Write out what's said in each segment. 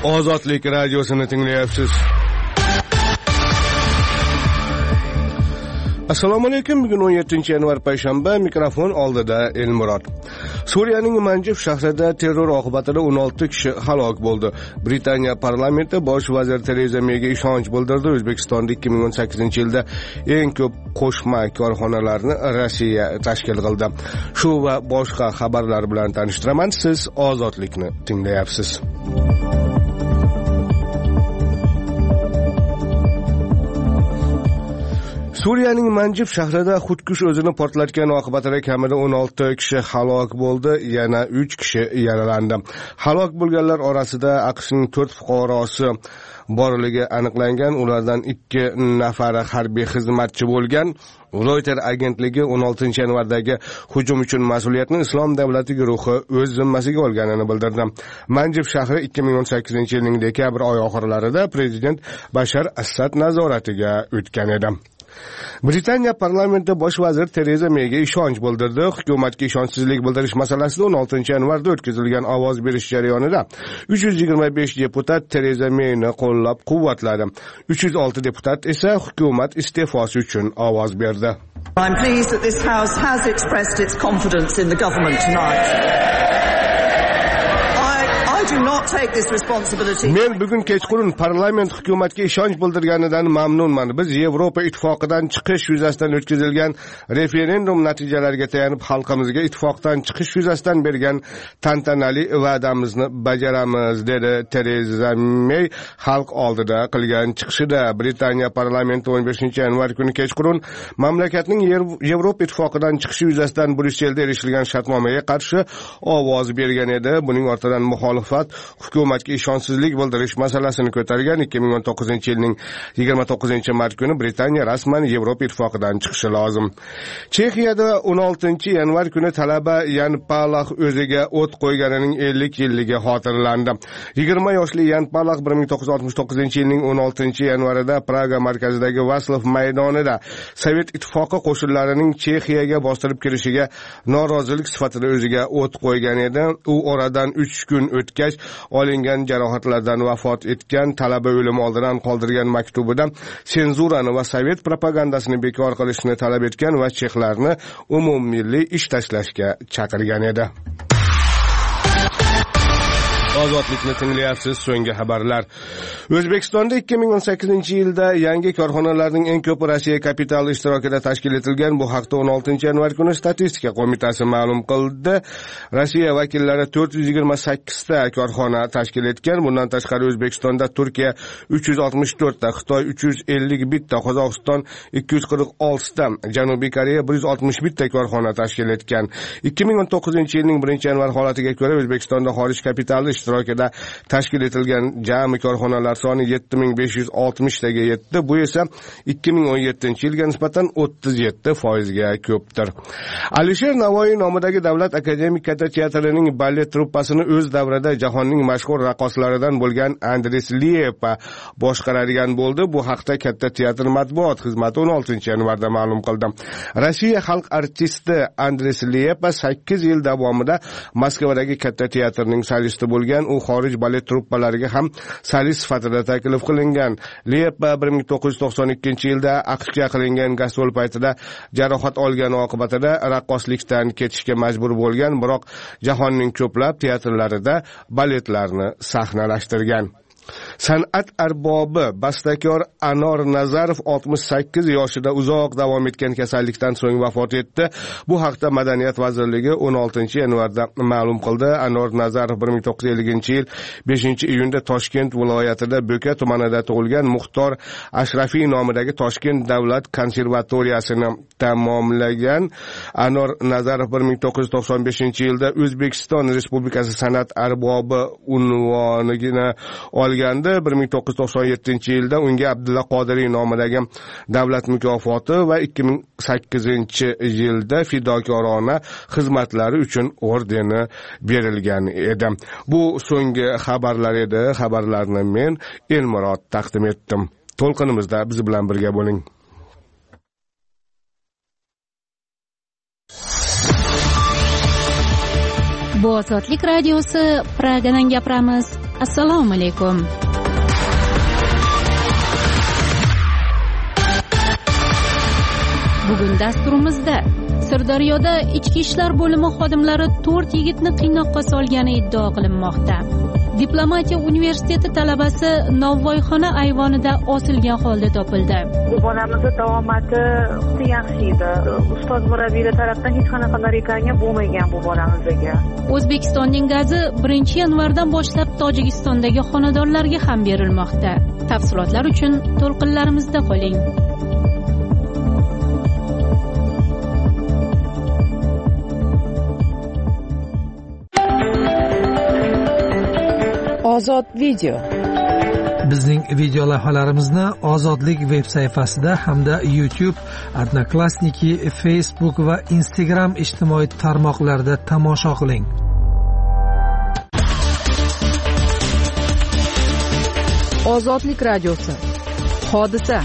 Ozodlik radiosini tinglayapsiz. Assalomu alaykum. Bugun 17-yanvar payshanba, mikrofon oldida Elmurod. Suriyaning Manjib shahrida terror oqibatida 16 kishi halok bo'ldi. Britaniya parlamenti bosh vazir Tereza Meyga ishonch bildirdi. O'zbekistonda 2018-yilda eng ko'p qo'shma korxonalarni Rossiya tashkil qildi. Shu va boshqa xabarlar bilan tanishtiraman. Siz Ozodlikni tinglayapsiz. Suriyaning Manjib shahrida xudkush o'zini portlatgani oqibatida kamida 16 kishi halok bo'ldi, yana 3 kishi yaralandi. Halok bo'lganlar orasida AQShning 4 fuqarosi borligi aniqlangan, ulardan 2 nafari harbiy xizmatchi bo'lgan. Reuters agentligi 16-yanvardagi hujum uchun mas'uliyatni Islom davlati guruhi o'z zimmasiga olganini bildirdi. Manjib shahri 2018-yilning dekabr oyi oxirlarida prezident Bashar Asad nazoratiga o'tgan edi. Britaniya parlamenti bosh vazir Tereza Meyga ishonch bildirdi. Hukumatga ishonchsizlik bildirish masalasida 16-yanvarda o'tkazilgan ovoz berish jarayonida 325 deputat Tereza Meyni qo'llab-quvvatladi. 306 deputat esa hukumat iste'fosi uchun ovoz berdi. I'm pleased that this House has expressed its confidence in the government tonight. Men bugun kechqurun parlament hukumatga ishonch bildirganidan mamnunman. Biz Yevropa ittifoqidan chiqish yuzasidan o'tkazilgan referendum natijalariga tayanib xalqimizga ittifoqdan chiqish yuzasidan bergan tantanali va'damizni bajaramiz, dedi Tereza Mey xalq oldida qilgan chiqishida. Britaniya parlamenti 15-yanvar kuni kechqurun mamlakatning Yevropa ittifoqidan chiqishi yuzasidan Bryusselda erishilgan shartnomaga qarshi ovoz bergan edi. Buning ortidan muxolifat hukumatga ishonchsizlik bildirish masalasini ko'targan. 2019-yilning 29-mart kuni Britaniya rasman Yevropa ittifoqidan chiqishi lozim. Chexiyada 16-yanvar kuni talaba Yan Palach o'ziga o't qo'yganining 50 yilligi xotirlandi. 20 yoshli Yan Palach 1969-yilning 16-yanvarida Praga markazidagi Vaslav maydonida Sovet ittifoqi qo'shinlarining Chexiyaga bostirib kirishiga norozilik sifatida o'ziga o't qo'ygan edi. U oradan 3 kun o'tgach olingan jarohatlardan vafot etgan. Talaba o'limi oldidan qoldirgan maktubida senzurani va sovet propagandasini bekor qilishni talab etgan va chexlarni umummilliy ish tashlashga chaqirgan edi. Ozodlikni tinglayapsiz. So'nggi xabarlar. O'zbekistonda 2018-yilda yangi korxonalarning eng ko'pi Rossiya kapitali ishtirokida tashkil etilgan. Bu haqda 16-yanvar kuni statistika qo'mitasi ma'lum qildi. Rossiya vakillari 428 ta korxona tashkil etgan. Bundan tashqari O'zbekistonda Turkiya 364 ta, Xitoy 351 ta, Qozog'iston 246 ta, Janubiy Koreya 161 ta korxona tashkil etgan. 2019-yilning 1-yanvar holatiga ko'ra O'zbekistonda xorij kapitali ishtirokida tashkil etilgan jami korxonalar soni 7560 taga yetdi. Bu esa 2017-yilga nisbatan 37% ga ko'pdir. Alisher Navoiy nomidagi Davlat akademik katta teatrining ballet truppasini o'z davrida jahonning mashhur raqqoslaridan bo'lgan Andres Liepa boshqaradigan bo'ldi. Bu haqda katta teatr matbuot xizmati 16-yanvarda ma'lum qildi. Rossiya xalq artisti Andres Liepa 8 yil davomida Moskvadagi katta teatrning solisti bo'lgan. U xorij ballet truppalariga ham solist sifatida taklif qilingan. Liepa 1992-yilda AQShga qilingan gastrol paytida jarohat olgani oqibatida raqqoslikdan ketishga majbur bo'lgan, biroq jahonning ko'plab teatrlarida balletlarni sahnalashtirgan. San'at arbobi bastakor Anor Nazarov 68 yoshida uzoq davom etgan kasallikdan so'ng vafot etdi. Bu haqda Madaniyat vazirligi 16-yanvarda ma'lum qildi. Anor Nazarov 1950-yil 5-iyunda Toshkent viloyatida Bo'ka tumanida tug'ilgan. Muxtor Ashrafiy nomidagi Toshkent davlat konservatoriyasini tamomlagan. Anor Nazarov 1995-yilda O'zbekiston Respublikasi san'at arbobi unvonini olgan. 1997-yilda unga Abdulla Qodiriy nomidagi davlat mukofoti va 2008-yilda fidokorona xizmatlari uchun ordeni berilgan edi. Bu so'nggi xabarlar edi. Xabarlarni men Elmurod taqdim etdim. To'lqinimizda biz bilan birga bo'ling. Bu Ozodlik radiosi, Pragadan gapiramiz. Assalomu alaykum. Bugun dasturimizda Sirdaryoda ichki ishlar bo'limi xodimlari 4 yigitni qiynoqqa solgani iddao qilinmoqda. Diplomatiya universiteti talabasi Novvoyxona ayvonida osilgan holda topildi. Bu bolamizning davomati yaxshi edi. Ustoz murabbiylar tomonidan hech qanaqa narikanga bo'lmagan bu bolamizga. O'zbekistonning gazi 1-yanvardan boshlab Tojikistondagi xonadonlarga ham berilmoqda. Tafsilotlar uchun to'lqinlarimizda qoling. Ozod video. Bizning video lavhalarimizni Ozodlik veb sayfasida hamda YouTube, Odnoklassniki, Facebook va Instagram ijtimoiy tarmoqlarida tomosha qiling. Ozodlik radiosi. Hodisa.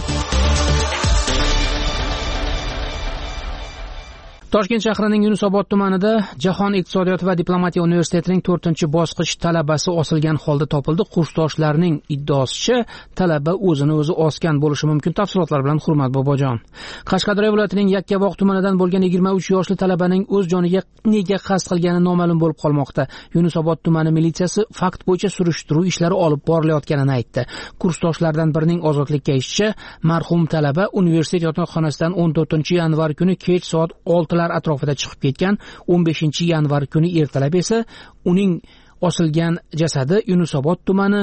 Toshkent shahrining Yunusobod tumanida Jahon iqtisodiyoti va diplomatiya universitetining 4-bosqich talabasi osilgan holda topildi. Kursdoshlarning iddaosicha talaba o'zini o'zi osgan bo'lishi mumkin. Tafsilotlar bilan Hurmat Bobojon. Qashqadaryo viloyatining Yakkabog' tumanidan bo'lgan 23 yoshli talabaning o'z joniga nega qasd qilgani noma'lum bo'lib qolmoqda. Yunusobod tumani militsiyasi fakt bo'yicha surishtiruv ishlari olib borilayotganini aytdi. Kursdoshlardan birining ozodlikka aytishicha, marhum talaba universitet yotoqxonasidan 14-yanvar kuni kech soat 6 atrofida chiqib ketgan. 15-yanvar kuni ertalab esa uning osilgan jasadi Yunusobod tumani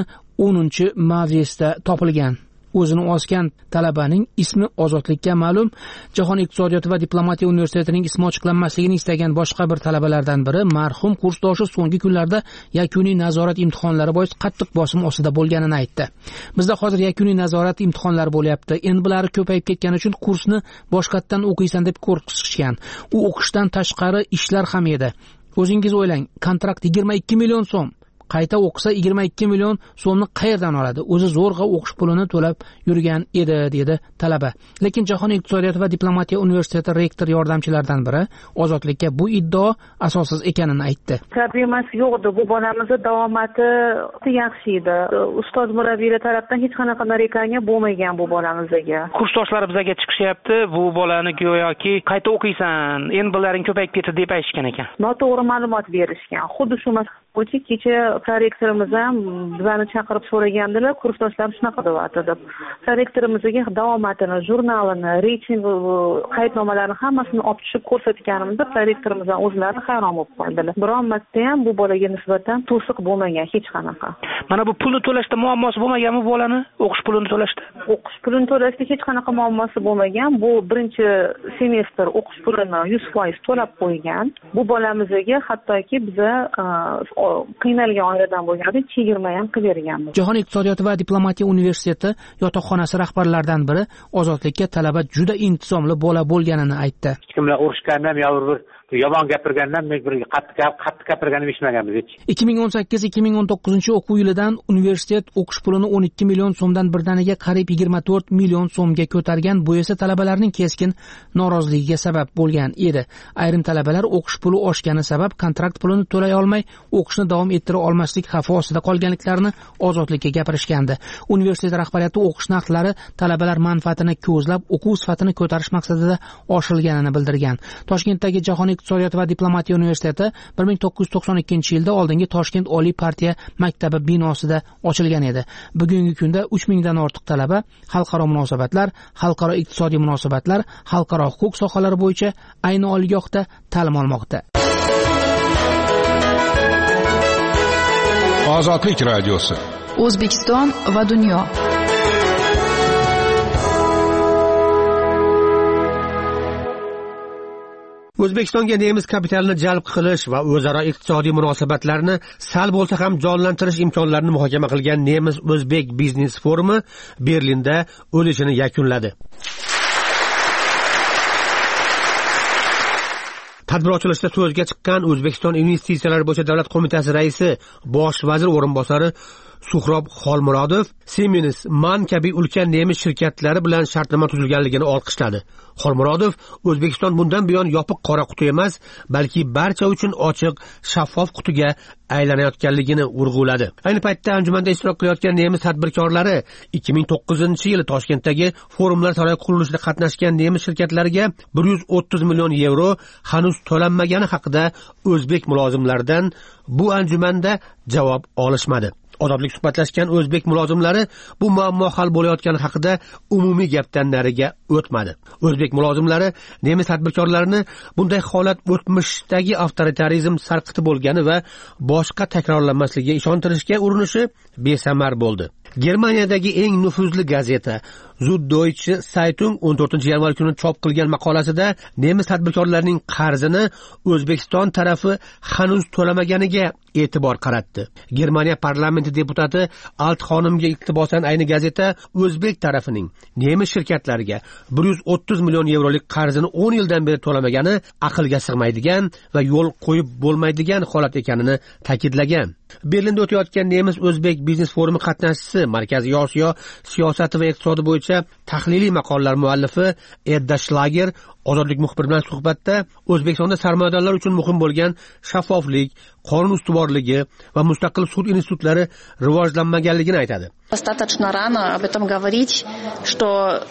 10-mavzesda topilgan. O'zini osgan talabaning ismi ozodlikka ma'lum. Jahon iqtisodiyoti va diplomatiya universitetining ismi ochiqlanmasligini istagan boshqa bir talabalardan biri marhum kursdoshi so'nggi kunlarda yakuniy nazorat imtihonlari bois qattiq bosim ostida bo'lganini aytdi. Bizda hozir yakuniy nazorat imtihonlari bo'lyapti. Endi ko'payib ketgani uchun kursni boshqatdan o'qiysan deb qo'rqitishgan. U o'qishdan tashqari ishlar ham edi. O'zingiz o'ylang, kontrakt 22 million so'm. Qayta o'qisa 22 million so'mni qayerdan oladi? O'zi zo'rg'a o'qish pulini to'lab yurgan edi, dedi talaba. Lekin Jahon iqtisodiyoti va diplomatiya universiteti rektor yordamchilaridan biri ozodlikka bu iddao asossiz ekanini aytdi. Problemasi yo'q edi. Bu bolamizning davomati yaxshi edi. Ustoz murabbiylar tomonidan hech qanaqa narikanga bo'lmagan bu bolamizga. Kursdoshlar bizga chiqishyapti. Bu bolani go'yoki qayta o'qiysan, endi bularning ko'payib ketdi deb aytishgan ekan. Noto'g'ri ma'lumot berishgan. Xuddi shu bo'yicha kecha rektorimiz ham bizani chaqirib so'ragandilar, kursdoshlar shunaqa deyapti deb. Rektorimizga davomatini, jurnalini, reyting qaydnomalarini hammasini olib tushib ko'rsatganimizda rektorimiz ham o'zlari hayron bo'lib qoldilar. Biron marta ham bu bolaga nisbatan to'siq bo'lmagan hech qanaqa. Mana bu pulni to'lashda muammosi bo'lmaganmi bolani? O'qish pulini to'lashda? O'qish pulini to'lashda hech qanaqa muammosi bo'lmagan. Bu birinchi semestr o'qish pulini 100% to'lab qo'ygan. Bu bolamizga hattoki biza qiynalgan oiladan bo'lganda chegirma ham qilib berganmiz. Jahon iqtisodiyoti va diplomatiya universiteti yotoqxonasi rahbarlaridan biri ozodlikka talaba juda intizomli bola bo'lganini aytdi. Hech kim bilan urushgandan yo'q yomon gapirgandan men bir qattiq gapirganim eshitmaganmiz hech. 2018-2019 o'quv yilidan universitet o'qish pulini 12 million so'mdan birdaniga qariyb 24 million so'mga ko'targan. Bu esa talabalarning keskin noroziligiga sabab bo'lgan edi. Ayrim talabalar o'qish puli oshgani sabab kontrakt pulini to'lay olmay, o'qishni davom ettira olmaslik xavfi ostida qolganliklarini ozodlikka gapirishgandi. Universitet rahbariyati o'qish narxlari talabalar manfaatini ko'zlab, o'quv sifatini ko'tarish maqsadida oshirilganini bildirgan. Toshkentdagi Jahon iqtisodiyot va diplomatiya universiteti 1992-yilda oldingi Toshkent Oliy partiya maktabi binosida ochilgan edi. Bugungi kunda 3000 dan ortiq talaba xalqaro munosabatlar, xalqaro iqtisodiy munosabatlar, xalqaro huquq sohalari bo'yicha ayni oliygohda ta'lim olmoqda. Ozodlik radiosi. O'zbekiston va dunyo. O'zbekistonga nemis kapitalini jalb qilish va o'zaro iqtisodiy munosabatlarni sal bo'lsa ham jonlantirish imkonlarini muhokama qilgan Nemis-O'zbek biznes forumi Berlinda o'z ishini yakunladi. Tadbir ochilishida so'zga chiqqan O'zbekiston investitsiyalar bo'yicha davlat qo'mitasi raisi, bosh vazir o'rinbosari Suhrob Xolmurodov Siemens, MAN kabi ulkan nemis shirkatlari bilan shartnoma tuzilganligini olqishladi. Xolmurodov O'zbekiston bundan buyon yopiq qora quti emas, balki barcha uchun ochiq, shaffof qutiga aylanayotganligini urg'uladi. Ayni paytda anjumanda ishtirok qilayotgan nemis tadbirkorlari 2009-yili Toshkentdagi forumlar saroyi qurilishida qatnashgan nemis shirkatlariga 130 million yevro hanuz to'lanmagani haqida o'zbek mulozimlaridan bu anjumanda javob olishmadi. Ozodlik suhbatlashgan o'zbek mulozimlari bu muammo hal bo'layotgani haqida umumiy gapdan nariga o'tmadi. O'zbek mulozimlari nemis tadbirkorlarini bunday holat o'tmishdagi avtoritarizm sarqiti bo'lgani va boshqa takrorlanmasligiga ishontirishga urinishi besamar bo'ldi. Germaniyadagi eng nufuzli gazeta Süddeutsche Zeitung 14-yanvar kuni chop qilgan maqolasida nemis tadbirkorlarining qarzini O'zbekiston tarafi hanuz to'lamaganiga e'tibor qaratdi. Germaniya parlamenti deputati Alt xonimga iqtibosan ayni gazeta o'zbek tarafining nemis shirkatlariga 130 million yevrolik qarzini 10 yildan beri to'lamagani aqlga sig'maydigan va yo'l qo'yib bo'lmaydigan holat ekanini ta'kidlagan. Berlinda o'tayotgan nemis o'zbek biznes forumi qatnashchisi, Markaziy Osiyo siyosati va iqtisodi bo'yicha tahliliy maqolalar muallifi Edda Schlager Ozodlik muxbiri bilan suhbatda O'zbekistonda sarmoyadorlar uchun muhim bo'lgan shaffoflik, qonun ustuvorligi va mustaqil sud institutlari rivojlanmaganligini aytadi. Достаточно рано об этом говорить, что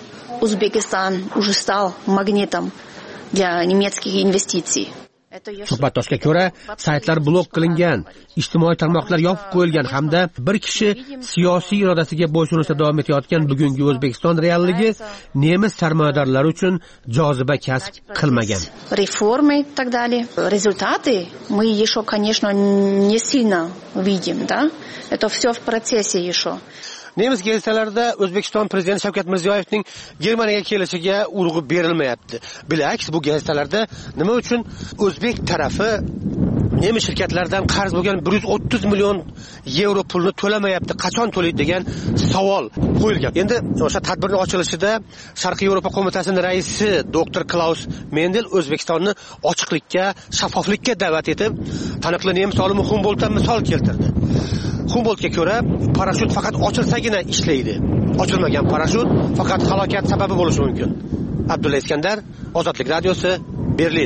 Узбекистан уже стал магнитом для немецких инвестиций. Suhbatdoshga ko'ra, saytlar blok qilingan, ijtimoiy tarmoqlar yopib qo'yilgan hamda bir kishi siyosiy irodasiga bo'ysunishda davom etayotgan bugungi O'zbekiston realligi nemis sarmoyadorlari uchun joziba kasb qilmagan. Реформы и так далее. Результаты мы еще, конечно, не сильно видим, да? Это все в процессе еще. Nemis gazetalarida O'zbekiston prezidenti Shavkat Mirziyoyevning Germaniyaga kelishiga urg'u berilmayapti. Bilaks bu gazetalarda nima uchun o'zbek tarafi nemis shirkatlaridan qarz bo'lgan 130 million yevro pulni to'lamayapti, qachon to'laydi degan savol qo'yilgan. Endi o'sha tadbirning ochilishida Sharqiy Yevropa qo'mitasining raisi Dr. Klaus Mendel O'zbekistonni ochiqlikka, shaffoflikka da'vat etib, taniqli nemis olimi Humboldtdan misol keltirdi. Humboldtga ko'ra, parashyut faqat ochilsagina ishlaydi. Ochilmagan parashyut faqat halokat sababi bo'lishi mumkin. Abdulla Iskandar, Ozodlik radiosi, Berlin.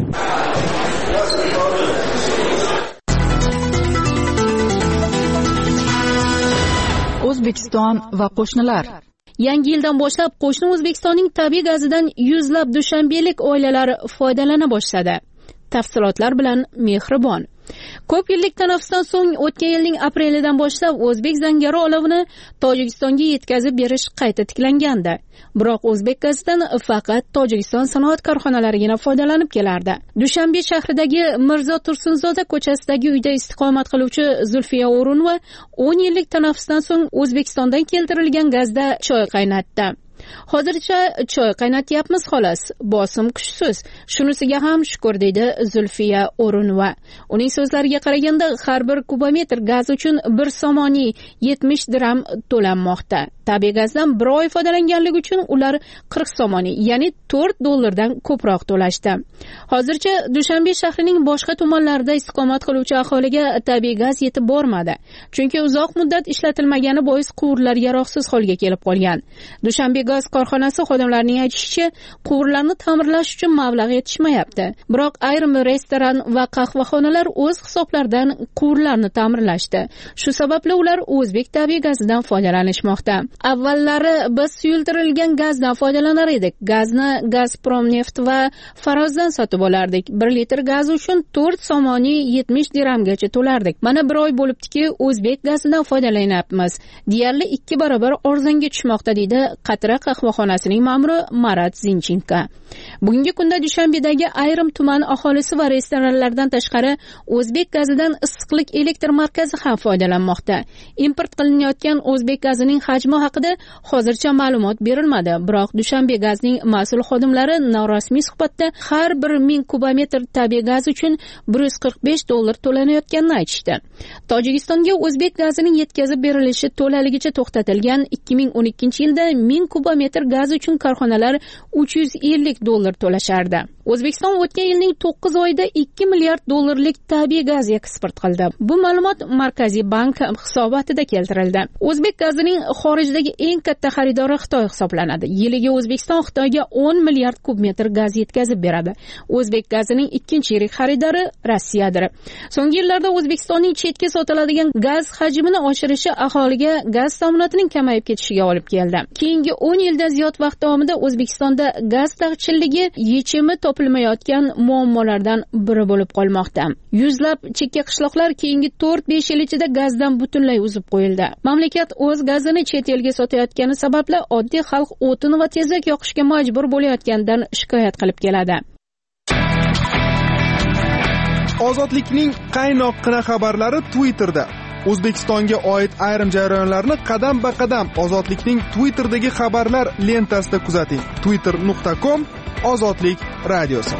O'zbekiston va qo'shnilar. Yangi yildan boshlab qo'shni O'zbekistonning tabiiy gazidan yuzlab dushanbelik oilalar foydalana boshladi. Tafsilotlar bilan Mehribon. Ko'p yillik tanaffusdan so'ng o'tgan yilning aprelidan boshlab o'zbek zangori olovini Tojikistonga yetkazib berish qayta tiklangandi. Biroq o'zbek gazidan faqat Tojikiston sanoat korxonalarigina foydalanib kelardi. Dushanbe shahridagi Mirzo Tursunzoda ko'chasidagi uyda istiqomat qiluvchi Zulfiya O'runova 10 yillik tanaffusdan so'ng O'zbekistondan keltirilgan gazda choy qaynatdi. Hozircha choy qaynatyapmiz xolos, bosim kuchsiz. Shunisiga ham shukr deydi Zulfiya O'runova. Uning so'zlariga qaraganda har bir kubometr gaz uchun bir somoniy 70 dirham to'lanmoqda. Tabiiy gazdan bir oy foydalanganligi uchun ular 40 somoniy, ya'ni $4 dan ko'proq to'lashdi. Hozircha Dushanbe shahrining boshqa tumanlarida istiqomat qiluvchi aholiga tabiiy gaz yetib bormadi. Chunki uzoq muddat ishlatilmagani bois quvurlar yaroqsiz holga kelib qolgan. Dushanbe gaz korxonasi xodimlarining aytishicha, quvurlarni ta'mirlash uchun mablag' yetishmayapti. Biroq ayrim restoran va qahvaxonalar o'z hisoblaridan quvurlarni ta'mirlashdi. Shu sababli ular o'zbek tabiiy gazidan foydalanishmoqda. Avvallari biz suyultirilgan gazdan foydalanar edik. Gazni Gazprom neft va Farozdan sotib olardik. 1 litr gaz uchun 4 somoniy 70 dirhamgacha to'lardik. Mana bir oy bo'libdiki, o'zbek gazidan foydalanyapmiz. Deyarli 2 barobar arzonga tushmoqda deydi Qatra qahvaxonasining ma'muri Marat Zinchenko. Bugungi kunda Dushanbedagi ayrim tuman aholisi va restoranlardan tashqari o'zbek gazidan issiqlik elektr markazi ham foydalanmoqda. Import qilinayotgan o'zbek gazining hajmi haqida hozircha ma'lumot berilmadi. Biroq Dushanbe gazning mas'ul xodimlari norasmiy suhbatda har bir 1000 kubometr tabiiy gaz uchun $145 to'lanayotganini aytishdi. Tojikistonga o'zbek gazining yetkazib berilishi to'laligicha to'xtatilgan 2012-yilda 1000 kubometr gaz uchun korxonalar $350 to'lashardi. O'zbekiston o'tgan yilning 9 oyida $2 milliard tabiiy gaz eksport qildi. Bu ma'lumot Markaziy bank hisobotida keltirildi. O'zbek gazining xorijdagi eng katta xaridori Xitoy hisoblanadi. Yiliga O'zbekiston Xitoyga 10 milliard kub metr gaz yetkazib beradi. O'zbek gazining ikkinchi yirik xaridori Rossiyadir. So'nggi yillarda O'zbekistonning chetga sotiladigan gaz hajmini oshirishi aholiga gaz ta'minotining kamayib ketishiga olib keldi. Keyingi 10 yildan ziyod vaqt davomida O'zbekistonda gaz taqchilligi yechimi topilmayotgan muammolardan biri bo'lib qolmoqda. Yuzlab chekka qishloqlar keyingi 4-5 yil ichida gazdan butunlay uzib qo'yildi. Mamlakat o'z gazini chet elga sotayotgani sababli oddiy xalq o'tin va tezak yoqishga majbur bo'layotganidan shikoyat qilib keladi. Ozodlikning qaynoqqina xabarlari Twitterda. O'zbekistonga oid ayrim jarayonlarni qadam-ba-qadam Ozodlikning Twitter'dagi xabarlar lentasida kuzating. twitter.com Ozodlik radiosi.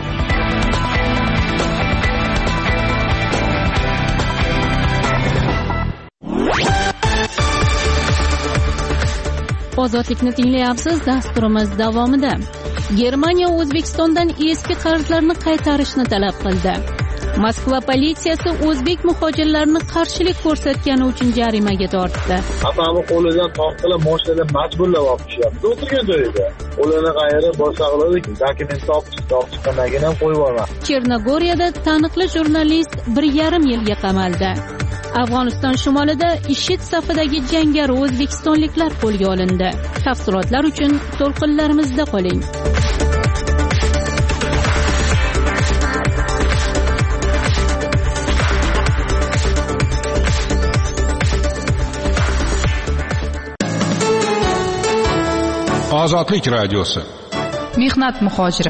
Ozodlikni tinglayapsiz. Dasturimiz davomida Germaniya O'zbekistondan eski qarzlarni qaytarishni talab qildi. Moskva politsiyasi o'zbek muhojirlarni qarshilik ko'rsatgani uchun jarimaga tortdi. Apamni qo'lidan tortilib, mashinada majburlab olib chiqyapti. O'tirgan joyida. Qo'lini qayirib, boshqalarga dokument topchiqdan ham qo'yib yuborgan. Chernogoriyada taniqli jurnalist 1,5 yilga qamaldi. Afg'oniston shimolida IShID safidagi jangari o'zbekistonliklar qo'lga olindi. Tafsilotlar uchun to'lqinlarimizda qoling. Ozodlik radiosi. Mehnat muhojiri.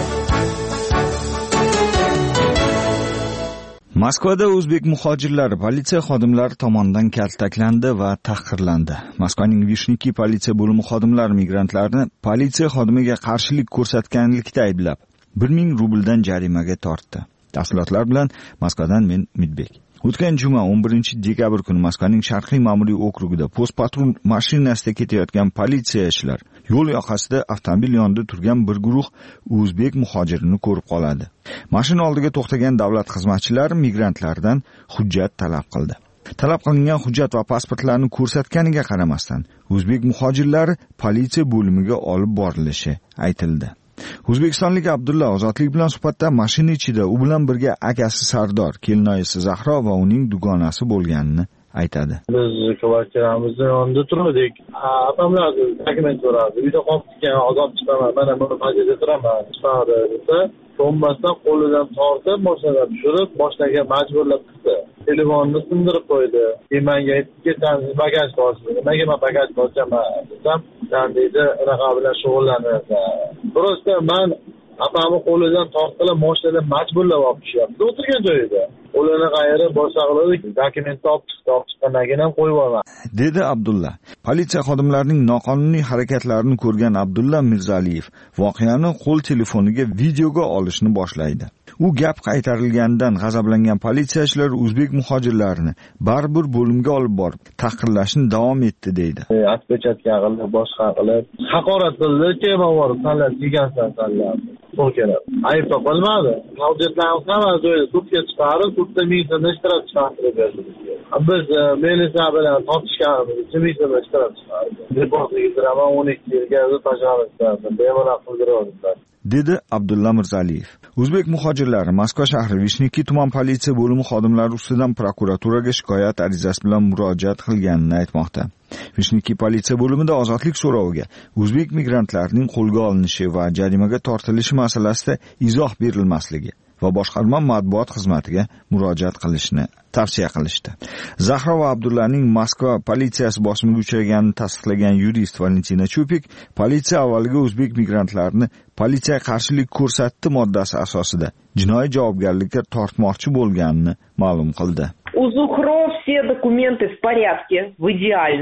Moskvada o'zbek muhojirlari politsiya xodimlari tomonidan kaltaklandi va tahqirlandi. Moskvaning Vishniki politsiya bo'limi xodimlari migrantlarni politsiya xodimiga qarshilik ko'rsatganlikda ayblab 1000 rubldan jarimaga tortdi. Tafsilotlar bilan Moskvadan men Midbek. O'tgan juma 11-dekabr kuni Moskvaning Sharqiy ma'muriy okrugida post-patrul mashinasida ketayotgan politsiyachilar yo'l yoqasida avtomobil yonida turgan bir guruh o'zbek muhojirini ko'rib qoladi. Mashina oldiga to'xtagan davlat xizmatchilari migrantlardan hujjat talab qildi. Talab qilingan hujjat va pasportlarni ko'rsatganiga qaramasdan o'zbek muhojirlari politsiya bo'limiga olib borilishi aytildi. O'zbekistonlik Abdulla Ozodlik bilan suhbatda mashina ichida u bilan birga akasi Sardor, kelinoyisi Zahro va uning dugonasi bo'lganini aytadi. Biz kvartiramizning yonida turdik. Apamlar dokument so'radi. Uyda qolib ketgan ozod chiqaman. Mana buni majlisda turaman. Chiqadi desa, to'mbasdan qo'lidan tortib, mashinadan tushirib, mashinaga majburlab chiqdi. Telefonni sindirib qo'ydi. Menga aytib ketsangiz bagaj borsiz. Nimaga men bagaj borchaman desam, "Sen deydi, unaqa bilan shug'ullanyapsan." Prosta men apamni qo'lidan tortilib, mashinadan majburlab olib chiqyapti. O'tirgan joyida. Qo'lini qayirib, boshqalarga dokument topchiqqandan ham qo'yib yuborgan, dedi Abdulla. Politsiya xodimlarining noqonuniy harakatlarini ko'rgan Abdulla Mirzaliyev voqeani qo'l telefoniga videoga olishni boshlaydi. U gap qaytarilganidan g'azablangan politsiyachilar o'zbek muhojirlarini baribir bo'limga olib borib, tahqirlashni davom etdi deydi. Atpechatga qilib, boshqa qilib, haqorat qildi, kema borib, tanlab yegansan tanlab. To'g'ri keladi. Ayb topilmadi. Hujjatlarni hamma joyda sudga chiqarib, sudda miyasini ishtirok chiqarib berdi. Biz militsiya bilan tortishganimiz uchun miyasini ishtirok chiqardi. Deportga kiraman 12 yilga tashlab bemalol qildirib dedi Abdulla Mirzaliyev. O'zbek muhojirlari Moskva shahri Vishniki tuman politsiya bo'limi xodimlari ustidan prokuraturaga shikoyat arizasi bilan murojaat qilganini aytmoqda. Vishniki politsiya bo'limida ozodlik so'roviga o'zbek migrantlarining qo'lga olinishi va jarimaga tortilishi masalasida izoh berilmasligi va boshqarma matbuot xizmatiga murojaat qilishni tavsiya qilishdi. Zahro va Abdullaning Moskva politsiyasi bosimiga uchraganini tasdiqlagan yurist Valentina Chupik, politsiya avvaliga o'zbek migrantlarini politsiya qarshilik ko'rsatdi moddasi asosida jinoiy javobgarlikka tortmoqchi bo'lganini ma'lum qildi. У Зухро все документы в порядке, в идеальном.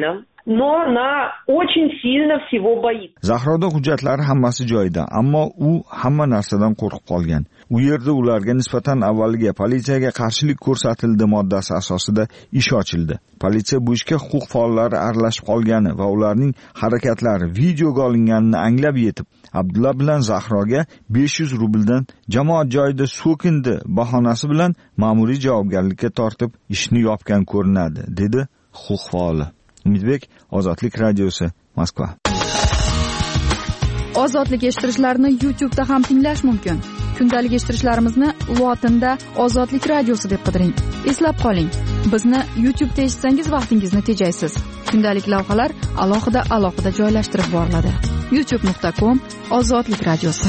но она очень сильно всего боится. Zahroda hujjatlari hammasi joyida, ammo u hamma narsadan qo'rqib qolgan. U yerda ularga nisbatan avvaliga politsiyaga qarshilik ko'rsatildi moddasi asosida ish ochildi. Politsiya bu ishga huquq faollari aralashib qolgani va ularning harakatlari videoga olinganini anglab yetib, Abdulla bilan Zahroga 500 rubldan jamoat joyida so'kindi bahonasi bilan ma'muriy javobgarlikka tortib ishni yopgan ko'rinadi, dedi huquq faoli. Umidbek, Ozodlik radiosi, Moskva. Ozodlik eshittirishlarni YouTube'da ham tinglash mumkin. Kundalik eshittirishlarimizni lotinda Ozodlik radiosi deb qidiring. Eslab qoling, bizni YouTube'da eshitsangiz vaqtingizni tejaysiz. Kundalik lavhalar alohida joylashtirib boriladi. youtube.com/Ozodlik radiosi.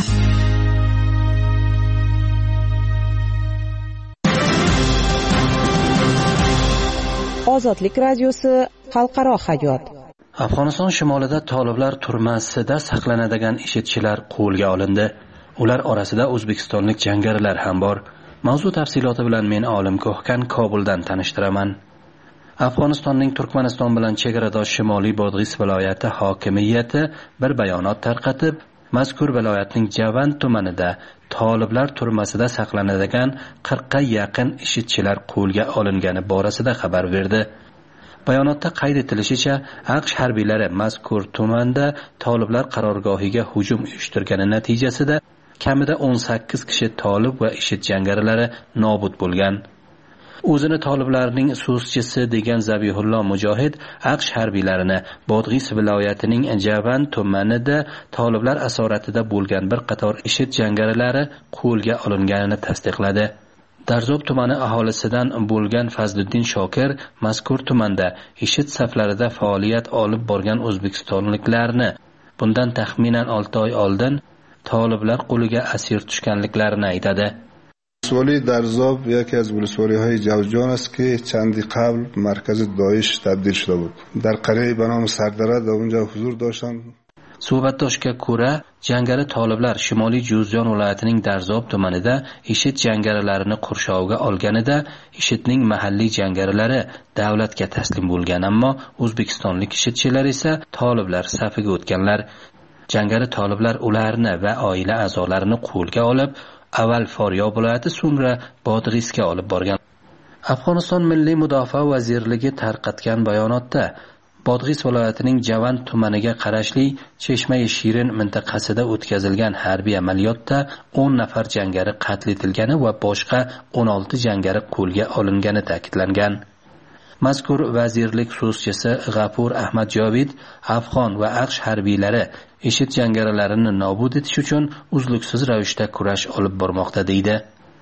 Ozodlik radiosi xalqaro hayot. Afg'oniston shimolida toliblar turmasida saqlanadigan ishchilar qo'lga olindi. Ular orasida o'zbekistonlik jangarilar ham bor. Mavzu tafsiloti bilan men Olim Ko'hkan Kobuldan tanishtiraman. Afg'onistonning Turkmaniston bilan chegaradosh Shimoliy Bodg'is viloyati hokimiyati bir bayonot tarqatib, mazkur viloyatning Javand tumanida toliblar turmasida saqlanadigan 40 ga yaqin ishchilar qo'lga olingani borasida xabar berdi. Bayonotda qayd etilishicha, AQSh harbiylari mazkur tumanda toliblar qarorgohiga hujum uyushtirgani natijasida kamida 18 kishi tolib va IShID jangarilari nobud bo'lgan. O'zini toliblarning so'zchisi degan Zabihullo Mujohid AQSh harbiylarini Bodg'is viloyatining Javand tumanida toliblar asoratida bo'lgan bir qator IShID jangarilari qo'lga olinganini tasdiqladi. Darzob tumani aholisidan bo'lgan Fazliddin Shokir mazkur tumanda IShID saflarida faoliyat olib borgan o'zbekistonliklarni bundan taxminan 6 oy oldin toliblar qo'liga asir tushganliklarini aytadi. ولسوالی درزاب یکی از ولسوالی‌های جوزجان است که چندی قبل مرکز داعش تبدیل شده بود. در قریه به نام سردره در اونجا حضور داشتند. Suhbatdoshga ko'ra, jangari toliblar Shimoliy Juzjon viloyatining Darzob tumanida IShID jangarilarini qurshovga olganida IShIDning mahalliy jangarilari davlatga taslim bo'lgan, ammo o'zbekistonlik IShIDchilar esa toliblar safiga o'tganlar. Jangari toliblar ularni va oila a'zolarini qo'lga olib, avval Foryob viloyati, so'ngra Bodg'isga olib borgan. Afg'oniston Milliy mudofaa vazirligi tarqatgan bayonotda Bodg'is viloyatining Javand tumaniga qarashli Cheshmai Shirin mintaqasida o'tkazilgan harbiy amaliyotda 10 nafar jangari qatl etilgani va boshqa 16 jangari qo'lga olingani ta'kidlangan. Mazkur vazirlik so'zchisi G'afur Ahmad Jovid Afg'on va AQSh harbiylari IShID jangarilarini nobud etish uchun uzluksiz ravishda kurash olib bormoqda deydi.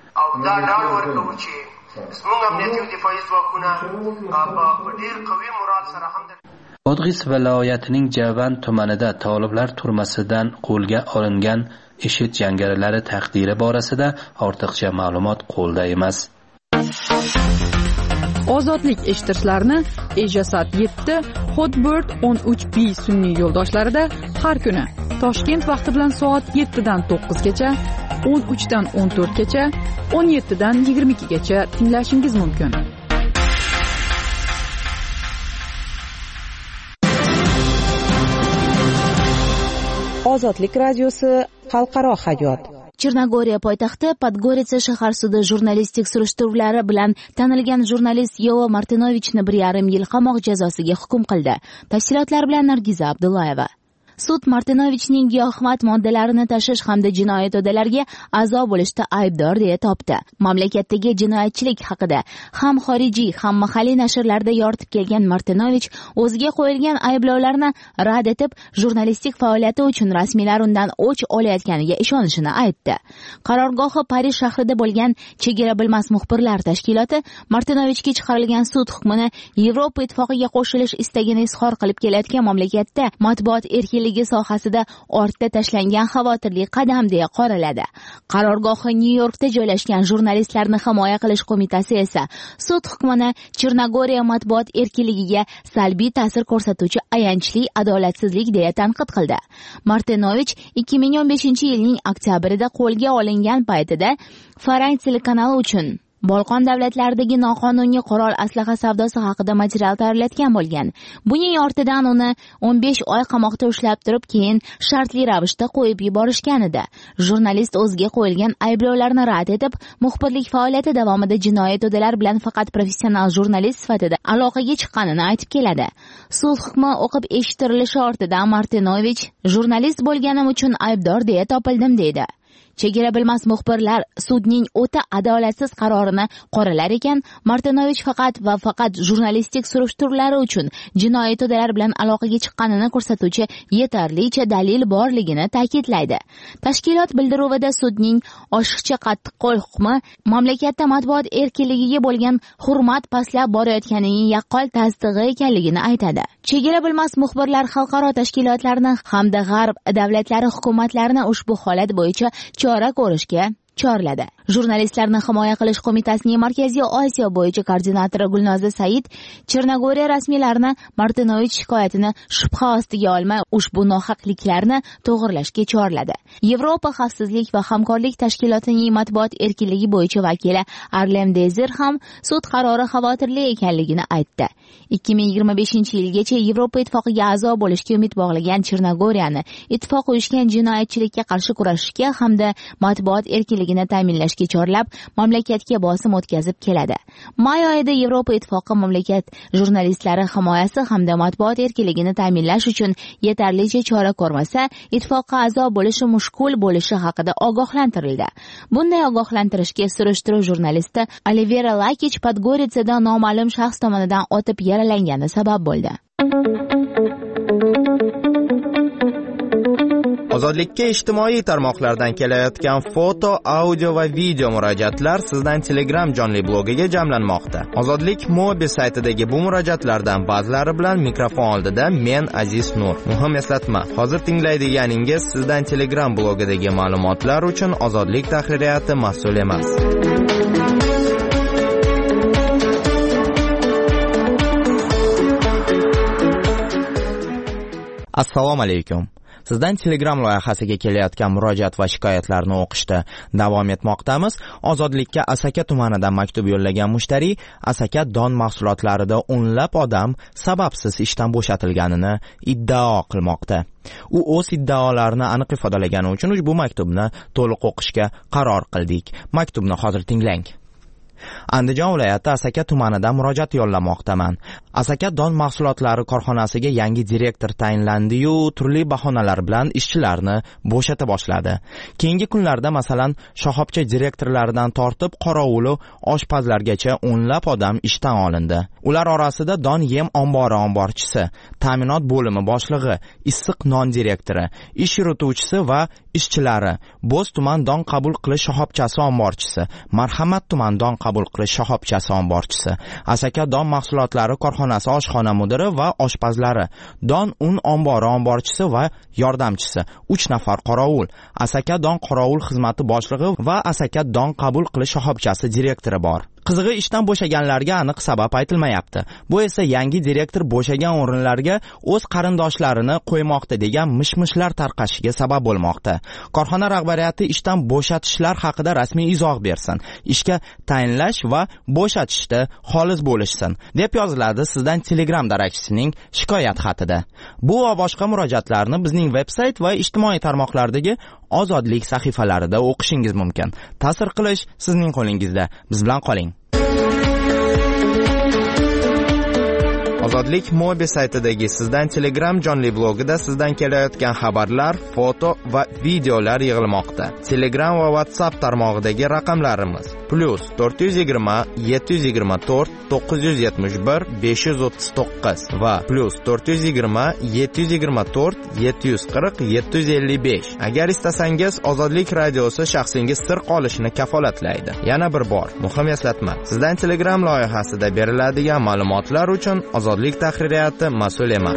Bodg'is viloyatining Javand tumanida toliblar turmasidan qo'lga olingan IShID jangarilari taqdiri borasida ortiqcha ma'lumot qo'lda emas. Ozodlik eshittirishlarni Ejasat 7, Hotbird 13B sun'iy yo'ldoshlarida har kuni Toshkent vaqti bilan soat 7 dan 9 gacha, 13 dan 14 gacha, 17 dan 22 gacha tinglashingiz mumkin. Ozodlik radiosi xalqaro hayot. Chernogoriya poytaxti Podgoritsa shahar sudi jurnalistik surishtiruvlari bilan tanilgan jurnalist Yovo Martinovichni 1,5 yil qamoq jazosiga hukm qildi. Tafsilotlar bilan Nargiza Abdullayeva. Sud Martinovichning giyohvand moddalarini tashish hamda jinoyat to'dalariga a'zo bo'lishda aybdor deya topdi. Mamlakatdagi jinoyatchilik haqida ham xorijiy, ham mahalliy nashrlarda yoritib kelgan Martinovich o'ziga qo'yilgan ayblovlarni rad etib, jurnalistik faoliyati uchun rasmiylar undan o'ch olayotganiga ishonishini aytdi. Qarorgohi Parij shahrida bo'lgan Chegara bilmas muxbirlar tashkiloti Martinovichga chiqarilgan sud hukmini Yevropa ittifoqiga qo'shilish istagini izhor qilib kelayotgan mamlakatda matbuot erkinligi sohasida ortda tashlangan xavotirli qadam deya qoraladi. Qarorgohi Nyu-Yorkda joylashgan jurnalistlarni himoya qilish qo'mitasi esa sud hukmini Chernogoriya matbuot erkinligiga salbiy ta'sir ko'rsatuvchi ayanchli adolatsizlik deya tanqid qildi. Martinovich 2015-yilning oktyabrida qo'lga olingan paytida Farang telekanali uchun Bolqon davlatlaridagi noqonuniy qurol aslaha savdosi haqida material tayyorlatgan bo'lgan. Buning ortidan uni 15 oy qamoqda ushlab turib, keyin shartli ravishda qo'yib yuborishgan edi. Jurnalist o'ziga qo'yilgan ayblovlarni rad etib, muxbirlik faoliyati davomida jinoiy to'dalar bilan faqat professional jurnalist sifatida aloqaga chiqqanini aytib keladi. Sud hukmi o'qib eshittirilishi ortidan Martinovich jurnalist bo'lganim uchun aybdor deya topildim deydi. Chegara bilmas muxbirlar sudning o'ta adolatsiz qarorini qoralar ekan, Martinovich faqat va faqat jurnalistik surishtiruvlari uchun jinoiy to'dalar bilan aloqaga chiqqanini ko'rsatuvchi yetarlicha dalil borligini ta'kidlaydi. Tashkilot bildiruvida sudning oshiqcha qattiqqo'l hukmi mamlakatda matbuot erkinligiga bo'lgan hurmat pastlab borayotganining yaqqol tasdig'i ekanligini aytadi. Chegara bilmas muxbirlar xalqaro tashkilotlarni hamda g'arb davlatlari hukumatlarini ushbu holat bo'yicha chora ko'rishga chorladi. Jurnalistlarni himoya qilish qo'mitasining Markaziy Osiyo bo'yicha koordinatori Gulnoza Said Chernogoriya rasmiylarini Martinovich shikoyatini shubha ostiga olmay ushbu nohaqliklarni to'g'rilashga chorladi. Yevropa xavfsizlik va hamkorlik tashkilotining matbuot erkinligi bo'yicha vakili Arlem Dezer ham sud qarori xavotirli ekanligini aytdi. 2025-yilgacha Yevropa ittifoqiga a'zo bo'lishga umid bog'lagan Chernogoriyani ittifoq uyushgan jinoyatchilikka qarshi kurashishga hamda matbuot erkinligini ta'minlashga chorlab, mamlakatga bosim o'tkazib keladi. May oyida Yevropa ittifoqi mamlakat jurnalistlari himoyasi hamda matbuot erkinligini ta'minlash uchun yetarlicha chora ko'rmasa, ittifoqqa a'zo bo'lishi mushkul bo'lishi haqida ogohlantirildi. Bunday ogohlantirishga surishtiruv jurnalisti Olivera Lakich Podgoritsada noma'lum shaxs tomonidan otib yaralangani sabab bo'ldi. Ozodlikka ijtimoiy tarmoqlardan kelayotgan foto, audio va video murojaatlar sizdan Telegram jonli blogiga jamlanmoqda. Ozodlik mobil saytidagi bu murojaatlardan ba'zilari bilan mikrofon oldida men Aziz Nur. Muhim eslatma, hozir tinglaydiganingiz sizdan Telegram blogidagi ma'lumotlar uchun Ozodlik tahririyati mas'ul emas. Assalomu alaykum. Sizdan Telegram loyihasiga kelayotgan murojaat va shikoyatlarni o'qishda davom etmoqdamiz. Ozodlikka Asaka tumanidan maktub yo'llagan mushtari Asaka don mahsulotlarida o'nlab odam sababsiz ishdan bo'shatilganini iddao qilmoqda. U o'z iddaolarini aniq ifodalagani uchun ushbu maktubni to'liq o'qishga qaror qildik. Maktubni hozir tinglang. Andijon viloyati Asaka tumanidan murojaat yo'llamoqdaman. Asaka don mahsulotlari korxonasiga yangi direktor tayinlandi-yu, turli bahonalar bilan ishchilarni bo'shata boshladi. Keyingi kunlarda masalan, shoxobcha direktorlaridan tortib qorovuli oshpazlargacha o'nlab odam ishdan olindi. Ular orasida don yem ombori omborchisi, ta'minot bo'limi boshlig'i, issiq non direktori, ish yurituvchisi va ishchilari, Bo'z tuman don qabul qilish shoxobchasi omborchisi, Marhamat tuman don qabul qilish shoxobchasi omborchisi, Asaka don mahsulotlari korxonasi oshxona mudiri va oshpazlari, don un ombori omborchisi va yordamchisi, 3 nafar qorovul, Asaka don qorovul xizmati boshlig'i va Asaka don qabul qilish shoxobchasi direktori bor. Qizig'i ishdan bo'shaganlarga aniq sabab aytilmayapti. Bu esa yangi direktor bo'shagan o'rinlarga o'z qarindoshlarini qo'ymoqda degan mishmishlar tarqashiga sabab bo'lmoqda. Korxona rahbariyati ishdan bo'shatishlar haqida rasmiy izoh bersin. Ishga tayinlash va bo'shatishda xolis bo'lishsin, deb yoziladi sizdan Telegram darakchisining shikoyat xatida. Bu va boshqa murojaatlarni bizning veb-sayt va ijtimoiy tarmoqlardagi Ozodlik sahifalarida o'qishingiz mumkin. Ta'sir qilish sizning qo'lingizda. Biz bilan qoling. Ozodlik mobil saytidagi sizdan Telegram jonli blogida sizdan kelayotgan xabarlar, foto va videolar yig'ilmoqda. Telegram va WhatsApp tarmog'idagi raqamlarimiz +420 724 971 539 va +420 724 740 755. Agar istasangiz, Ozodlik radiosi shaxsingiz sir qolishini kafolatlaydi. Yana bir bor, muhim eslatma. Sizdan Telegram loyihasida beriladigan ma'lumotlar uchun Ozodlik tahririyati mas'ul emas.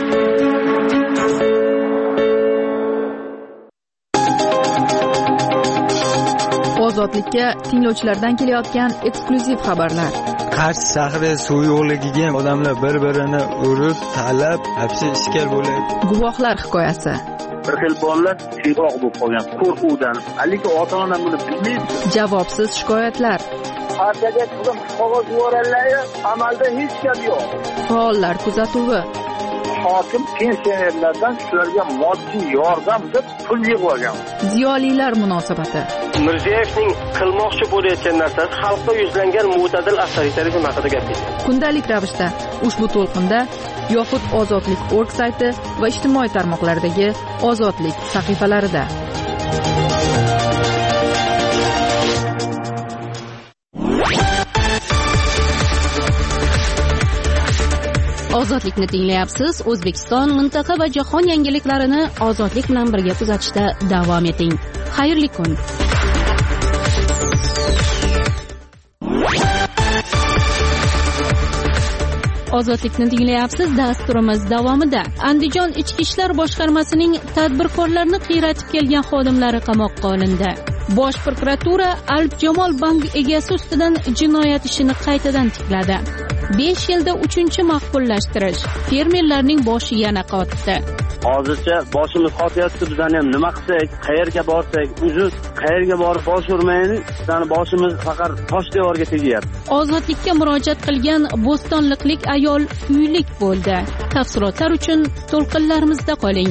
Ozodlikka tinglovchilardan kelayotgan eksklyuziv xabarlar. Qarshi shahri suv yo'qligiga odamlar bir-birini urib, talab, hapsi ishkal bo'ladi. Guvohlar hikoyasi. Bir xil bolalar siyroq bo'lib qolgan qo'rquvdan. Lekin ota-ona buni bilmaydi. Javobsiz shikoyatlar. partiyaga chiqdim, qog'oz yuboradilar, amalda hech gap yo'q. Faollar kuzatuvi. Hokim pensionerlardan shularga moddiy yordam deb pul yig'ib olgan. Ziyolilar munosabati. Mirziyoyevning qilmoqchi bo'layotgan narsasi xalqqa yuzlangan mo'tadil avtoritarizm haqida gapirdi. Kundalik ravishda ushbu to'lqinda yoxud Ozodlik org sayti va ijtimoiy tarmoqlardagi Ozodlik sahifalarida. Ozodlikni tinglayapsiz. O'zbekiston, mintaqa va jahon yangiliklarini ozodlik bilan birga kuzatishda davom eting. Xayrli kun. Ozodlikni tinglayapsiz. Dasturimiz davomida Andijon ichki ishlar boshqarmasining tadbirkorlarni qiyratib kelgan xodimlari qamoqqa olindi. Bosh prokuratura Alp Jamol bank egasi ustidan jinoyat ishini qaytadan tikladi. 5 yilda 3-maqbullashtirish. Fermerlarning boshi yana qotdi. Hozircha boshimiz qotayapti. Bizdan ham nima qilsak, qayerga borsak, uzun qayerga borib bosh urmaylik. Bizdan boshimiz faqat tosh devorga tegyapti. Ozodlikka murojaat qilgan bo'stonliqlik ayol uylik bo'ldi. Tafsilotlar uchun to'lqinlarimizda qoling.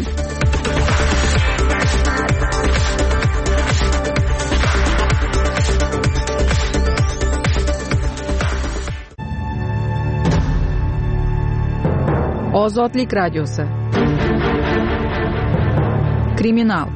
Ozodlik radiosi. Kriminal.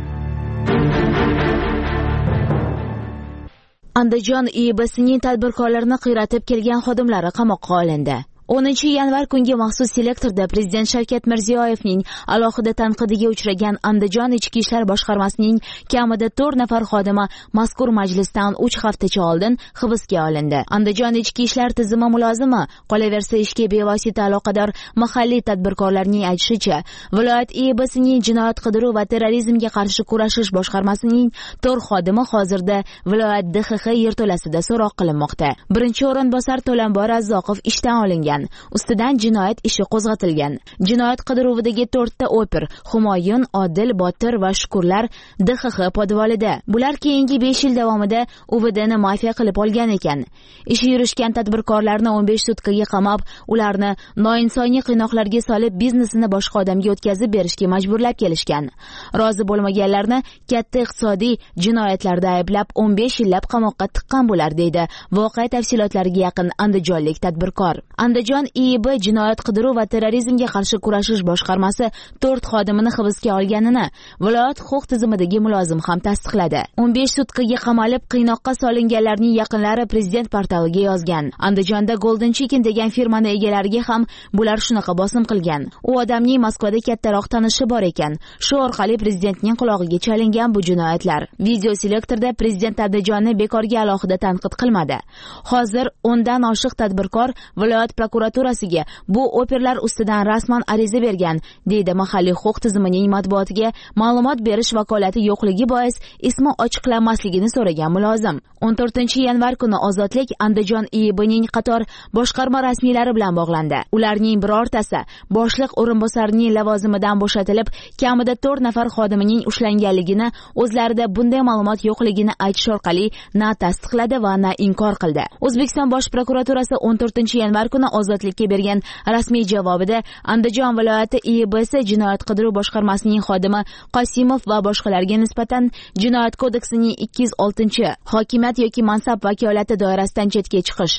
Andijon IIBsining tadbirkorlarini qiyratib kelgan xodimlari qamoqqa olindi. 10-yanvar kungi maxsus selektorda Prezident Shavkat Mirziyoyevning alohida tanqidiga uchragan Andijon ichki ishlar boshqarmasining kamida 4 nafar xodimi mazkur majlisdan 3 haftacha oldin hibsga olindi. Andijon ichki ishlar tizimi mulozimi, qolaversa ishga bevosita aloqador mahalliy tadbirkorlarning aytishicha, viloyat IIBsining jinoyat qidiruv va terrorizmga qarshi kurashish boshqarmasining 4 xodimi hozirda viloyat DXX yerto'lasida so'roq qilinmoqda. Birinchi o'rinbosar To'lanbor Razzoqov ishdan olingan. Ustidan jinoyat ishi qo'zg'atilgan. Jinoyat qidiruvidagi 4 ta oper Humoyun, Odil, Botir va Shukurlar DXX podvolida. Bular keyingi 5 yil davomida UVDni mafiya qilib olgan ekan. Ishi yurishgan tadbirkorlarni 15 sutkaga qamab, ularni noinsoniy qiynoqlarga solib, biznesini boshqa odamga o'tkazib berishga majburlab kelishgan. Rozi bo'lmaganlarni katta iqtisodiy jinoyatlarda ayblab 15 yillab qamoqqa tiqqan bo'lar deydi voqea tafsilotlariga yaqin andijonlik tadbirkor. Andijon IIB jinoyat qidiruv va terrorizmga qarshi kurashish boshqarmasi 4 xodimini hibsga olganini viloyat huquq tizimidagi mulozim ham tasdiqladi. 15 sutkaga qamalib qiynoqqa solinganlarning yaqinlari prezident portaliga yozgan. Andijonda Golden Chicken degan firmani egalariga ham bular shunaqa bosim qilgan. U odamning Moskvada kattaroq tanishi bor ekan. Shu orqali prezidentning qulog'iga chalingan bu jinoyatlar. Video selektorda prezident Andijonni bekorga alohida tanqid qilmadi. Hozir 10 dan oshiq tadbirkor viloyat prokuraturasiga bu operlar ustidan rasman ariza bergan, deydi mahalliy huquq tizimining matbuotiga ma'lumot berish vakolati yo'qligi bois ismi ochiqlanmasligini so'ragan mulozim. 14-yanvar kuni Ozodlik Andijon IIBning qator boshqarma rasmiylari bilan bog'landi. Ularning birortasi boshliq o'rinbosarining lavozimidan bo'shatilib, kamida 4 nafar xodimining ushlanganligini, o'zlarida bunday ma'lumot yo'qligini aytish orqali na tasdiqladi va na inkor qildi. O'zbekiston Bosh prokuraturasi 14-yanvar kuni Ozodlikka bergan rasmiy javobida Andijon viloyati IIBs jinoyat qidiruv boshqarmasining xodimi Qosimov va boshqalarga nisbatan Jinoyat kodeksining 206-hokimiyat yoki mansab vakolati doirasidan chetga chiqish,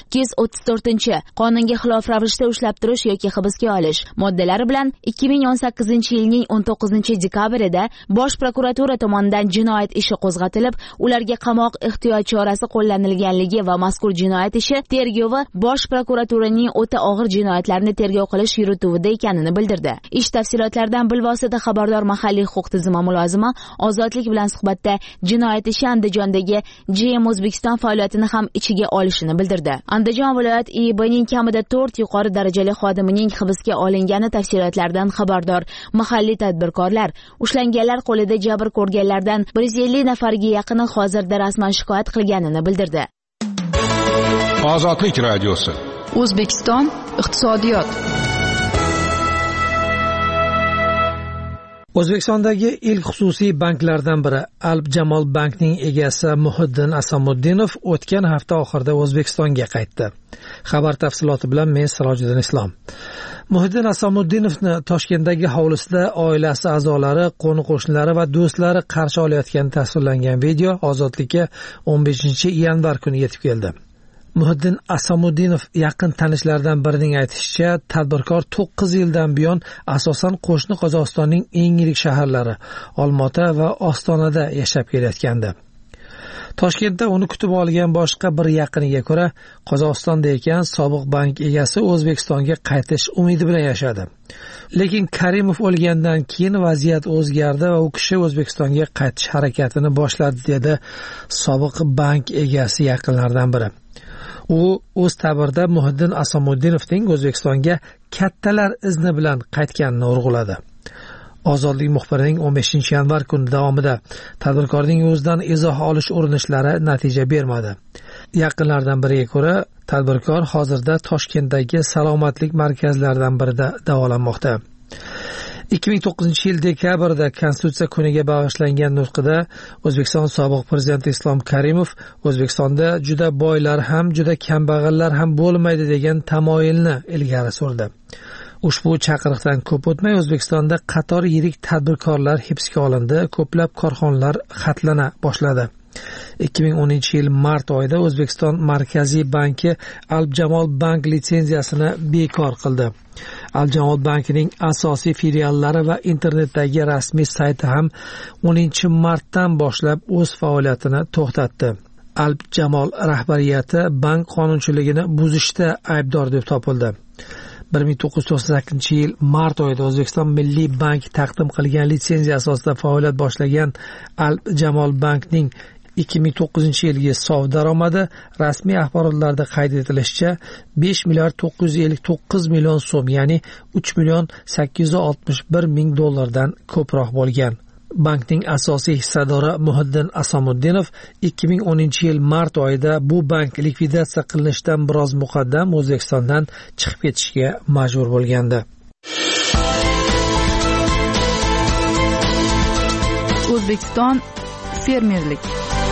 234-qonunga xilof ravishda ushlab turish yoki hibsga olish moddalari bilan 2018-yilning 19-dekabrida Bosh prokuratura tomonidan jinoyat ishi qo'zg'atilib, ularga qamoq ehtiyot chorasi qo'llanilganligi va mazkur jinoyat ishi tergovi Bosh prokuraturaning o'ta og'ir jinoyatlarni tergov qilish yurituvidagi ekanini bildirdi. Ish tafsilotlaridan bilvosita xabardor mahalliy huquq tizimi mulozimi Ozodlik bilan suhbatda jinoyat ishi Andijondagi GM O'zbekiston faoliyatini ham ichiga olishini bildirdi. Andijon viloyat IIBning kamida 4 yuqori darajali xodimining hibsga olingani tafsilotlaridan xabardor mahalliy tadbirkorlar ushlanganlar qo'lida jabr ko'rganlardan 150 nafarga yaqini hozirda rasman shikoyat qilganini bildirdi. Ozodlik radiosi. O'zbekiston iqtisodiyot. O'zbekistondagi ilk xususiy banklardan biri Alp Jamol Bankning egasi Muhiddin Asamuddinov o'tgan hafta oxirida O'zbekistonga qaytdi. Xabar tafsiloti bilan men Sirojiddin Islom. Muhiddin Asamuddinovni Toshkentdagi hovlisida oilasi a'zolari, qo'ni-qo'shnilari va do'stlari qarshi olayotgani tasvirlangan video Ozodlikka 15-yanvar kuni yetib keldi. Muhiddin Asamuddinov yaqin tanishlaridan birining aytishicha, tadbirkor 9 yildan buyon asosan qo'shni Qozog'istonning eng yirik shaharlari Olmaota va Ostonada yashab kelayotgandi. Toshkentda uni kutib olgan boshqa bir yaqiniga ko'ra, Qozog'istonda ekan sobiq bank egasi O'zbekistonga qaytish umidi bilan yashadi. Lekin Karimov o'lgandan keyin vaziyat o'zgardi va u kishi O'zbekistonga qaytish harakatini boshladi, dedi sobiq bank egasi yaqinlaridan biri. U o'z ta'birida Muhiddin Asamuddinovning O'zbekistonga kattalar izni bilan qaytganini urg'uladi. Ozodlik muxbirining 15-yanvar kuni davomida tadbirkorning o'zidan izoh olish urinishlari natija bermadi. Yaqinlardan biriga ko'ra, tadbirkor hozirda Toshkentdagi salomatlik markazlaridan birida davolanmoqda. 2009-yil dekabrda Konstitutsiya kuniga bag'ishlangan nutqida O'zbekiston sobiq prezidenti Islom Karimov O'zbekistonda juda boylar ham, juda kambag'allar ham bo'lmaydi degan tamoyilni ilgari surdi. Ushbu chaqiriqdan ko'p o'tmay O'zbekistonda qator yirik tadbirkorlar hibsga olindi, ko'plab korxonalar xatlana boshladi. 2010-yil mart oyida O'zbekiston Markaziy banki Alp Jamol Bank litsenziyasini bekor qildi. Alp Jamol bankining asosiy filiallari va internetdagi rasmiy sayti ham 10-martdan boshlab o'z faoliyatini to'xtatdi. Alp Jamol rahbariyati bank qonunchiligini buzishda aybdor deb topildi. 1998-yil mart oyida O'zbekiston Milliy bank taqdim qilgan litsenziya asosida faoliyat boshlagan Alp Jamol bankning 2009-yilgi sof daromadi rasmiy axborotlarda qayd etilishicha 5 milliard 959 million so'm, ya'ni 3 million 861 ming dollardan ko'proq bo'lgan. Bankning asosiy hissadori Muhiddin Asamuddinov 2010-yil mart oyida bu bank likvidatsiya qilinishidan biroz muqaddam O'zbekistondan chiqib ketishga majbur bo'lgandi. O'zbekiston fermerlik.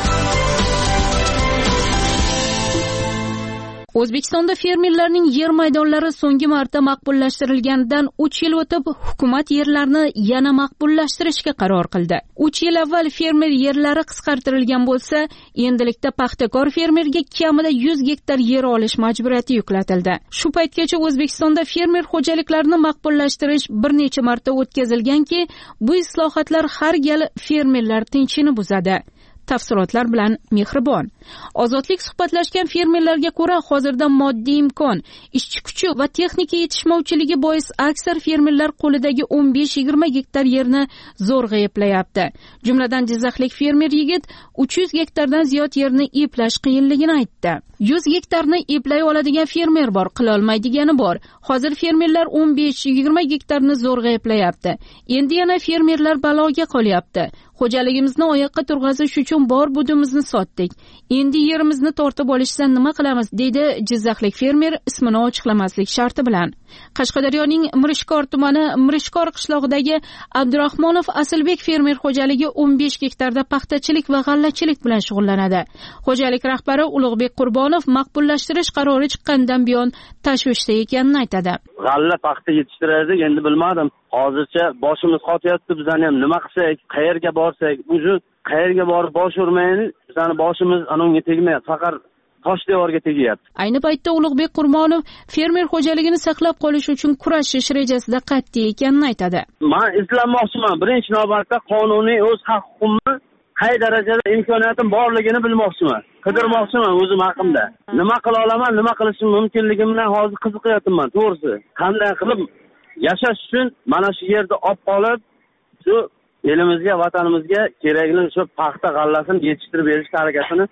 O'zbekistonda fermerlarning yer maydonlari so'nggi marta maqbullashtirilganidan 3 yil o'tib, hukumat yerlarni yana maqbullashtirishga qaror qildi. 3 yil avval fermer yerlari qisqartirilgan bo'lsa, endilikda paxtakor fermerga kamida 100 gektar yer olish majburiyati yuklatildi. Shu paytgacha O'zbekistonda fermer xo'jaliklarini maqbullashtirish bir necha marta o'tkazilganki, bu islohotlar har gal fermerlar tinchini buzadi. Tafsilotlar bilan Mehribon. Ozodlik suhbatlashgan fermerlarga ko'ra, hozirda moddiy imkon, ishchi kuchi va texnika yetishmovchiligi bois aksar fermerlar qo'lidagi 15-20 gektar yerni zo'rg'a eplayapti. Jumladan Jizzaxlik fermer yigit 300 gektardan ziyod yerni eplash qiyinligini aytdi. 100 gektarni eplay oladigan fermer bor, qila olmaydigani bor. Hozir fermerlar 15-20 gektarni zo'rg'a eplayapti. Endi yana fermerlar baloga qolyapti. Xo'jaligimizni oyoqqa turg'azish uchun bor budimizni sotdik. Endi yerimizni tortib olishsa nima qilamiz, deydi Jizzaxlik fermer ismini ochiqlamaslik sharti bilan. Qashqadaryoning Mirishkor tumani Mirishkor qishlog'idagi Abdurahmonov Asilbek fermer xo'jaligi 15 gektarda paxtachilik va g'allachilik bilan shug'ullanadi. Xo'jalik rahbari Ulug'bek Qurbonov maqbullashtirish qarori chiqqanidan buyon tashvishda ekanini aytadi. G'alla paxta yetishtirardik, endi bilmadim. Hozircha boshimiz qotyapti, bizani ham nima qilsak, qayerga borsak, o'zi qayerga borib bosh urmaylik, bizani boshimiz anonga tegmayapti, faqat tosh devorga tegyapti. Ayni paytda Ulug'bek Qurbonov fermer xo'jaligini saqlab qolish uchun kurashish rejasida qat'iy ekanini aytadi. Men izlanmoqchiman. Birinchi navbatda qonuniy o'z haq-huquqimni qay darajada imkoniyatim borligini bilmoqchiman. Qidirmoqchiman o'zim haqimda. Nima qila olaman, nima qilishim mumkinligimdan hozir qiziqyapman, to'g'risi. Qanday qilib yashash uchun mana shu yerda olib qolib, shu elimizga, vatanimizga kerakli shu paxta g'allasini yetishtirib berish harakatini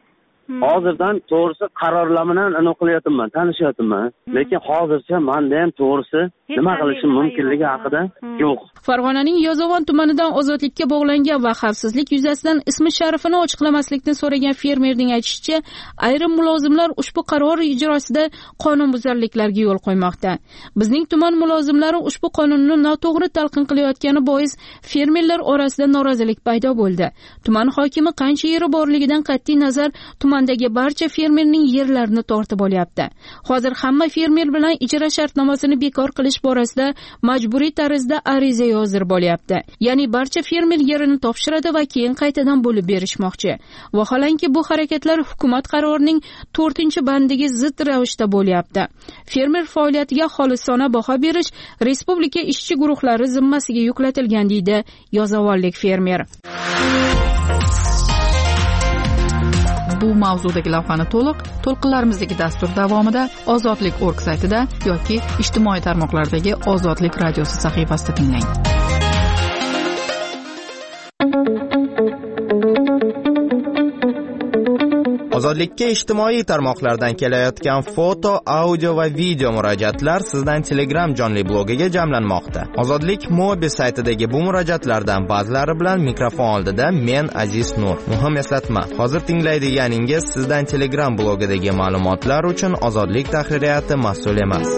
Hozirdan to'g'risi qarorlar bilan qilyapman, tanishyapman. Lekin hozircha menda ham to'g'risi nima qilishim mumkinligi haqida yo'q. Farg'onaning Yozyovon tumanidan ozodlikka bog'langan va xavfsizlik yuzasidan ismi sharifini ochiqlamaslikni so'ragan fermerning aytishicha, ayrim mulozimlar ushbu qaror ijrosida qonunbuzarliklarga yo'l qo'ymoqda. Bizning tuman mulozimlari ushbu qonunni noto'g'ri talqin qilayotgani bois fermerlar orasida norozilik paydo bo'ldi. Tuman hokimi qancha yeri borligidan qat'iy nazar tumandagi barcha fermerning yerlarini tortib olyapti. Hozir hamma fermer bilan ijara shartnomasini bekor qilish borasida majburiy tarzda ariza yozdirib bo'lyapti. Ya'ni barcha fermer yerini topshiradi va keyin qaytadan bo'lib berishmoqchi. Vaholanki bu harakatlar hukumat qarorining 4-bandiga zid ravishda bo'lyapti. Fermer faoliyatiga xolisona baho berish respublika ishchi guruhlari zimmasiga yuklatilgan deydi yozyovonlik fermer. Bu mavzudagi lavhani to'lqinlarimizdagi dastur davomida ozodlik.org saytida yoki ijtimoiy tarmoqlardagi Ozodlik radiosi sahifasida tinglang. Ozodlikka ijtimoiy tarmoqlardan kelayotgan foto, audio va video murojaatlar sizdan Telegram jonli blogiga jamlanmoqda. Ozodlik Mobi saytidagi bu murojaatlardan ba'zilari bilan mikrofon oldida men Aziz Nur. Muhim eslatma, hozir tinglaydiganingiz sizdan Telegram blogidagi ma'lumotlar uchun Ozodlik tahririyati mas'ul emas.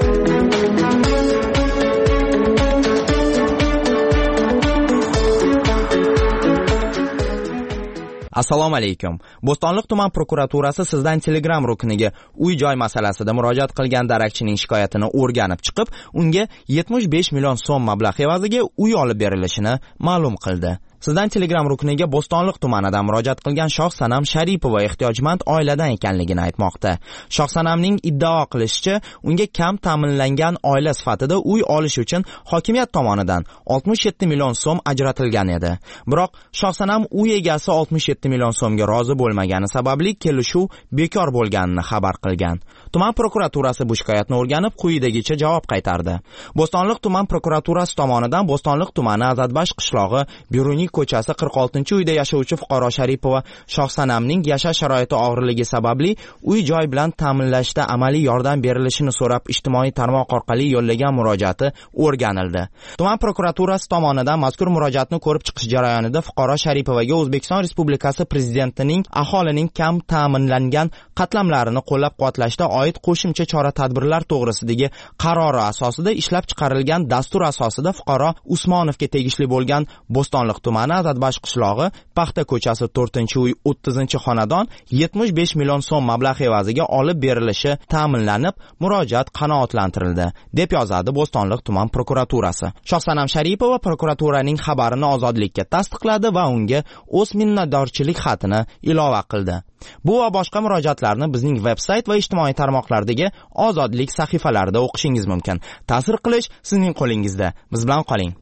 Assalomu alaykum. Bo'stonliq tuman prokuraturasi sizdan Telegram rukniga uy-joy masalasida murojaat qilgan darakchining shikoyatini o'rganib chiqib, unga 75 million so'm mablag' evaziga uy olib berilishini ma'lum qildi. Sizdan Telegram rukniga Bo'stonliq tumanidan murojaat qilgan Shohsanam Sharipova ehtiyojmand oiladan ekanligini aytmoqda. Shohsanamning iddao qilishicha, unga kam ta'minlangan oila sifatida uy olish uchun hokimiyat tomonidan 67 million so'm ajratilgan edi. Biroq Shohsanam uy egasi 67 million so'mga rozi bo'lmagani sababli kelishuv bekor bo'lganini xabar qilgan. Tuman prokuraturasi bu shikoyatni o'rganib, quyidagicha javob qaytardi. Bo'stonliq tuman prokuraturasi tomonidan Bo'stonliq tumani Azadbash qishlog'i Biruniy ko'chasi 46-uyda yashovchi fuqaro Sharipova Shohsanamning yashash sharoiti og'irligi sababli uy-joy bilan ta'minlashda amaliy yordam berilishini so'rab ijtimoiy tarmoq orqali yo'llagan murojaati o'rganildi. Tuman prokuraturasi tomonidan mazkur murojaatni ko'rib chiqish jarayonida fuqaro Sharipovaga O'zbekiston Respublikasi Prezidentining aholining kam ta'minlangan qatlamlarini qo'llab-quvvatlashda oid qo'shimcha chora-tadbirlar to'g'risidagi qarori asosida ishlab chiqarilgan dastur asosida fuqaro Usmonovga tegishli bo'lgan Bo'stonliq tumani Azadbash qishlog'i Paxta ko'chasi 4-uy 30-xonadon 75 million so'm mablag' evaziga olib berilishi ta'minlanib, murojaat qanoatlantirildi, deb yozadi Bo'stonliq tuman prokuraturasi. Shohsanam Sharipova prokuraturaning xabarini Ozodlikka tasdiqladi va unga o'z minnatdorchilik xatini ilova qildi. Bu va boshqa murojaatlarni bizning veb-sayt va ijtimoiy tarmoqlardagi Ozodlik sahifalarida o'qishingiz mumkin. Ta'sir qilish sizning qo'lingizda. Biz bilan qoling.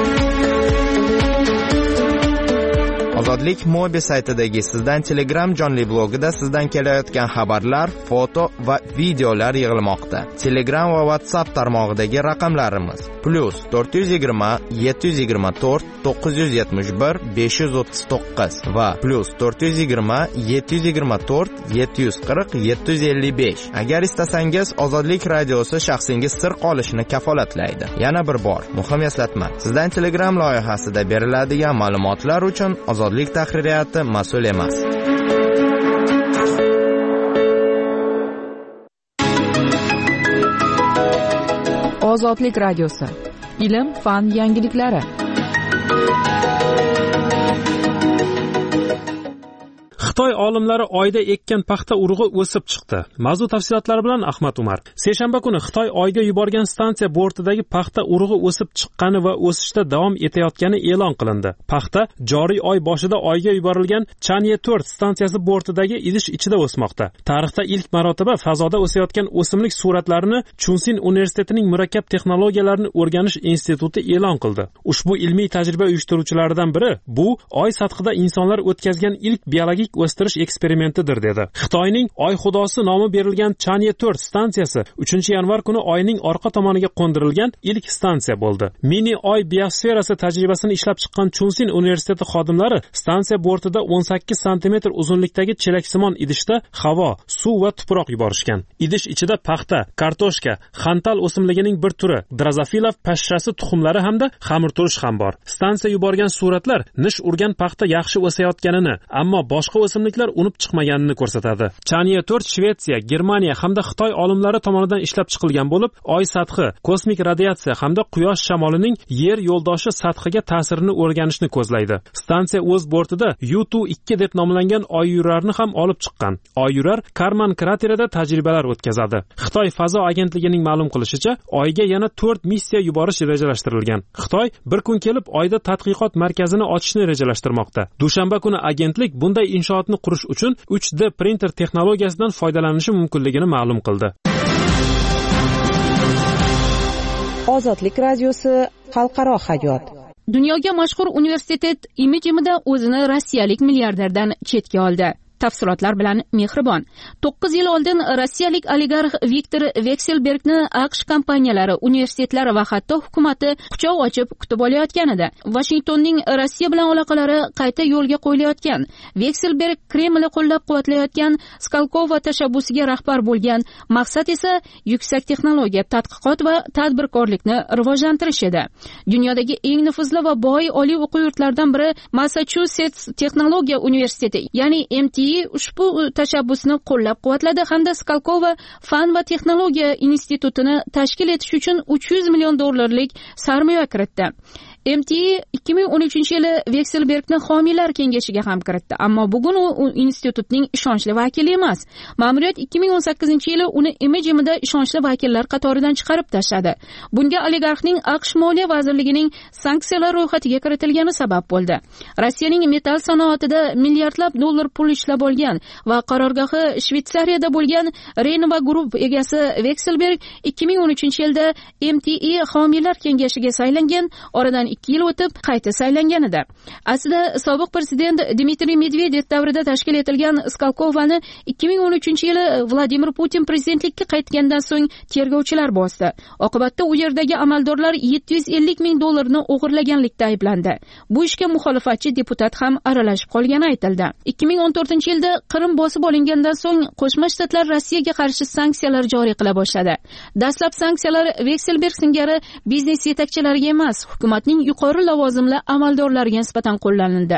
Ozodlik Mobi saytidagi sizdan Telegram jonli blogida sizdan kelayotgan xabarlar, foto va videolar yig'ilmoqda. Telegram va WhatsApp tarmog'idagi raqamlarimiz +420 724 971 539 va +420 724 740 755. Agar istasangiz, Ozodlik radiosi shaxsingiz sir qolishini kafolatlaydi. Yana bir bor, muhim eslatma. Sizdan Telegram loyihasida beriladigan ma'lumotlar uchun Ozodlik tahririyati mas'ul emas. Ozodlik radiosi. Ilm, fan yangiliklari. Xitoy olimlari oyda ekkan paxta urug'i o'sib chiqdi. Mavzu tafsilotlari bilan Ahmad Umar. Seshanba kuni Xitoy oyga yuborgan stansiya bortidagi paxta urug'i o'sib chiqqani va o'sishda davom etayotgani e'lon qilindi. Paxta joriy oy boshida oyga yuborilgan Chanye 4 stansiyasi bortidagi idish ichida o'smoqda. Tarixda ilk marotaba fazoda o'sayotgan o'simlik suratlarini Chunsin universitetining murakkab texnologiyalarni o'rganish instituti e'lon qildi. Ushbu ilmiy tajriba uyushtiruvchilaridan biri bu oy sathida insonlar o'tkazgan ilk biologik o'stirish eksperimentidir dedi. Xitoyning Oy xudosi nomi berilgan Chang'e 4 stansiyasi 3-yanvar kuni Oyning orqa tomoniga qo'ndirilgan ilk stansiya bo'ldi. Mini Oy biosferasi tajribasini ishlab chiqqan Chunsin universiteti xodimlari stansiya bortida 18 sm uzunlikdagi chelaksimon idishda havo, suv va tuproq yuborishgan. Idish ichida paxta, kartoshka, xantal o'simligining bir turi, drozofila pashshasi tuxumlari hamda xamirturush ham bor. Stansiya yuborgan suratlar nish urgan paxta yaxshi o'sayotganini, ammo boshqa o'simliklar unib chiqmaganini ko'rsatadi. Chang'e 4 Shvetsiya, Germaniya hamda Xitoy olimlari tomonidan ishlab chiqilgan bo'lib, Oy sathi, kosmik radiatsiya hamda quyosh shamolining Yer yo'ldoshi sathiga ta'sirini o'rganishni ko'zlaydi. Stansiya o'z bortida U2 deb nomlangan oyyurarni ham olib chiqqan. Oyyurar Karman kraterida tajribalar o'tkazadi. Xitoy fazo agentligining ma'lum qilishicha, Oyga yana 4 missiya yuborish rejalashtirilgan. Xitoy bir kun kelib Oyda tadqiqot markazini ochishni rejalashtirmoqda. Dushanba kuni agentlik bunday inshootni qurish uchun 3D printer texnologiyasidan foydalanishi mumkinligini ma'lum qildi. Ozodlik radiosi xalqaro hayot. Dunyoga mashhur universitet imijimida o'zini rossiyalik milliarderdan chetga oldi. Tafsilotlar bilan Mehribon. 9 yil oldin rossiyalik oligarx Viktor Vekselbergni AQSh kompaniyalari, universitetlari va hatto hukumati quchoq ochib kutib olayotgan edi. Washingtonning Rossiya bilan aloqalari qayta yo'lga qo'yilayotgan. Vekselberg Kremlni qo'llab-quvvatlayotgan Skolkovo tashabbusiga rahbar bo'lgan. Maqsad esa yuksak texnologiya, tadqiqot va tadbirkorlikni rivojlantirish edi. Dunyodagi eng nufuzli va boy oliy o'quv yurtlaridan biri Massachusetts texnologiya universiteti, ya'ni MIT ushbu tashabbusni qo'llab-quvvatladi hamda Skolkovo fan va texnologiya institutini tashkil etish uchun $300 million sarmoya kiritdi. MIT 2013-yili Vekselbergni homiylar kengashiga ham kiritdi, ammo bugun u institutning ishonchli vakili emas. Ma'muriyat 2018-yili uni imijimida ishonchli vakillar qatoridan chiqarib tashladi. Bunga oligarxning AQSh Moliya vazirligining sanksiyalar ro'yxatiga kiritilgani sabab bo'ldi. Rossiyaning metall sanoatida milliardlab dollar pul ishlab olgan va qarorgohi Shvetsariyada bo'lgan Renova Group egasi Vekselberg 2013-yilda MIT homiylar kengashiga saylangan, oradan 2 yil o'tib qayta saylangan edi. Aslida sobiq prezident Dmitriy Medvedev davrida tashkil etilgan Skolkovani 2013-yili Vladimir Putin prezidentlikka qaytgandan so'ng tergovchilar bosdi. Oqibatda u yerdagi amaldorlar $750 ming o'g'irlaganlikda ayblandi. Bu ishga muxolifatchi deputat ham aralashib qolgani aytildi. 2014-yilda Qrim bosib olingandan so'ng Qo'shma Shtatlar Rossiyaga qarshi sanksiyalar joriy qila boshladi. Dastlab sanksiyalar Vekselberg singari biznes yetakchilariga emas, hukumatning yuqori lavozimli amaldorlariga nisbatan qo'llanildi.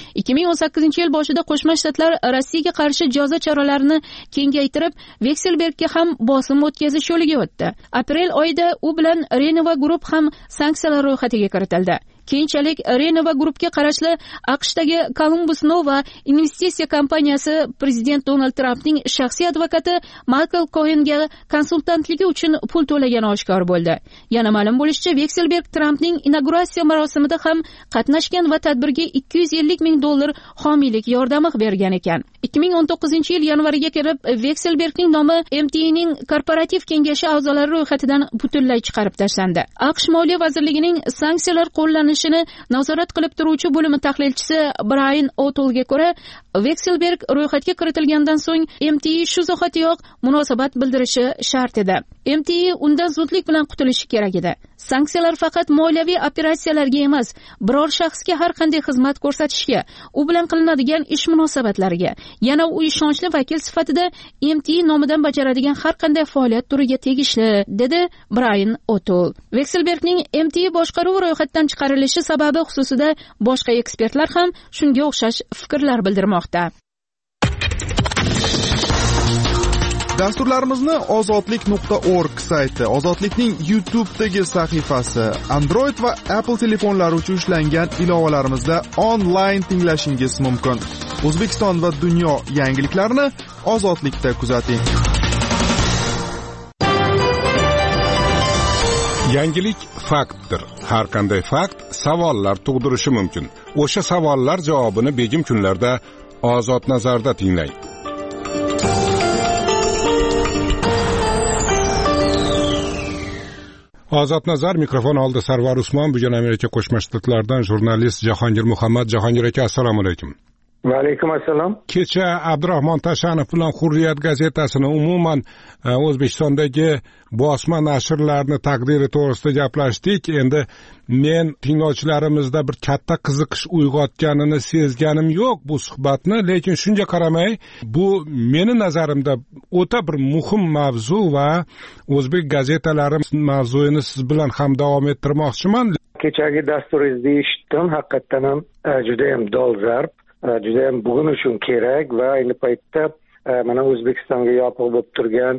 2018-yil boshida Qo'shma Shtatlar Rossiyaga qarshi jazo choralarini kengaytirib, Vekselbergga ham bosim o'tkazish yo'liga o'tdi. Aprel oyida u bilan Renova Group ham sanksiyalar ro'yxatiga kiritildi. Keyinchalik Renova Groupga qarashli AQShdagi Columbus Nova investitsiya kompaniyasi prezident Donald Trampning shaxsiy advokati Michael Cohenga konsultantligi uchun pul to'lagani oshkor bo'ldi. Yana ma'lum bo'lishicha, Vekselberg Trampning inauguratsiya marosimida ham qatnashgan va tadbirga $250 ming homiylik yordami bergan ekan. 2019-yil yanvariga kirib Vekselbergning nomi MITning korporativ kengashi a'zolari ro'yxatidan butunlay chiqarib tashlandi. AQSh Moliya vazirligining sanksiyalar qo'llanishini nazorat qilib turuvchi bo'limi tahlilchisi Brian O'Toolga ko'ra, Vekselberg ro'yxatga kiritilgandan so'ng MIT shu zahotiyoq munosabat bildirishi shart edi. MIT undan zudlik bilan qutulishi kerak edi. Sanksiyalar faqat moliyaviy operatsiyalarga emas, biror shaxsga har qanday xizmat ko'rsatishga, u bilan qilinadigan ish munosabatlariga, yana u ishonchli vakil sifatida MIT nomidan bajaradigan har qanday faoliyat turiga tegishli, dedi Brian O'Tool. Vekselbergning MIT boshqaruvi ro'yxatdan chiqarilishi sababi xususida boshqa ekspertlar ham shunga o'xshash fikrlar bildirmoqda. Dasturlarimizni ozodlik.org sayti, Ozodlikning YouTube'dagi sahifasi, Android va Apple telefonlari uchun ishlangan ilovalarimizda onlayn tinglashingiz mumkin. O'zbekiston va dunyo yangiliklarini Ozodlikda kuzating. Yangilik faktdir. Har qanday fakt savollar tug'dirishi mumkin. O'sha savollar javobini begim kunlarda Ozod nazarda tinglang. Ozod nazar mikrofon oldi Sarvar Usmon, bugun Amerika Qo'shma Shtatlaridan jurnalist Jahongir Muhammad. Jahongir aka, assalomu alaykum. va alaykum assalom. Kecha Abdurahmon Tashanov bilan Hurriyat gazetasini, umuman O'zbekistondagi bosma nashrlarni taqdiri to'g'risida gaplashdik. Endi men tinglovchilarimizda bir katta qiziqish uyg'otganini sezganim yo'q bu suhbatni, lekin shunga qaramay, bu meni nazarimda o'ta bir muhim mavzu va o'zbek gazetalari mavzuyini siz bilan ham davom ettirmoqchiman. Kechagi dasturingizni eshitdim, haqiqatan ham juda ham dolzarb, juda ham bugun uchun kerak va ayni paytda mana O'zbekistonga yopiq bo'lib turgan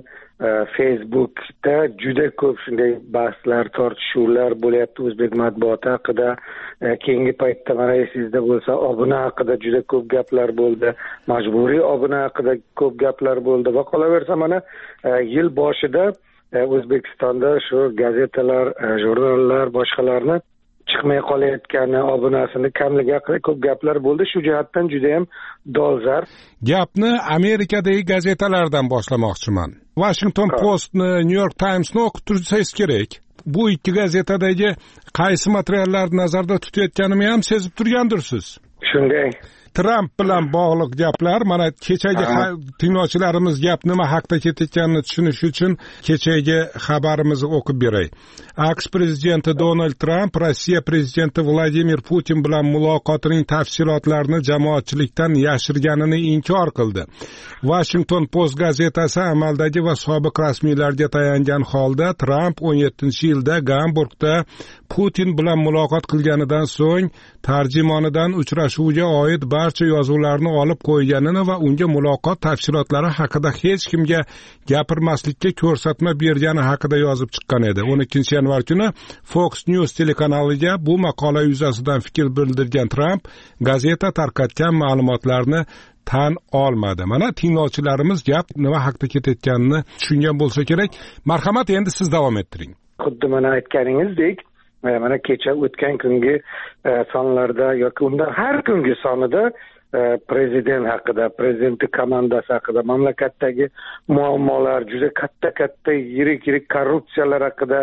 Facebookda juda ko'p shunday bahslar, tortishuvlar bo'lyapti o'zbek matbuoti haqida. Keyingi paytda mana esingizda bo'lsa, obuna haqida juda ko'p gaplar bo'ldi, majburiy obuna haqida ko'p gaplar bo'ldi va qolaversa mana yil boshida O'zbekistonda shu gazetalar, jurnallar, boshqalarni chiqmay qolayotgani, obunasini kamligi haqida ko'p gaplar bo'ldi. Shu jihatdan juda ham dolzarb. Gapni Amerikadagi gazetalardan boshlamoqchiman. Washington Postni, New York Timesni o'qib tursangiz kerak. Bu ikki gazetadagi qaysi materiallarni nazarda tutayotganimni ham sezib turgandirsiz. Shunday. Trump bilan bog'liq gaplar, mana kechagi tinglovchilarimiz gap nima haqida ketayotganini tushunish uchun kechagi xabarimizni o'qib beray. AQSh prezidenti Donald Trump Rossiya prezidenti Vladimir Putin bilan muloqotining tafsilotlarini jamoatchilikdan yashirganini inkor qildi. Washington Post gazetasi amaldagi va sobiq rasmiylarga tayangan holda Trump 17-yilda Gamburgda Putin bilan muloqot qilganidan so'ng tarjimonidan uchrashuvga oid barcha yozuvlarni olib qo'yganini va unga muloqot tafsilotlari haqida hech kimga gapirmaslikka ko'rsatma bergani haqida yozib chiqqan edi. 12-yanvar kuni Fox News telekanaliga bu maqola yuzasidan fikr bildirgan Trump gazeta tarqatgan ma'lumotlarni tan olmadi. Mana tinglovchilarimiz gap nima haqida ketayotganini tushungan bo'lsa kerak. Marhamat, endi siz davom ettiring. Xuddi mana aytganingizdek, mana kecha o'tgan kungi sonlarda yoki undan har kungi sonida prezident haqida, prezidentning komandasi haqida, mamlakatdagi muammolar, juda katta yirik korrupsiyalar haqida,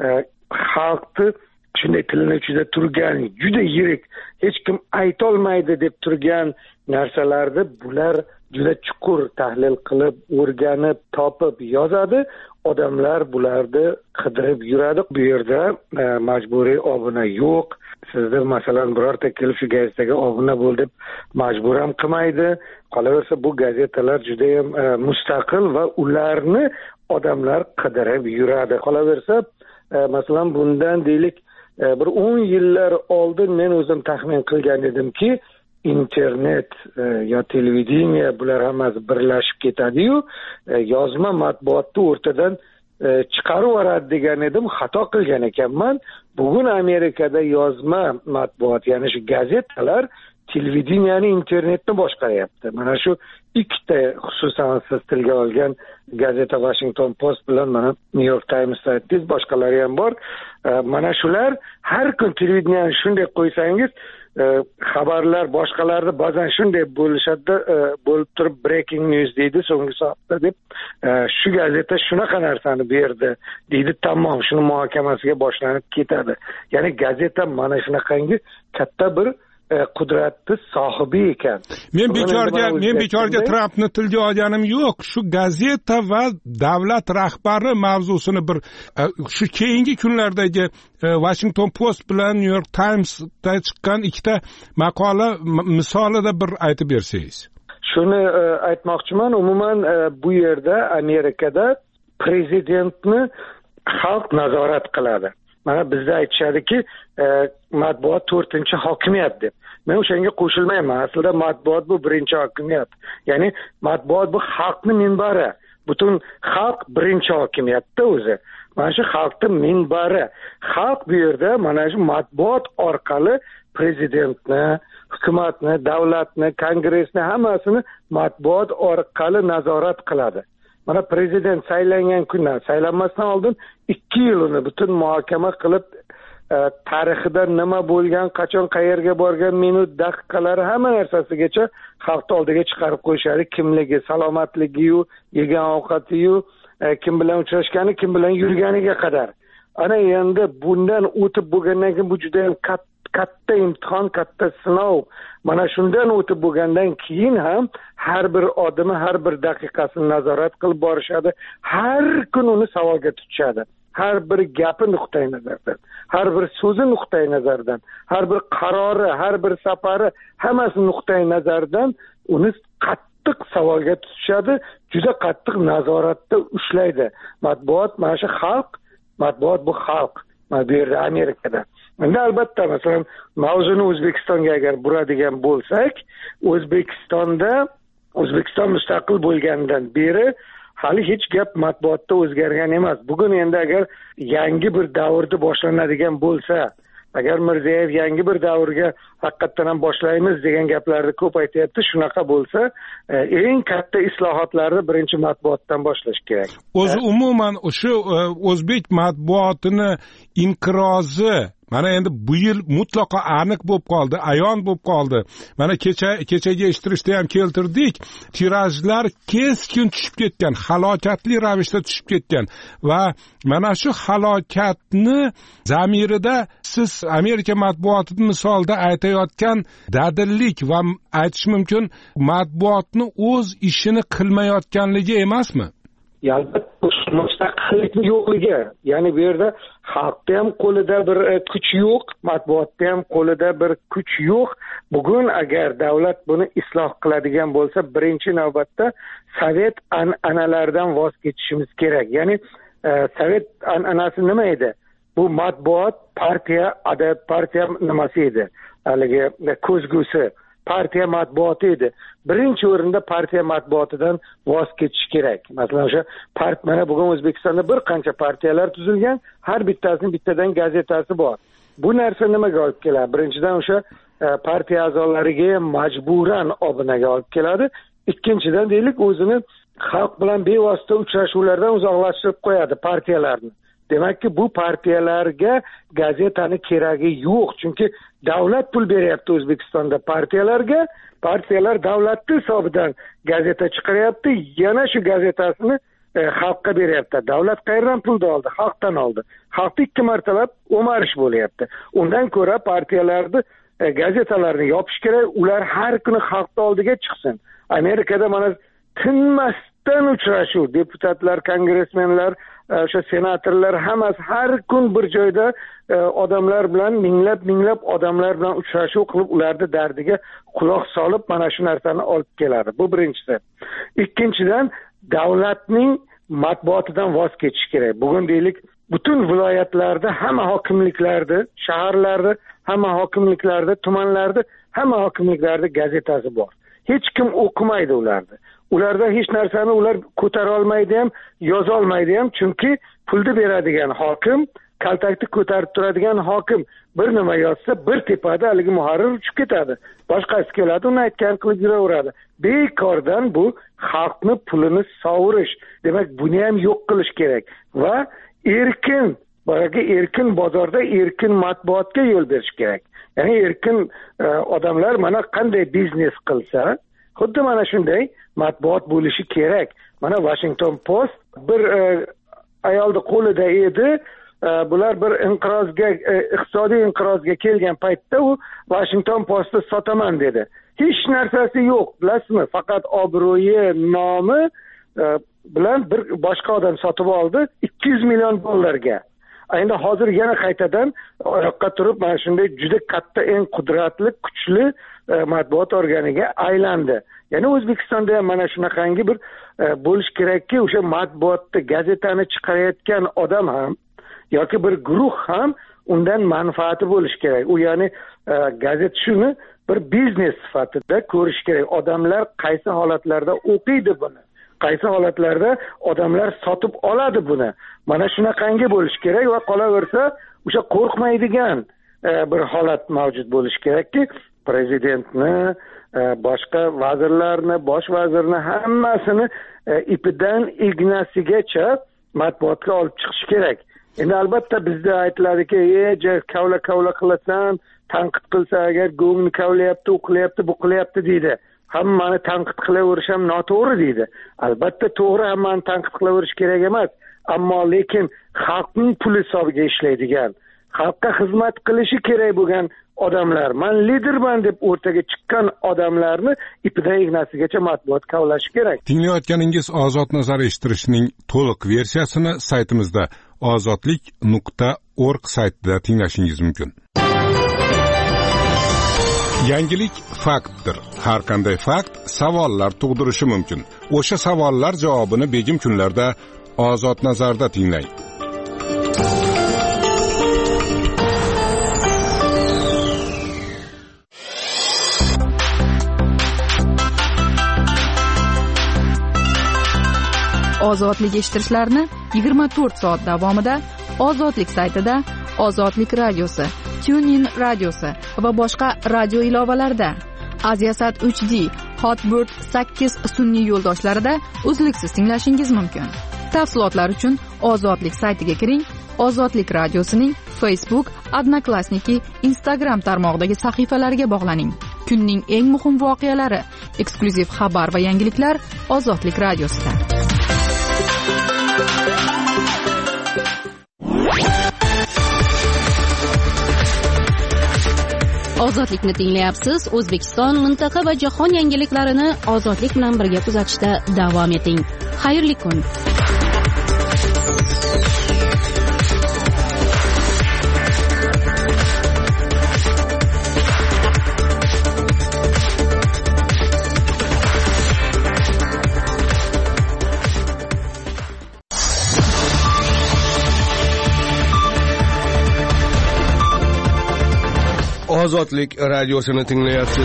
xalqni shunday tilini ichida turgan, juda yirik, hech kim aytolmaydi deb turgan narsalarni bular juda chuqur tahlil qilib, o'rganib, topib yozadi. Odamlar bularni qidirib yuradi. Bu yerda majburiy obuna yo'q. Sizda masalan birorta kelib shu gazetaga obuna bo'l deb majbur ham qilmaydi. Qolaversa bu gazetalar juda ham mustaqil va ularni odamlar qidirib yuradi. Qolaversa masalan bundan deylik bir 10 yillar oldin men o'zim taxmin qilgan edimki, internet yo televideniya bular hammasi birlashib ketadi-yu, yozma matbuotni o'rtadan chiqarib yuboradi degan edim, xato qilgan ekanman. Bugun Amerikada yozma matbuot, ya'ni shu gazetalar televideniyani, internetni boshqaryapti. Mana shu ikkita xususan siz tilga olgan gazeta Washington Post bilan mana New York Times aytdingiz, boshqalari ham bor. Mana shular har kun televideniyani shunday qo'ysangiz, xabarlar boshqalarni ba'zan shunday bo'lishadi, bo'lib turib breaking news deydi so'nggi soatda deb, shu gazeta shunaqa narsani berdi deydi, tamom, shuni muhokamasiga boshlanib ketadi. Ya'ni gazeta mana shunaqangi katta bir qudratni sohibi ekan. Men bekorga Trumpni tilga olganim yo'q. Shu gazeta va davlat rahbari mavzusini bir shu keyingi kunlardagi Washington Post bilan New York Times'da chiqqan ikkita maqola misolida bir aytib bersangiz. Shuni aytmoqchiman, umuman bu yerda Amerikada prezidentni xalq nazorat qiladi. Mana bizda aytishadiki, matbuot 4-hokimiyat deb. Men o'shanga qo'shilmayman. Aslida matbuot bu 1-hokimiyat. Ya'ni matbuot bu xalqning minbari. Butun xalq 1-hokimiyatda o'zi. Mana shu xalqning minbari. Xalq bu yerda mana shu matbuot orqali prezidentni, hukumatni, davlatni, kongressni hammasini matbuot orqali nazorat qiladi. Mana prezident saylangan kundan, saylanmasdan oldin 2 yil uni butun muhokama qilib, tarixida nima bo'lgan, qachon qayerga borgan, minut, daqiqalari hamma narsasigacha xalqning oldiga chiqarib qo'yishadi. Kimligi, salomatligi-yu, yegan ovqati-yu, kim bilan uchrashgani, kim bilan yurganiga qadar. Ana endi bundan o'tib bo'lgandan keyin bu juda ham katta imtihon, katta sinov. Mana shundan o'tib bo'lgandan keyin ham har bir odami, har bir daqiqasini nazorat qilib borishadi. Har kun uni savolga tutishadi. Har bir gapi nuqtai nazardan, har bir so'zi nuqtai nazardan, har bir qarori, har bir safari hammasi nuqtai nazardan uni qattiq savolga tutishadi, juda qattiq nazoratda ushlaydi. Matbuot mana shu xalq, matbuot bu xalq. Mana bu yerda Amerikada. Endi albatta masalan mavzuni O'zbekistonga agar buradigan bo'lsak, O'zbekiston mustaqil bo'lgandan beri hali hech gap matbuotda o'zgargan emas. Bugun endi agar yangi bir davrda boshlanadigan bo'lsa, agar Mirziyoyev yangi bir davrga haqiqatan ham boshlaymiz degan gaplarni ko'p aytayapti, shunaqa bo'lsa, eng katta islohotlarni birinchi matbuotdan boshlash kerak. O'zi umuman o'sha o'zbek matbuotini inqirozi mana endi bu yil mutlaqo aniq bo'lib qoldi, ayon bo'lib qoldi. Mana kechaga eshittirishda ham keltirdik, tirajlar keskin tushib ketgan, halokatli ravishda tushib ketgan va mana shu halokatni zamirida siz Amerika matbuoti misolida aytayotgan dadillik va aytish mumkin matbuotni o'z ishini qilmayotganligi emasmi? Albatta mustaqillikning yo'qligi, ya'ni bu yerda xalqda ham qo'lida bir kuch yo'q, matbuotda ham qo'lida bir kuch yo'q. Bugun agar davlat buni isloh qiladigan bo'lsa, birinchi navbatda sovet an'analaridan voz kechishimiz kerak. Ya'ni sovet an'anasi nima edi? Bu matbuot, partiya nimasi edi? Haligi ko'zgusi partiya matbuoti edi. Birinchi o'rinda partiya matbuotidan voz kechish kerak. Masalan, o'sha mana bugun O'zbekistonda bir qancha partiyalar tuzilgan, har bittasining bittadan gazetasi bor. Bu narsa nimaga olib keladi? Birinchidan o'sha partiya a'zolariga majburan obunaga olib keladi. Ikkinchidan deylik, o'zini xalq bilan bevosita uchrashuvlardan uzoqlashtirib qo'yadi partiyalarni. Demakki, bu partiyalarga gazetani keragi yo'q, chunki davlat pul beryapti O'zbekistonda partiyalarga, partiyalar davlatning hisobidan gazeta chiqaryapti, yana shu gazetasini xalqqa beryapti. Davlat qayerdan pulni oldi? Xalqdan oldi. Xalqni 2 martalab o'marish bo'lyapti. Undan ko'ra partiyalarni gazetalarni yopish kerak, ular har kuni xalqning oldiga chiqsin. Amerikada mana tinmasdan uchrashuv, deputatlar, kongressmenlar, o'sha senatorlar hammasi har kun bir joyda odamlar bilan minglab odamlar bilan uchrashuv qilib, ularning dardiga quloq solib mana shu narsani olib keladi. Bu birinchisi. Ikkinchidan, davlatning matbuotidan voz kechish kerak. Bugun deylik, butun viloyatlarda, hamma hokimliklarda, shaharlarda, hamma hokimliklarda, tumanlarda, hamma hokimliklarda gazetasi bor. Hech kim o'qimaydi ularni. Ularda hech narsani ular ko'tara olmaydi ham, yoza olmaydi ham, chunki pulni beradigan hokim, kaltakni ko'tarib turadigan hokim bir nima yozsa, bir tepada haligi muharrir uchib ketadi. Boshqasi keladi, uni aytgan qilib yuraveradi. Bekordan bu xalqni pulini sovurish. Demak, buni ham yo'q qilish kerak va erkin bozorda erkin matbuotga yo'l berish kerak. Ya'ni erkin odamlar mana qanday biznes qilsa, xuddi mana shunday matbuot bo'lishi kerak. Mana Washington Post bir ayolni qo'lida edi. Bular bir iqtisodiy inqirozga kelgan paytda u Washington Postni sotaman dedi. Hech narsasi yo'q, bilasizmi? Faqat obro'yi, nomi bilan bir boshqa odam sotib oldi $200 million. Endi hozir yana qaytadan oyoqqa turib mana shunday juda katta, eng qudratli, kuchli matbuot organiga aylandi. Ya'ni O'zbekistonda ham mana shunaqangi bir bo'lish kerakki, o'sha matbuotda gazetani chiqarayotgan odam ham yoki bir guruh ham undan manfaati bo'lish kerak. U ya'ni gazeta shuni bir biznes sifatida ko'rish kerak. Odamlar qaysi holatlarda o'qiydi buni? Qaysi holatlarda odamlar sotib oladi buni? Mana shunaqangi bo'lish kerak va qolaversa, o'sha qo'rqmaydigan bir holat mavjud bo'lish kerakki, prezidentni, boshqa vazirlarni, bosh vazirni hammasini ipidan ignasigacha matbuotga olib chiqish kerak. Endi albatta bizda aytiladiki, kavla qilasan, tanqid qilsa agar go'ngni kavlayapti, u qilyapti, bu qilyapti deydi. Hammani tanqid qilaverish ham noto'g'ri deydi. Albatta to'g'ri, hammani tanqid qilaverish kerak emas. Ammo lekin xalqning puli hisobiga ishlaydigan, xalqqa xizmat qilishi kerak bo'lgan odamlar, man liderman deb o'rtaga chiqqan odamlarni ipidan ignasigacha matbuot kavlashi kerak. Tinglayotganingiz Ozod nazar eshittirishning to'liq versiyasini saytimizda ozodlik.org saytida tinglashingiz mumkin. Yangilik faktdir. Har qanday fakt savollar tug'dirishi mumkin. O'sha savollar javobini begim kunlarda Ozod nazarda tinglang. Ozodlik eshittirishlarni 24 soat davomida Ozodlik saytida, Ozodlik radiosi, TuneIn radiosi va boshqa radio ilovalarida, Aziasat 3D, Hotbird 8 sun'iy yo'ldoshlarida uzluksiz tinglashingiz mumkin. Tafsilotlar uchun Ozodlik saytiga kiring. Ozodlik radiosining Facebook, Odnoklassniki, Instagram tarmog'idagi sahifalariga bog'laning. Kunning eng muhim voqealari, eksklyuziv xabar va yangiliklar Ozodlik radiosida. Ozodlikni tinglayapsiz. O'zbekiston, mintaqa va jahon yangiliklarini ozodlik bilan birga kuzatishda davom eting. Xayrli kun. Ozodlik radiosini tinglayapsiz.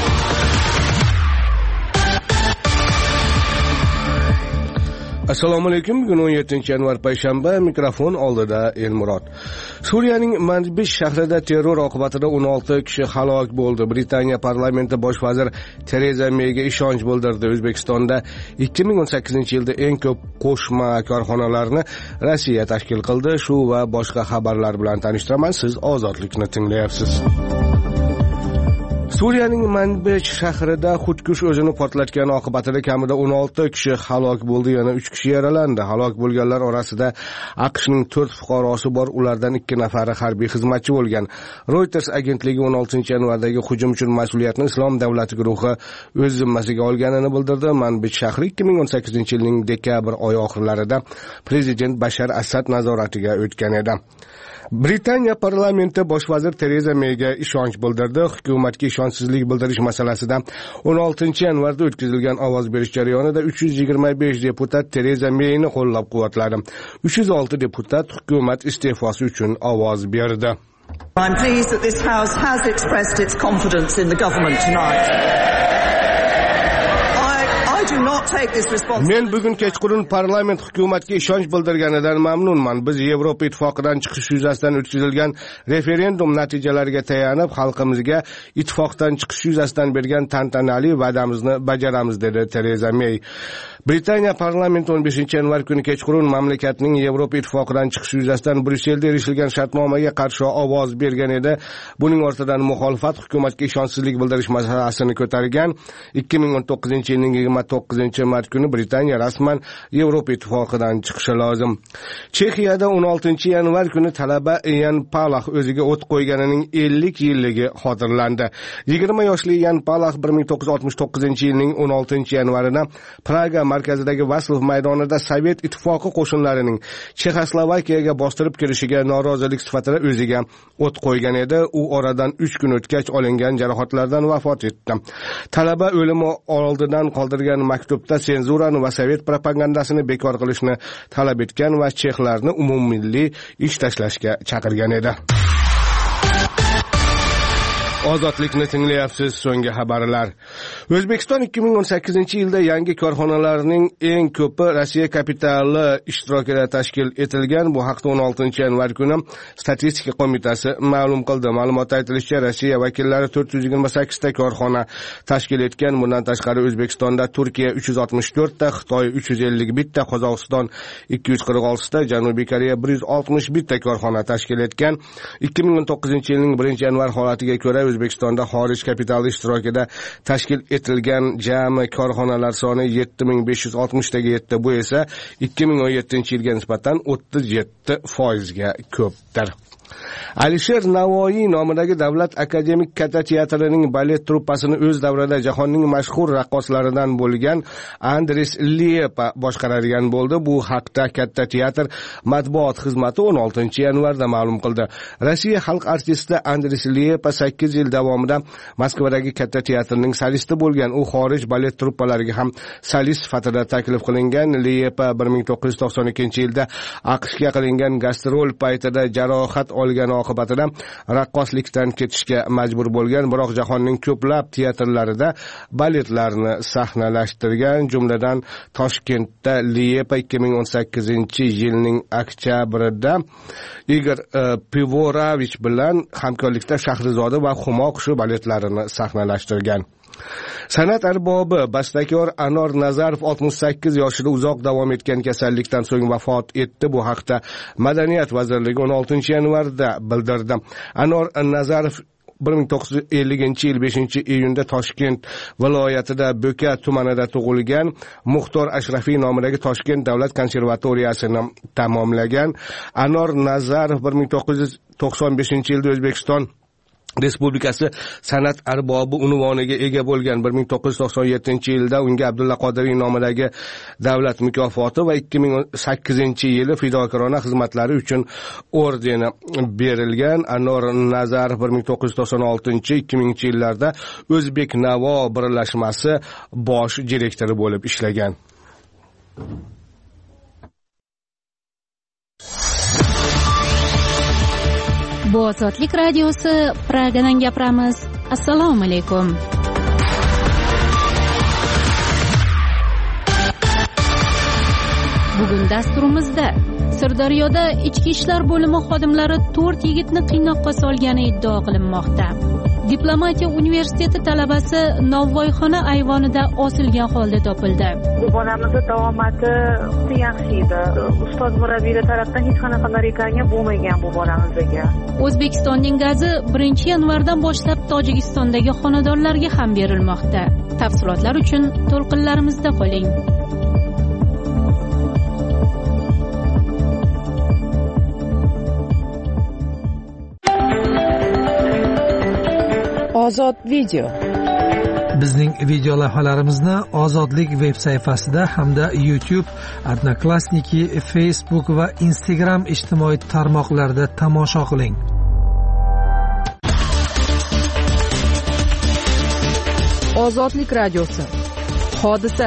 Assalomu alaykum. Bugun 17-yanvar payshanba, mikrofon oldida Elmurod. Suriyaning Manbij shahrida terror oqibatida 16 kishi halok bo'ldi. Britaniya parlamenti bosh vazir Tereza Meyga ishonch bildirdi. O'zbekistonda 2018-yilda eng ko'p qo'shma korxonalarni Rossiya tashkil qildi. Shu va boshqa xabarlar bilan tanishtiraman. Siz Ozodlikni tinglayapsiz. Suriyaning Manbij shahrida xudkush o'zini portlatgani oqibatida kamida 16 kishi halok bo'ldi, yana 3 kishi yaralandi. Halok bo'lganlar orasida AQShning 4 fuqarosi bor, ulardan 2 nafari harbiy xizmatchi bo'lgan. Reuters agentligi 16-yanvardagi hujum uchun mas'uliyatni Islom davlati guruhi o'z zimmasiga olganini bildirdi. Manbij shahri 2018-yilning dekabr oyi oxirlarida prezident Bashar Asad nazoratiga o'tgan edi. Britaniya parlamenti bosh vazir Tereza Meyga ishonch bildirdi. Hukumatga ishonchsizlik bildirish masalasida 16-yanvarda o'tkazilgan ovoz berish jarayonida 325 deputat Tereza Meyni qo'llab-quvvatladi. 306 deputat hukumat iste'fosi uchun ovoz berdi. I'm pleased that this House has expressed its confidence in the government tonight. Men bugun kechqurun parlament hukumatga ishonch bildirganidan mamnunman. Biz Yevropa ittifoqidan chiqish yuzasidan o'tkazilgan referendum natijalariga tayanib, xalqimizga ittifoqdan chiqish yuzasidan bergan tantanali va'damizni bajaramiz, dedi Tereza Mey. Britaniya parlamenti 15-yanvar kuni kechqurun mamlakatning Yevropa ittifoqidan chiqish yuzasidan Bryusselda erishilgan shartnomaga qarshi ovoz bergan edi. Buning ortidan muxolifat hukumatga ishonchsizlik bildirish masalasini ko'targan. 2019-yilning 29-mart kuni Britaniya rasman Yevropa ittifoqidan chiqishi lozim. Chexiyada 16-yanvar kuni talaba Yan Palach o'ziga o't qo'yganining 50 yilligi xotirlandi. 20 yoshli Yan Palach 1969-yilning 16-yanvarida Praga markazidagi Vaslov maydonida Sovet ittifoqi qo'shinlarining Chexoslovakiyaga bostirib kirishiga norozilik sifatida o'ziga o't qo'ygan edi. U oradan 3 kun o'tgach olingan jarohatlardan vafot etdi. Talaba o'limi oldidan qoldirgan maktubda senzurani va sovet propagandasini bekor qilishni talab etgan va chexlarni umummilliy ish tashlashga chaqirgan edi. Ozodlikni tinglayapsiz. So'nggi xabarlar. O'zbekiston 2018-yilda yangi korxonalarning eng ko'pi Rossiya kapitali ishtirokida tashkil etilgan. Bu haqda 16-yanvar kuni Statistika qo'mitasi ma'lum qildi. Ma'lumotda aytilishicha, Rossiya vakillari 428 ta korxona tashkil etgan. Bundan tashqari O'zbekistonda Turkiya 364 ta, Xitoy 351 ta, Qozog'iston 246 ta, Janubiy Koreya 161 ta korxona tashkil etgan. 2019-yilning 1-yanvar holatiga ko'ra O'zbekistonda xorij kapitali ishtirokida tashkil etilgan jami korxonalar soni 7560 taga yetdi. Bu esa 2017-yilga nisbatan 37% ga ko'pdir. Alisher Navoiy nomidagi Davlat akademik katta teatrining balet truppasini o'z davrida jahonning mashhur raqqoslaridan bo'lgan Andris Liepa boshqaradigan bo'ldi. Bu haqda katta teatr matbuot xizmati 16 yanvarda ma'lum qildi. Rossiya xalq artisti Andris Liepa 8 yil davomida Moskvadagi katta teatrning solisti bo'lgan. U xorij balet truppalariga ham solist sifatida taklif qilingan. Liepa 1992-yilda AQShga qilingan gastrol paytida jarohat olgan oqibatida raqqoslikdan ketishga majbur bo'lgan, biroq jahonning ko'plab teatrlarida baletlarni sahnalashtirgan, jumladan Toshkentda Liepa 2018-yilning oktyabrida Igor Pivorovich bilan hamkorlikda Shahrizoda va Humo qushi baletlarini sahnalashtirgan. San'at arbobi bastakor Anor Nazarov 68 yoshida uzoq davom etgan kasallikdan so'ng vafot etdi. Bu haqda Madaniyat vazirligi 16 yanvarda bildirdi. Anor Nazarov 1950-yil 5-iyunda Toshkent viloyatida Bo'ka tumanida tug'ilgan. Muxtor Ashrafiy nomidagi Toshkent davlat konservatoriyasini tamomlagan. Anor Nazarov 1995-yilda O'zbekiston Respublikasi san'at arbobi unvoniga ega bo'lgan. 1997-yilda unga Abdulla Qodiriy nomidagi davlat mukofoti va 2008-yili fidokorona xizmatlari uchun ordeni berilgan. Anor Nazarov 1996-2000-yillarda O'zbek Navo birlashmasi bosh direktori bo'lib ishlagan. Bu Ozodlik radiosi, Pragadan gapiramiz. Assalomu alaykum. Bugun dasturimizda Sirdaryoda ichki ishlar bo'limi xodimlari 4 yigitni qiynoqqa solgani iddao qilinmoqda. Diplomatiya universiteti talabasi Novvoyxona ayvonida osilgan holda topildi. Bu bolamizning davomati yaxshi edi. Ustoz murabbiylar tomonidan hech qanaqa narekanga bo'lmagan bu bolamizga. O'zbekistonning gazi 1-yanvardan boshlab Tojikistondagi xonadonlarga ham berilmoqda. Tafsilotlar uchun to'lqinlarimizda qoling. Ozod video. Bizning video lavhalarimizni Ozodlik veb sayfasida hamda YouTube, Odnoklassniki, Facebook va Instagram ijtimoiy tarmoqlarida tomosha qiling. Ozodlik radiosi. Hodisa.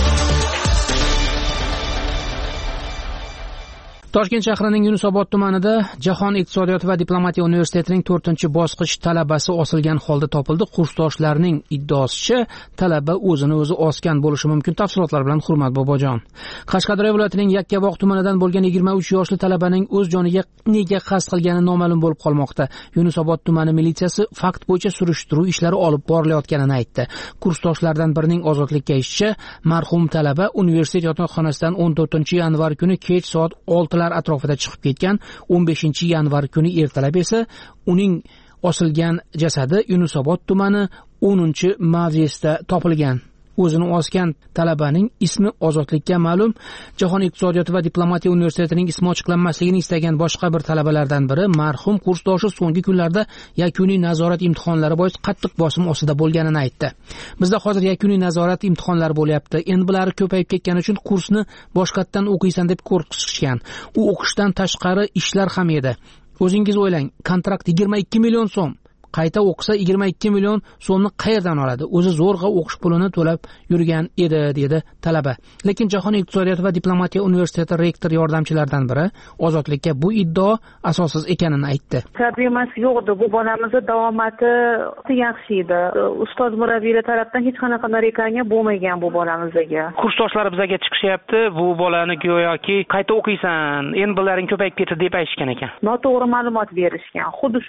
Toshkent shahrining Yunusobod tumanida Jahon iqtisodiyoti va diplomatiya universitetining 4-bosqich talabasi osilgan holda topildi. Kursdoshlarning iddaosicha talaba o'zini o'zi osgan bo'lishi mumkin. Tafsilotlar bilan Hurmat Bobojon. Qashqadaryo viloyatining Yakkabog' tumanidan bo'lgan 23 yoshli talabaning o'z joniga nega qasd qilgani noma'lum bo'lib qolmoqda. Yunusobod tumani militsiyasi fakt bo'yicha surishtiruv ishlari olib borilayotganini aytdi. Kursdoshlardan birining Ozodlikka aytishicha, marhum talaba universitet yotoqxonasidan 14-yanvar kuni kech soat 6 atrofida chiqib ketgan. 15-yanvar kuni ertalab esa uning osilgan jasadi Yunusobod tumani 10-mavzesida topilgan. O'zini osgan talabaning ismi Ozodlikka ma'lum. Jahon iqtisodiyoti va diplomatiya universitetining ismi ochiqlanmasligini istagan boshqa bir talabalardan biri marhum kursdoshi so'nggi kunlarda yakuniy nazorat imtihonlari bois qattiq bosim ostida bo'lganini aytdi. Bizda hozir yakuniy nazorat imtihonlari bo'lyapti. Endi bular ko'payib ketgani uchun kursni boshqatdan o'qiysan deb qo'rqitishgan. U o'qishdan tashqari ishlar ham edi. O'zingiz o'ylang, kontrakt 22 million so'm. Qayta o'qisa 22 million so'mni qayerdan oladi? O'zi zo'rg'a o'qish pulini to'lab yurgan edi, dedi talaba. Lekin Jahon iqtisodiyoti va diplomatiya universiteti rektor yordamchilaridan biri Ozodlikka bu iddao asossiz ekanini aytdi. Problemasi yo'qdi. Bu bolamizning davomati yaxshi edi. Ustoz murabbiylar tomonidan hech qanaqa narekanga bo'lmagan bu bolamizga. Kursdoshlari bizga chiqishyapti. Bu bolani go'yoki qayta o'qiysan, endi bularning ko'payib ketdi deb aytishgan ekan. Noto'g'ri ma'lumot berishgan. Xuddi shu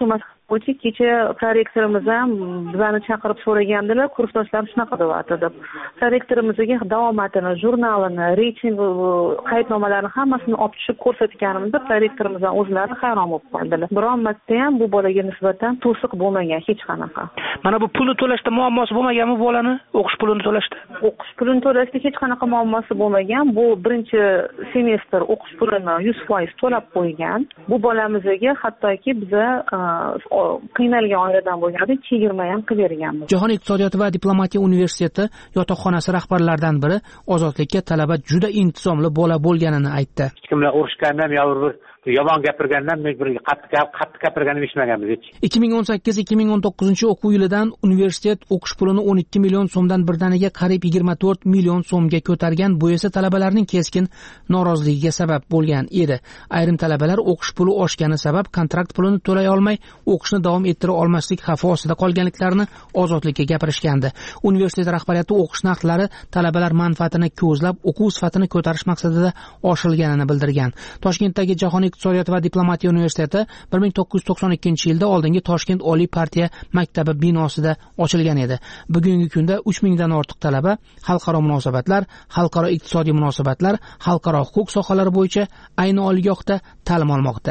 bo'yicha kecha prorektorimiz ham bizani chaqirib so'ragandilar, kursdoshlarim shunaqa deyapti deb. Prorektorimizga davomatini, jurnalini, reyting qaydnomalarini hammasini olib tushib ko'rsatganimizda prorektorimiz ham o'zlari hayron bo'lib qoldilar. Biron marta ham bu bolaga nisbatan to'siq bo'lmagan hech qanaqa. Mana bu pulni to'lashda muammosi bo'lmaganmi bolani? O'qish pulini to'lashda? O'qish pulini to'lashda hech qanaqa muammosi bo'lmagan. Bu birinchi semestr o'qish pulini 100% to'lab qo'ygan. Bu bolamizga hattoki biza qiynalgan oiladan bo'lganda chegirma ham qilib berganmiz. Jahon iqtisodiyoti va diplomatiya universiteti yotoqxonasi rahbarlaridan biri ozodlikka talaba juda intizomli bola bo'lganini aytdi. Hech kimlar urushgandan yo bir yomon gapirgandan men bir qattiq gapirganim eshitmaganmiz hech. 2018-2019 o'quv yilidan universitet o'qish pulini 12 million so'mdan birdaniga qariyb 24 million so'mga ko'targan. Bu esa talabalarning keskin noroziligiga sabab bo'lgan edi. Ayrim talabalar o'qish puli oshgani sabab kontrakt pulini to'lay olmay, o'qishni davom ettira olmaslik xavfi ostida qolganliklarini ozodlikka gapirishgandi. Universitet rahbariyati o'qish narxlari talabalar manfaatini ko'zlab, o'quv sifatini ko'tarish maqsadida oshirilganini bildirgan. Toshkentdagi Jahon iqtisodiyot va diplomatiya universiteti 1992-yilda oldingi Toshkent Oliy partiya maktabi binosida ochilgan edi. Bugungi kunda 3000 dan ortiq talaba xalqaro munosabatlar, xalqaro iqtisodiy munosabatlar, xalqaro huquq sohalari bo'yicha ayni oliygohda ta'lim olmoqda.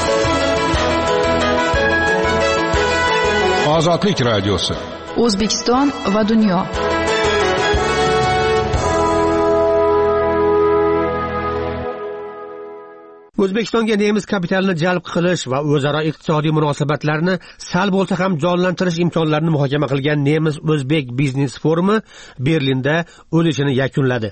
Ozodlik radiosi. O'zbekiston va dunyo. O'zbekistonga nemis kapitalini jalb qilish va o'zaro iqtisodiy munosabatlarni sal bo'lsa ham jonlantirish imkonlarini muhokama qilgan Nemis-O'zbek biznes forumi Berlinda o'z ishini yakunladi.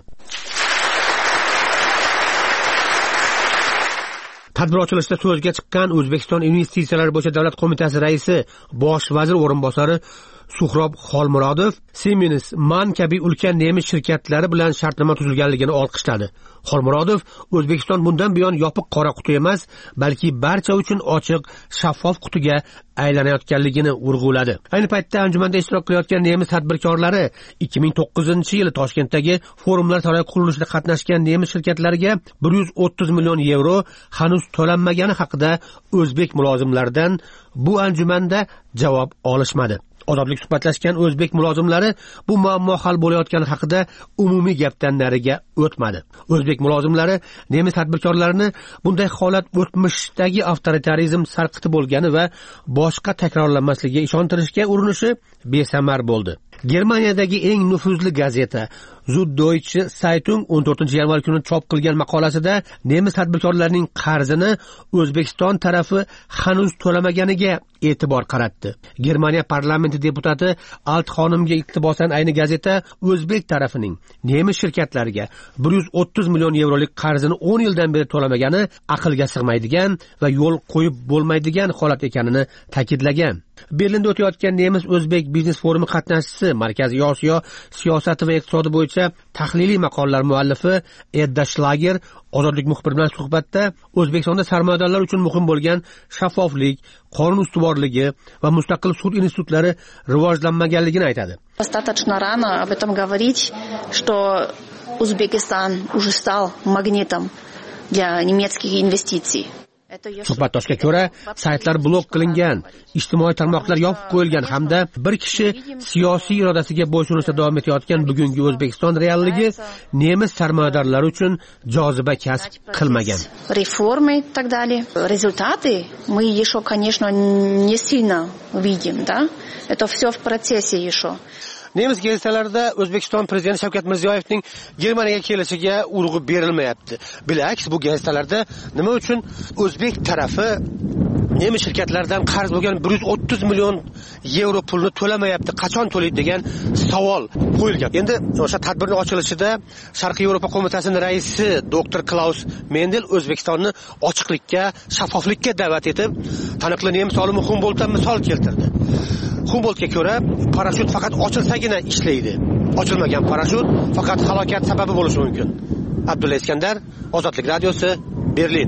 Tadbir ochilishida so'zga chiqqan O'zbekiston investitsiyalar bo'yicha davlat qo'mitasi raisi, bosh vazir o'rinbosari Suhrob Xolmurodov Siemens, MAN kabi ulkan nemis shirkatlari bilan shartnoma tuzilganligini olqishladi. Xolmurodov O'zbekiston bundan buyon yopiq qora quti emas, balki barcha uchun ochiq, shaffof qutiga aylanayotganligini urg'uladi. Ayni paytda anjumanda ishtirok qilayotgan nemis tadbirkorlari 2009-yili Toshkentdagi forumlar saroyi qurilishida qatnashgan nemis shirkatlariga 130 million yevro hanuz to'lanmagani haqida o'zbek mulozimlaridan bu anjumanda javob olishmadi. Ozodlik suhbatlashgan o'zbek mulozimlari bu muammo hal bo'layotgani haqida umumiy gapdan nariga o'tmadi. O'zbek mulozimlari nemis tadbirkorlarini bunday holat o'tmishdagi avtoritarizm sarqiti bo'lgani va boshqa takrorlanmasligiga ishontirishga urinishi besamar bo'ldi. Germaniyadagi eng nufuzli gazeta Süddeutsche Zeitung 14-yanvar kuni chop qilgan maqolasida nemis tadbirkorlarining qarzini O'zbekiston tarafi hanuz to'lamaganiga e'tibor qaratdi. Germaniya parlamenti deputati Alt xonimga iqtibosan ayni gazeta o'zbek tarafining nemis shirkatlariga 130 million yevrolik qarzini 10 yildan beri to'lamagani aqlga sig'maydigan va yo'l qo'yib bo'lmaydigan holat ekanini ta'kidlagan. Berlinda o'tayotgan Nemis-O'zbek biznes forumi qatnashchisi, Markaziy Osiyo siyosati va iqtisodi bo'yicha tahliliy maqolalar muallifi Edda Schlager Ozodlik muxbiri bilan suhbatda O'zbekistonda sarmoyadorlar uchun muhim bo'lgan shaffoflik, qonun ustuvorligi va mustaqil sud institutlari rivojlanmaganligini aytadi. Достаточно рано об этом говорить, что Узбекистан уже стал магнитом для немецких инвестиций. Suhbatdoshga ko'ra, saytlar blok qilingan, ijtimoiy tarmoqlar yopib qo'yilgan hamda bir kishi siyosiy irodasiga bo'ysunishda davom etayotgan bugungi O'zbekiston realligi nemis sarmoyadorlari uchun joziba kasb qilmagan. Реформы и так далее. Результаты мы еще, конечно, не сильно видим, да? Это все в процессе еще. Nemis gazetalarida O'zbekiston prezidenti Shavkat Mirziyoyevning Germaniyaga kelishiga urg'u berilmayapti. Bilaks, bu gazetalarda nima uchun o'zbek tarafi nemis shirkatlaridan qarz bo'lgan 130 million yevro pulni to'lamayapti, qachon to'laydi degan savol qo'yilgan. Endi o'sha tadbirning ochilishida Sharqiy Yevropa qo'mitasining raisi Dr. Klaus Mendel O'zbekistonni ochiqlikka, shaffoflikka da'vat etib, taniqli nemis olimi Humboldtdan misol keltirdi. Humboldtga ko'ra, parashyut faqat ochilsagina ishlaydi. Ochilmagan parashyut faqat halokat sababi bo'lishi mumkin. Abdulla Iskandar, Ozodlik radiosi, Berlin.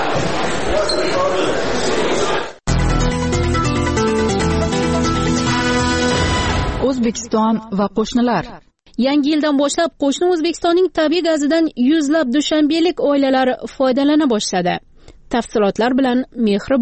O'zbekiston va qo'shnilar. Yangi yildan boshlab qo'shni O'zbekistonning tabiiy gazidan yuzlab dushanbelik oilalar foydalana boshladi. Tafsilotlar bilan Mehribon.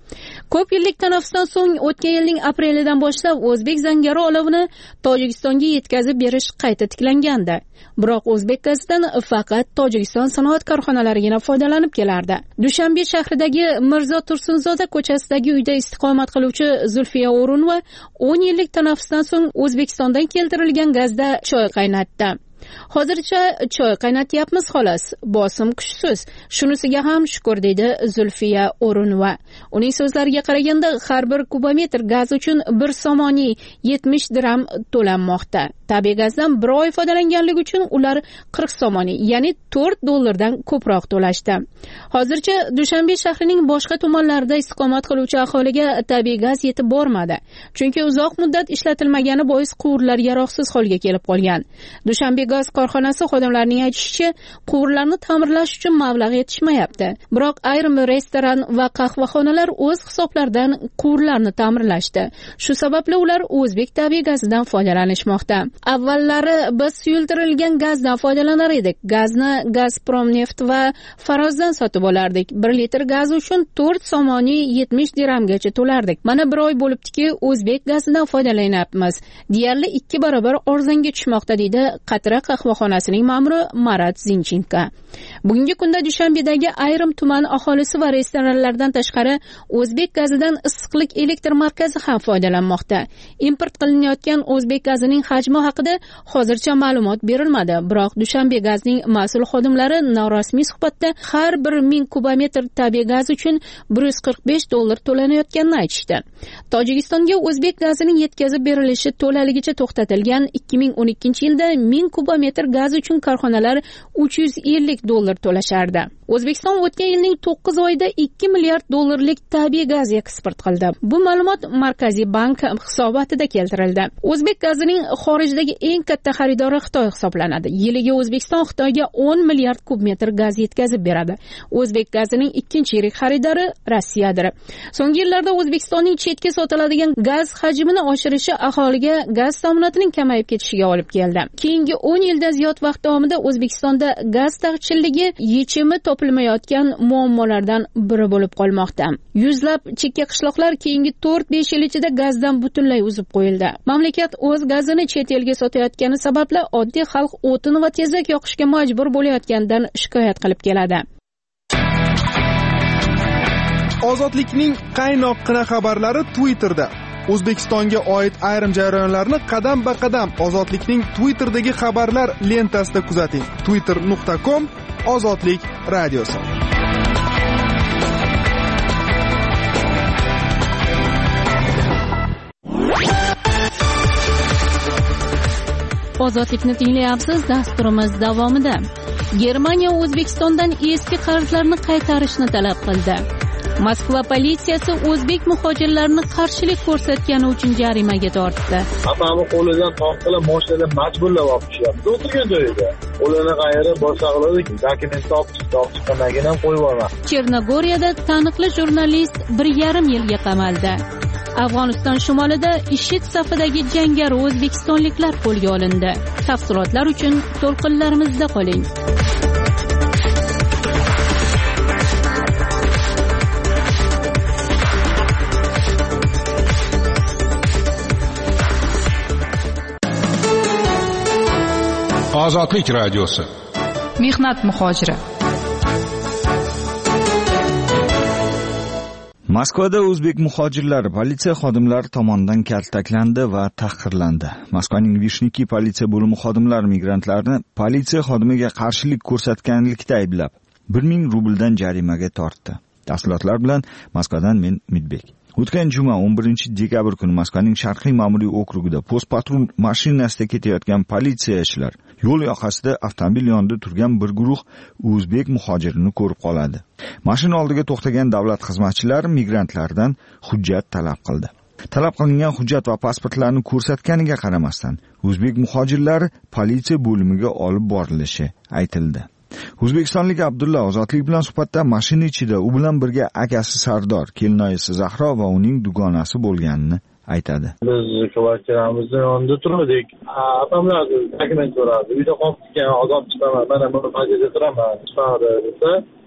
Ko'p yillik tanaffusdan so'ng o'tgan yilning aprelidan boshlab o'zbek zangori olovini Tojikistonga yetkazib berish qayta tiklangandi. Biroq o'zbek gazidan faqat Tojikiston sanoat korxonalarigina foydalanib kelardi. Dushanbe shahridagi Mirzo Tursunzoda ko'chasidagi uyda istiqomat qiluvchi Zulfiya O'runova 10 yillik tanaffusdan so'ng O'zbekistondan keltirilgan gazda choy qaynatdi. Hozircha choy qaynatyapmiz xolos, bosim kuchsiz. Shunisiga ham shukur deydi Zulfiya O'runova. Uning so'zlariga qaraganda har bir kubometr gaz uchun bir somoniy 70 dirham to'lanmoqda. Tabiiy gazdan bir oy foydalanganligi uchun ular 40 somoniy, ya'ni $4 ko'proq to'lashdi. Hozircha Dushanbe shahrining boshqa tumanlarida istiqomat qiluvchi aholiga tabiiy gaz yetib bormadi. Chunki uzoq muddat ishlatilmagani bois quvurlar yaroqsiz holga kelib qolgan. Dushanbe gaz korxonasi xodimlarining aytishicha, quvurlarni ta'mirlash uchun mablag' yetishmayapti. Biroq ayrim restoran va qahvaxonalar o'z hisoblaridan quvurlarni ta'mirlashdi. Shu sababli ular o'zbek tabiiy gazidan foydalanishmoqda. Avvallari biz suyultirilgan gazdan foydalanar edik. Gazni Gazpromneft va Farozdan sotib olardik. 1 litr gaz uchun 4 somoniy 70 dirhamgacha to'lardik. Mana bir oy bo'libdiki, o'zbek gazidan foydalanyapmiz. Deyarli 2 barobar arzonga tushmoqda deydi Qatra qahvaxonasining ma'muri Marat Zinchenko. Bugungi kunda Dushanbedagi ayrim tuman aholisi va restoranlardan tashqari o'zbek gazidan issiqlik elektr markazi ham foydalanmoqda. Import qilinayotgan o'zbek gazining hajmi haqida hozircha ma'lumot berilmadi. Biroq Dushanbe gazning mas'ul xodimlari norasmiy suhbatda har 1000 kubometr tabiiy gaz uchun $145 to'lanayotganini aytishdi. Tojikistonga o'zbek gazining yetkazib berilishi to'laligicha to'xtatilgan 2012-yilda 1000 kubometr gaz uchun korxonalar $350 to'lashardi. O'zbekiston o'tgan yilning 9 oyida $2 milliard tabiiy gaz eksport qildi. Bu ma'lumot Markaziy bank hisobotida keltirildi. O'zbek gazining xorijdagi eng katta xaridori Xitoy hisoblanadi. Yiliga O'zbekiston Xitoyga 10 milliard kub metr gaz yetkazib beradi. O'zbek gazining ikkinchi yirik xaridori Rossiyadir. So'nggi yillarda O'zbekistonning chetga sotiladigan gaz hajmini oshirishi aholiga gaz ta'minotining kamayib ketishiga olib keldi. Keyingi 10 yildan ziyod vaqt davomida O'zbekistonda gaz taqchilligi yechimi topilmayotgan muammolardan biri bo'lib qolmoqda. Yuzlab chekka qishloqlar keyingi 4-5 yil ichida gazdan butunlay uzib qo'yildi. Mamlakat o'z gazini chet elga sotayotgani sababli oddiy xalq o'tin va tezak yoqishga majbur bo'layotganidan shikoyat qilib keladi. Ozodlikning qaynoqqina xabarlari Twitterda. O'zbekistonga oid ayrim jarayonlarni qadam-ba-qadam Ozodlikning Twitter'dagi xabarlar lentasida kuzating. twitter.com/ozodlik radiosi. Ozodlikni tinglayapsiz. Dasturimiz davomida Germaniya O'zbekistondan eski qarzlarni qaytarishni talab qildi. Moskva politsiyasi o'zbek muhojirlarni qarshilik ko'rsatgani uchun jarimaga tortdi. Apamni qo'lidan tortib, mashinadan majburlab olib chiqyapti. O'tirgan joyida. Qo'lini qayirib, boshqa qiladi, dokument topchiqdan ham qo'yib yuboradi. Chernogoriyada taniqli jurnalist 1,5 yilga qamaldi. Afg'oniston shimolida IShID safidagi jangari o'zbekistonliklar qo'lga olindi. Tafsilotlar uchun to'lqinlarimizda qoling. Ozodlik radiosi. Mehnat muhojiri. Moskvada o'zbek muhojirlari politsiya xodimlari tomonidan kaltaklandi va tahqirlandi. Moskvaning Vishniki politsiya bo'limi xodimlari migrantlarni politsiya xodimiga qarshilik ko'rsatganlikda ayblab 1000 rubldan jarimaga tortdi. Tafsilotlar bilan Moskvadan men Midbek. O'tgan juma 11 dekabr kuni Moskvaning Sharqiy ma'muriy okrugida post-patrul mashinasida ketayotgan politsiyachilar yo'l yoqasida avtomobil yonida turgan bir guruh o'zbek muhojirini ko'rib qoladi. Mashina oldiga to'xtagan davlat xizmatchilari migrantlardan hujjat talab qildi. Talab qilingan hujjat va pasportlarni ko'rsatganiga qaramasdan o'zbek muhojirlari politsiya bo'limiga olib borilishi aytildi. O'zbekistonlik Abdulla Ozodlik bilan suhbatda mashina ichida u bilan birga akasi Sardor, kelinoyisi Zahro va uning dugonasi bo'lganini aytadi. Biz kvartiramizning yonida turdik. Atamlar dokument so'radi. Uyda qolib ketgan, ozod chiqaman. Mana buni majlisda turaman. Chiqadi desa,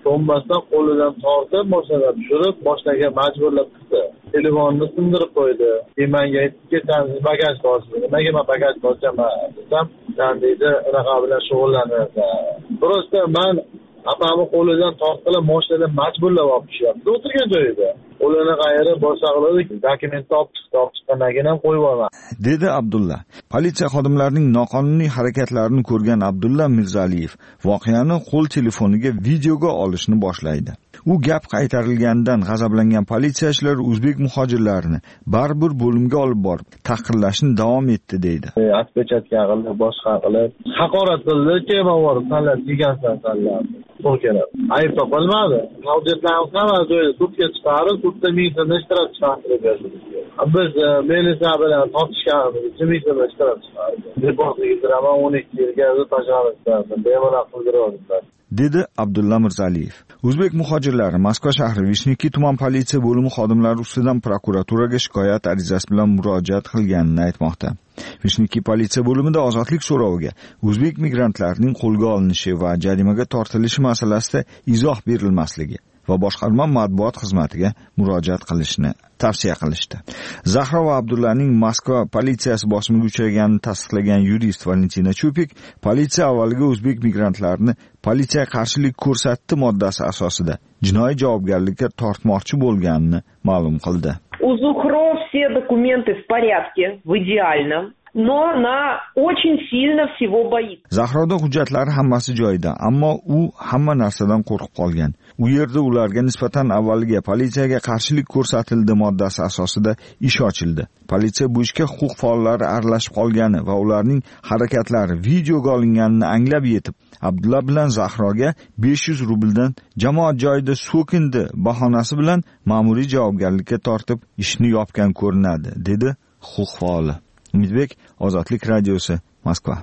to'mbasidan qo'lidan tortib mashinadan tushirib mashinaga majburlab chiqdi. Telefonni sindirib qo'ydi. Menga aytib ketsangiz bagaj borsiz. Nimaga men bagaj borchaman desam, "Sen deydi, unaqa bilan shug'ullanadi." Prosta men apamni qo'lidan tortib mashinadan majburlab olib chiqyapti. O'tirgan joyida. Qo'lini qayirib boshqalarga dokumentni olib chiqqandan keyin ham qo'yib olman. Dedi Abdulla. Politsiya xodimlarining noqonuniy harakatlarini ko'rgan Abdulla Mirzaliyev voqeani qo'l telefoniga videoga olishni boshlaydi. U gap qaytarilganidan g'azablangan politsiyachilar o'zbek muhojirlarini baribir bo'limga olib borib, tahqirlashni davom etdi deydi. Atpechatga qilib, boshqa qilib, haqorat qildi, kema borib, tanlab yegansan tanlab. To'g'ri keladi. Ayb topilmadi. Hujjatlarni hamma joyda sudga chiqarib, sudda mingtadan ishtirok chiqarib berdi. Biz militsiya bilan tortishganimiz uchun mingtadan ishtirok chiqardi. Reportga gidiraman 12 yilga o'zi tashlab bemalol qildirib dedi Abdulla Mirzaliyev. O'zbek muhojirlari Moskva shahri Vishniki tuman politsiya bo'limi xodimlari ustidan prokuraturaga shikoyat arizasi bilan murojaat qilganini aytmoqda. Vishniki politsiya bo'limida ozodlik so'roviga o'zbek migrantlarining qo'lga olinishi va jarimaga tortilishi masalasida izoh berilmasligi va boshqarma matbuot xizmatiga murojaat qilishni tavsiya qilishdi. Zahro va Abdullaning Moskva politsiyasi bosimiga uchraganini tasdiqlagan yurist Valentina Chupik, politsiya avvaliga o'zbek migrantlarini politsiya qarshilik ko'rsatdi moddasi asosida jinoiy javobgarlikka tortmoqchi bo'lganini ma'lum qildi. У Зухро все документы в порядке, в идеальном. Но она очень сильно всего боится. Zahroda hujjatlari hammasi joyida, ammo u hamma narsadan qo'rqib qolgan. U yerda ularga nisbatan avvaliga politsiyaga qarshilik ko'rsatildi moddasi asosida ish ochildi. Politsiya bu ishga huquq faollari aralashib qolgani va ularning harakatlari videoga olinganini anglab yetib, Abdulla bilan Zahroga 500 rubldan jamoat joyida so'kindi bahonasi bilan ma'muriy javobgarlikka tortib ishni yopgan ko'rinadi, dedi huquq faoli. Umidbek, Ozodlik radiosi, Moskva.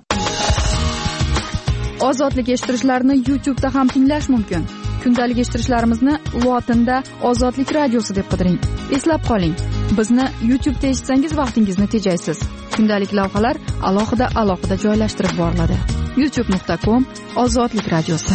Ozodlik eshittirishlarni YouTube'da ham tinglash mumkin. Kundalik eshittirishlarimizni lotinda Ozodlik radiosi deb qidiring. Eslab qoling, bizni YouTube'da eshitsangiz vaqtingizni tejaysiz. Kundalik lavhalar alohida joylashtirib boriladi. youtube.com/Ozodlik radiosi.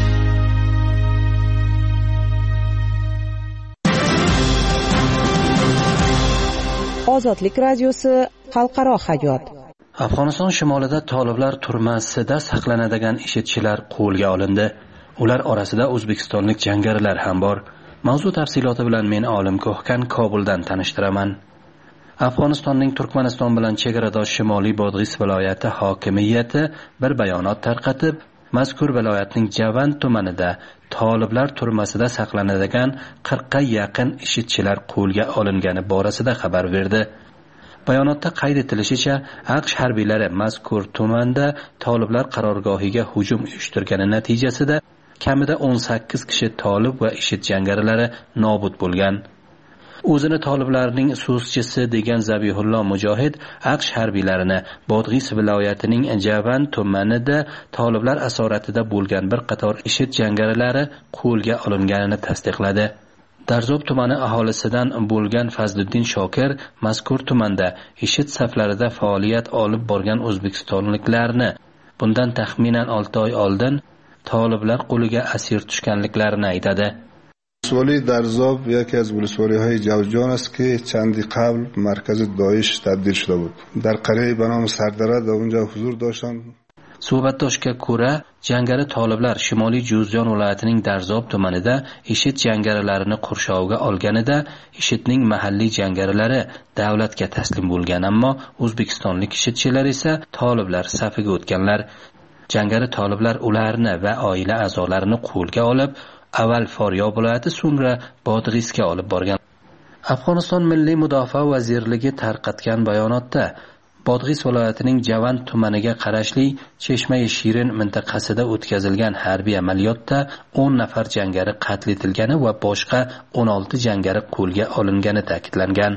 Ozodlik radiosi xalqaro hayot. Afg'oniston shimolida toliblar turmasida saqlanadigan ishchilar qo'lga olindi. Ular orasida o'zbekistonlik jangarilar ham bor. Mavzu tafsiloti bilan men Olim Ko'hkan Kobuldan tanishtiraman. Afg'onistonning Turkmaniston bilan chegaradosh Shimoliy Bodg'is viloyati hokimiyati bir bayonot tarqatib, mazkur viloyatning Javand tumanida toliblar turmasida saqlanadigan 40 ga yaqin ishchilar qo'lga olingani borasida xabar berdi. Bayonotda qayd etilishicha, AQSh harbiylari mazkur tumanda toliblar qarorgohiga hujum uyushtirgani natijasida kamida 18 kishi tolib va IShID jangarilari nobud bo'lgan. O'zini toliblarning so'zchisi degan Zabihullo Mujohid AQSh harbiylarini Bodg'is viloyatining Javand tumanida toliblar asoratida bo'lgan bir qator IShID jangarilari qo'lga olinganini tasdiqladi. Darzob tumani aholisidan bo'lgan Fazliddin Shokir mazkur tumanda IShID saflarida faoliyat olib borgan o'zbekistonliklarni bundan taxminan 6 oy oldin toliblar qo'liga asir tushganliklarini aytadi. ولسوالی درزاب یکی از ولسوالی‌های جوزجان است که چندی قبل مرکز داعش تبدیل شده بود. در قریه به نام سردره در اونجا حضور داشتند. Suhbatdoshga ko'ra, jangari toliblar Shimoliy Juzjon viloyatining Darzob tumanida IShID jangarilarini qurshovga olganida IShIDning mahalliy jangarilari davlatga taslim bo'lgan, ammo o'zbekistonlik IShIDchilar esa toliblar safiga o'tganlar. Jangari toliblar ularni va oila a'zolarini qo'lga olib, avval Foryob viloyati, so'ngra Bodg'isga olib borgan. Afg'oniston Milliy mudofaa vazirligi tarqatgan bayonotda Bodg'is viloyatining Javand tumaniga qarashli Cheshma-i Shirin mintaqasida o'tkazilgan harbiy amaliyotda 10 nafar jangari qatl etilgani va boshqa 16 jangari qo'lga olingani ta'kidlangan.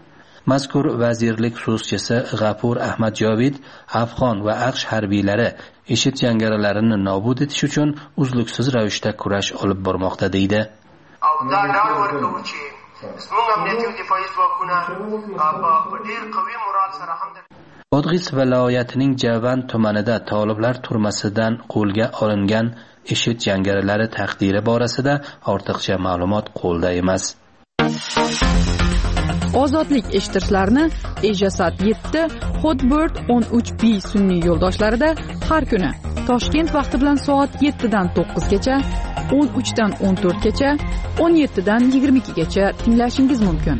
Mazkur vazirlik so'zchisi G'afur Ahmad Jovid Afg'on va AQSh harbiylari IShID jangarilarini nobud etish uchun uzluksiz ravishda kurash olib bormoqda deydi. Bodg'is viloyatining Javand tumanida toliblar turmasidan qo'lga olingan IShID jangarilari taqdiri borasida ortiqcha ma'lumot qo'lda emas. Ozodlik eshittirishlarni Ejasat 7, Hotbird 13B sun'iy yo'ldoshlarida har kuni Toshkent vaqti bilan soat 7 dan 9 gacha, 13 dan 14 gacha, 17 dan 22 gacha tinglashingiz mumkin.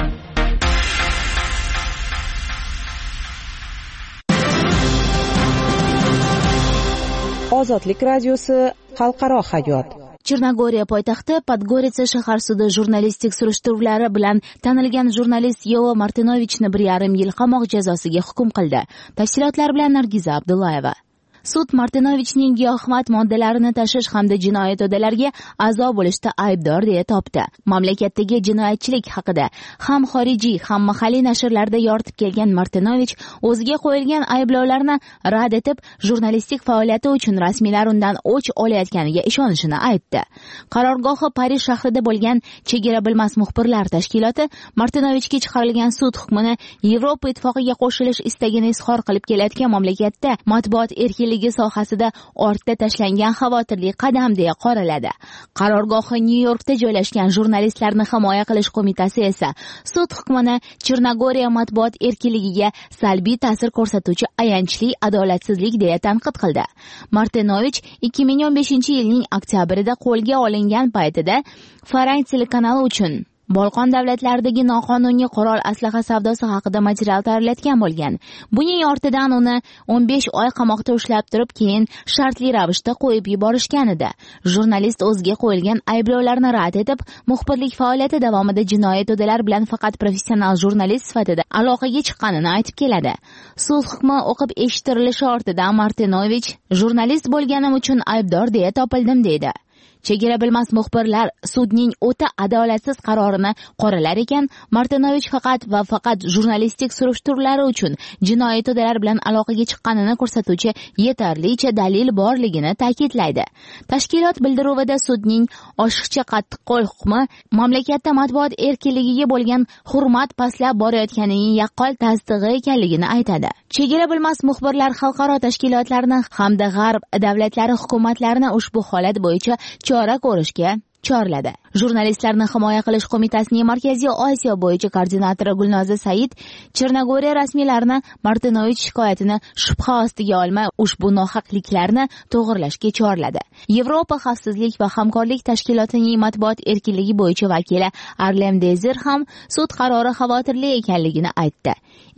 Ozodlik radiosi xalqaro hayot. Chernogoriya poytaxti Podgorica shahar sudi jurnalistik surishtiruvlari bilan tanilgan jurnalist Yevo Martinovichni 1,5 yil qamoq jazosiga hukm qildi. Tafsilotlar bilan Nargiza Abdullayeva. Sud Martinovichning giyohvand moddalarini tashish hamda jinoiy to'dalarga a'zo bo'lishda aybdor deya topdi. Mamlakatdagi jinoyatchilik haqida ham xorijiy, ham mahalliy nashrlarda yoritib kelgan Martinovich o'ziga qo'yilgan ayblovlarni rad etib, jurnalistik faoliyati uchun rasmiylar undan o'ch olayotganiga ishonishini aytdi. Qarorgohi Parij shahrida bo'lgan Chegara bilmas muxbirlar tashkiloti Martinovichga chiqarilgan sud hukmini Yevropa ittifoqiga qo'shilish istagini izhor qilib kelayotgan mamlakatda matbuot erkinligi sohasida ortda tashlangan xavotirli qadam deya qoraladi. Qarorgohi Nyu-Yorkda joylashgan jurnalistlarni himoya qilish qo'mitasi esa sud hukmini Chernogoriya matbuot erkinligiga salbiy ta'sir ko'rsatuvchi ayanchli adolatsizlik deya tanqid qildi. Martinovich 2015-yilning oktyabrida qo'lga olingan paytida Farang telekanali uchun Bolqon davlatlaridagi noqonuniy qurol aslaha savdosi haqida material tayyorlatgan bo'lgan. Buning ortidan uni 15 oy qamoqda ushlab turib, keyin shartli ravishda qo'yib yuborishgan edi. Jurnalist o'ziga qo'yilgan ayblovlarni rad etib, muxbirlik faoliyati davomida jinoiy to'dalar bilan faqat professional jurnalist sifatida aloqaga chiqqanini aytib keladi. Sud hukmi o'qib eshittirilishi ortidan Martinovich jurnalist bo'lganim uchun aybdor deya topildim deydi. Chegara bilmas muxbirlar sudning o'ta adolatsiz qarorini qoralar ekan, Martinovich faqat va faqat jurnalistik surishtiruvlari uchun jinoiy to'dalar bilan aloqaga chiqqanini ko'rsatuvchi yetarlicha dalil borligini ta'kidlaydi. Tashkilot bildiruvida sudning oshiqcha qattiqqo'l hukmi mamlakatda matbuot erkinligiga bo'lgan hurmat pastlab borayotganining yaqqol tasdig'i ekanligini aytadi. Chegara bilmas muxbirlar xalqaro tashkilotlarni hamda g'arb davlatlari hukumatlarini ushbu holat bo'yicha chora ko'rishga chorladi. Jurnalistlarni himoya qilish qo'mitasining Markaziy Osiyo bo'yicha koordinatori Gulnoza Said Chernogoriya rasmiylarini Martinovich shikoyatini shubha ostiga olmay ushbu nohaqliklarni to'g'rilashga chorladi. Yevropa xavfsizlik va hamkorlik tashkilotining matbuot erkinligi bo'yicha vakili Arlem Dezer ham sud qarori xavotirli ekanligini aytdi.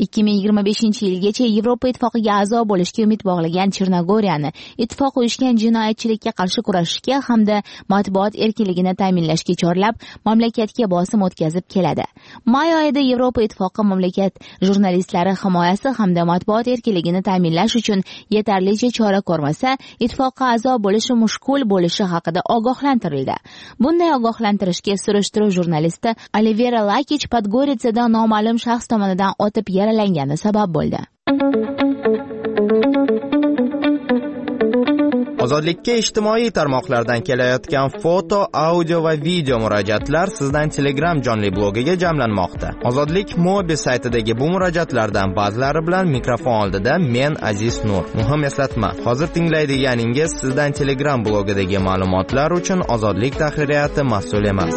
2025-yilgacha Yevropa ittifoqiga a'zo bo'lishga umid bog'lagan Chernogoriyani ittifoq uyushgan jinoyatchilikka qarshi kurashishga hamda matbuot erkinligini ta'minlashga chorlab, mamlakatga bosim o'tkazib keladi. May oyida Yevropa ittifoqi mamlakat jurnalistlari himoyasi hamda matbuot erkinligini ta'minlash uchun yetarlicha chora ko'rmasa, ittifoqqa a'zo bo'lishi mushkul bo'lishi haqida ogohlantirildi. Bunday ogohlantirishga surishtiruv jurnalisti Olivera Lakich Podgoritsada noma'lum shaxs tomonidan otib yaralangani sabab bo'ldi. Ozodlikka ijtimoiy tarmoqlardan kelayotgan foto, audio va video murojaatlar sizdan Telegram jonli blogiga jamlanmoqda. Ozodlik mobil saytidagi bu murojaatlardan ba'zilari bilan mikrofon oldida men Aziz Nur. Muhim eslatma, hozir tinglaydiganingiz sizdan Telegram blogidagi ma'lumotlar uchun Ozodlik tahririyati mas'ul emas.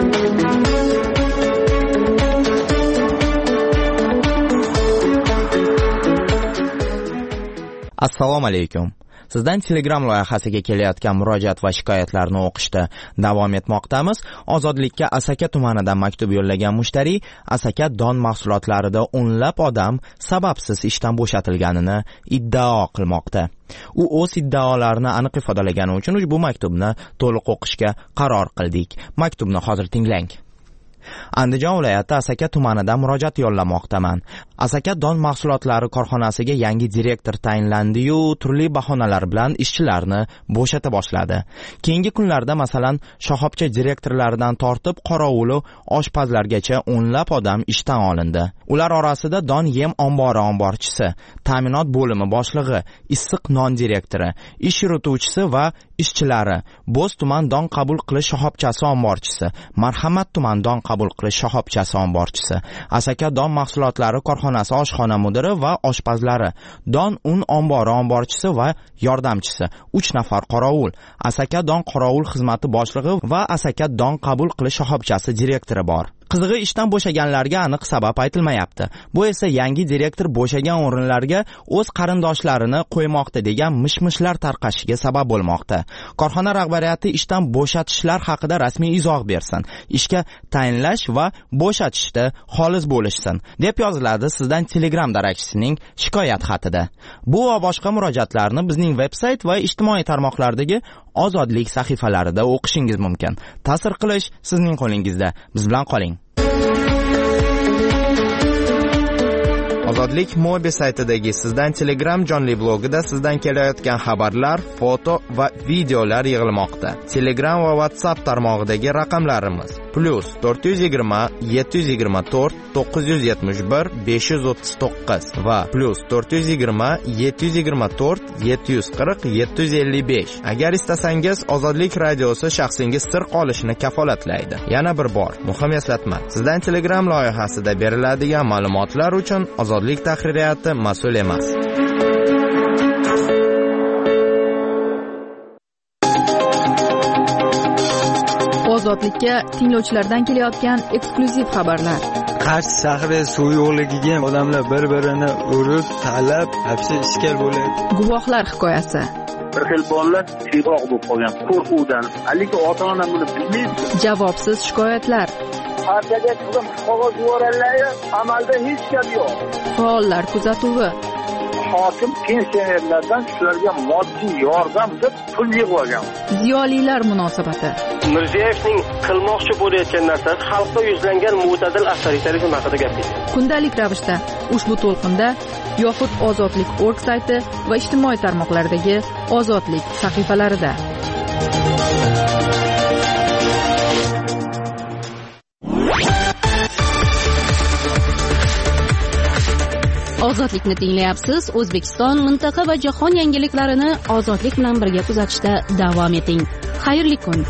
Assalomu alaykum. Sizdan Telegram loyihasiga kelayotgan murojaat va shikoyatlarni o'qishda davom etmoqdamiz. Ozodlikka Asaka tumanidan maktub yo'llagan mushtari Asaka don mahsulotlarida o'nlab odam sababsiz ishdan bo'shatilganini iddao qilmoqda. U o'z iddaolarini aniq ifodalagani uchun ushbu maktubni to'liq o'qishga qaror qildik. Maktubni hozir tinglang. Andijon viloyati Asaka tumanidan murojaat yo'llamoqdaman. Asaka don mahsulotlari korxonasiga yangi direktor tayinlandi-yu, turli bahonalar bilan ishchilarni bo'shata boshladi. Keyingi kunlarda masalan, shoxobcha direktorlaridan tortib qorovuli oshpazlargacha o'nlab odam ishdan olindi. Ular orasida don yem ombori omborchisi, ta'minot bo'limi boshlig'i, issiq non direktori, ish yurituvchisi va ishchilari, Bo'z tuman don qabul qilish shoxobchasi omborchisi, Marhamat tuman don qabul qilish shoxobchasi omborchisi, Asaka don mahsulotlari korxonasi korxonasi oshxona mudiri va oshpazlari, don un ombori omborchisi va yordamchisi, 3 nafar qorovul, Asaka don qorovul xizmati boshlig'i va Asaka don qabul qilish shoxobchasi direktori bor. Qizig'i ishdan bo'shaganlarga aniq sabab aytilmayapti. Bu esa yangi direktor bo'shagan o'rinlarga o'z qarindoshlarini qo'ymoqda degan mishmishlar tarqashiga sabab bo'lmoqda. Korxona rahbariyati ishdan bo'shatishlar haqida rasmiy izoh bersin. Ishga tayinlash va bo'shatishda xolis bo'lishsin, deb yoziladi sizdan Telegram darakchisining shikoyat xatida. Bu va boshqa murojaatlarni bizning veb-sayt va ijtimoiy tarmoqlardagi Ozodlik sahifalarida o'qishingiz mumkin. Ta'sir qilish sizning qo'lingizda. Biz bilan qoling. Ozodlik Mobi saytidagi sizdan Telegram jonli blogida sizdan kelayotgan xabarlar, foto va videolar yig'ilmoqda. Telegram va WhatsApp tarmog'idagi raqamlarimiz +420 724 971 539 va +420 724 740 755. Agar istasangiz, Ozodlik radiosi shaxsingiz sir qolishini kafolatlaydi. Yana bir bor, muhim eslatma. Sizdan Telegram loyihasida beriladigan ma'lumotlar uchun Ozodlik tahririyati mas'ul emas. Ozodlikka tinglovchilardan kelayotgan eksklyuziv xabarlar. Qarshi shahri suv yo'qligiga odamlar bir-birini urib, talab, hapsi ishkal bo'ladi. Guvohlar hikoyasi. Bir xil bolalar chiroq bo'lib qolgan qo'rquvdan. Lekin ota-ona buni bilmaydi. Javobsiz shikoyatlar. Partiyaga chiqib qog'oz yuborganlar, amalda hech gap yo'q. Faollar kuzatuvi. Hokim pensionerlardan shularga moddiy yordam deb pul yig'ib olgan. Ziyolilar munosabati. Mirziyoyevning qilmoqchi bo'layotgan narsasi xalqqa yuzlangan mo'tadil avtoritarizm haqida gapirdi. Kundalik ravishda ushbu to'lqinda yoxud ozodlik.org sayti va ijtimoiy tarmoqlardagi Ozodlik sahifalarida. Ozodlikni tinglayapsiz. O'zbekiston, mintaqa va jahon yangiliklarini Ozodlik bilan birga kuzatishda davom eting. Xayrli kun.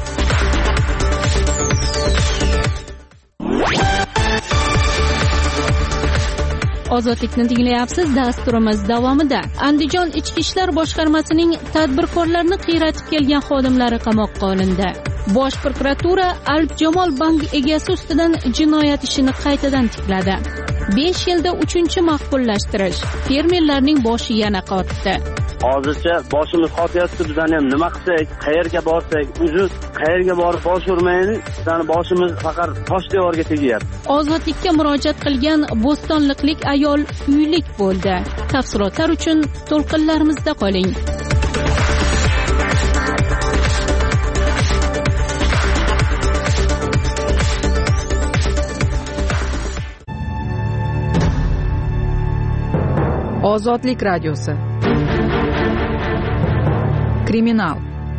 Ozodlikni tinglayapsiz. Dasturimiz davomida Andijon ichki ishlar boshqarmasining tadbirkorlarni qiyratib kelgan xodimlari qamoqqa olindi. Bosh prokuratura Alp Jamol bank egasi ustidan jinoyat ishini qaytadan tikladi. 5 yilda 3-maqbullashtirish. Fermerlarning boshi yana qotdi. Hozircha boshimiz qotyapti. Bizdan ham nima qilsak, qayerga borsak, uzut, qayerga borib bosh urmaylik. Bizning boshimiz faqat tosh devorga tegyapti. Ozodlikka murojaat qilgan bo'stonliqlik ayol uylik bo'ldi. Tafsilotlar uchun to'lqinlarimizda qoling. Ozodlik radiosi. Kriminal.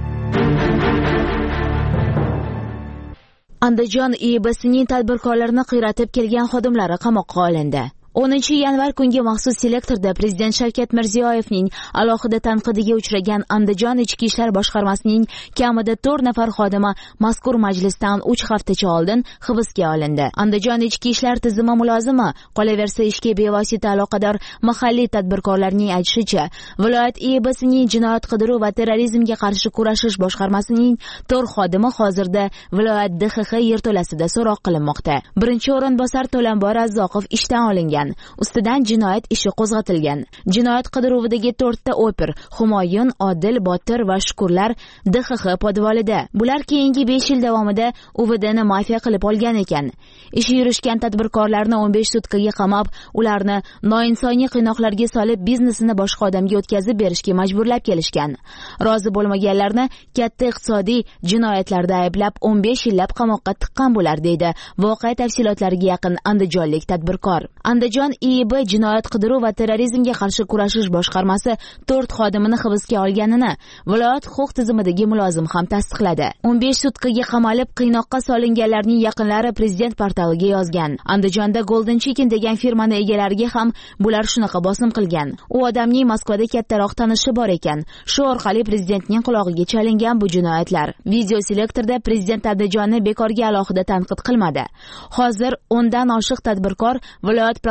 Andijon IBSning tadbirkorlarni qiyratib kelgan xodimlari qamoqqa olindi. 10-yanvar kungi maxsus selektorda Prezident Shavkat Mirziyoyevning alohida tanqidiga uchragan Andijon ichki ishlar boshqarmasining kamida 4 nafar xodimi mazkur majlisdan 3 haftacha oldin hibsga olindi. Andijon ichki ishlar tizimi mulozimi, qolaversa ishga bevosita aloqador mahalliy tadbirkorlarning aytishicha, viloyat IBSning jinoyat qidiruv va terrorizmga qarshi kurashish boshqarmasining 4 xodimi hozirda viloyat DXX yerto'lasida so'roq qilinmoqda. Birinchi o'rinbosar To'lanbor Razzoqov ishdan olingan. Ustidan jinoyat ishi qo'zg'atilgan. Jinoyat qidiruvidagi 4 ta oper Humoyun, Odil, Botir va Shukurlar DXX podvolida. Bular keyingi 5 yil davomida UVDni mafiya qilib olgan ekan. Ishi yurishgan tadbirkorlarni 15 sutkaga qamab, ularni noinsoniy qiynoqlarga solib, biznesini boshqa odamga o'tkazib berishga majburlab kelishgan. Rozi bo'lmaganlarni katta iqtisodiy jinoyatlarda ayblab 15 yillab qamoqqa tiqqan bo'lar deydi voqea tafsilotlariga yaqin andijonlik tadbirkor. Andijon IIB jinoyat qidiruv va terrorizmga qarshi kurashish boshqarmasi 4 xodimini hibsga olganini viloyat huquq tizimidagi mulozim ham tasdiqladi. 15 sutkaga qamalib qiynoqqa solinganlarning yaqinlari prezident portaliga yozgan. Andijonda Golden Chicken degan firmani egalariga ham bular shunaqa bosim qilgan. U odamning Moskvada kattaroq tanishi bor ekan. Shu orqali prezidentning qulog'iga chalingan bu jinoyatlar. Video selektorda prezident Andijonni bekorga alohida tanqid qilmadi. Hozir 10 dan oshiq tadbirkor viloyat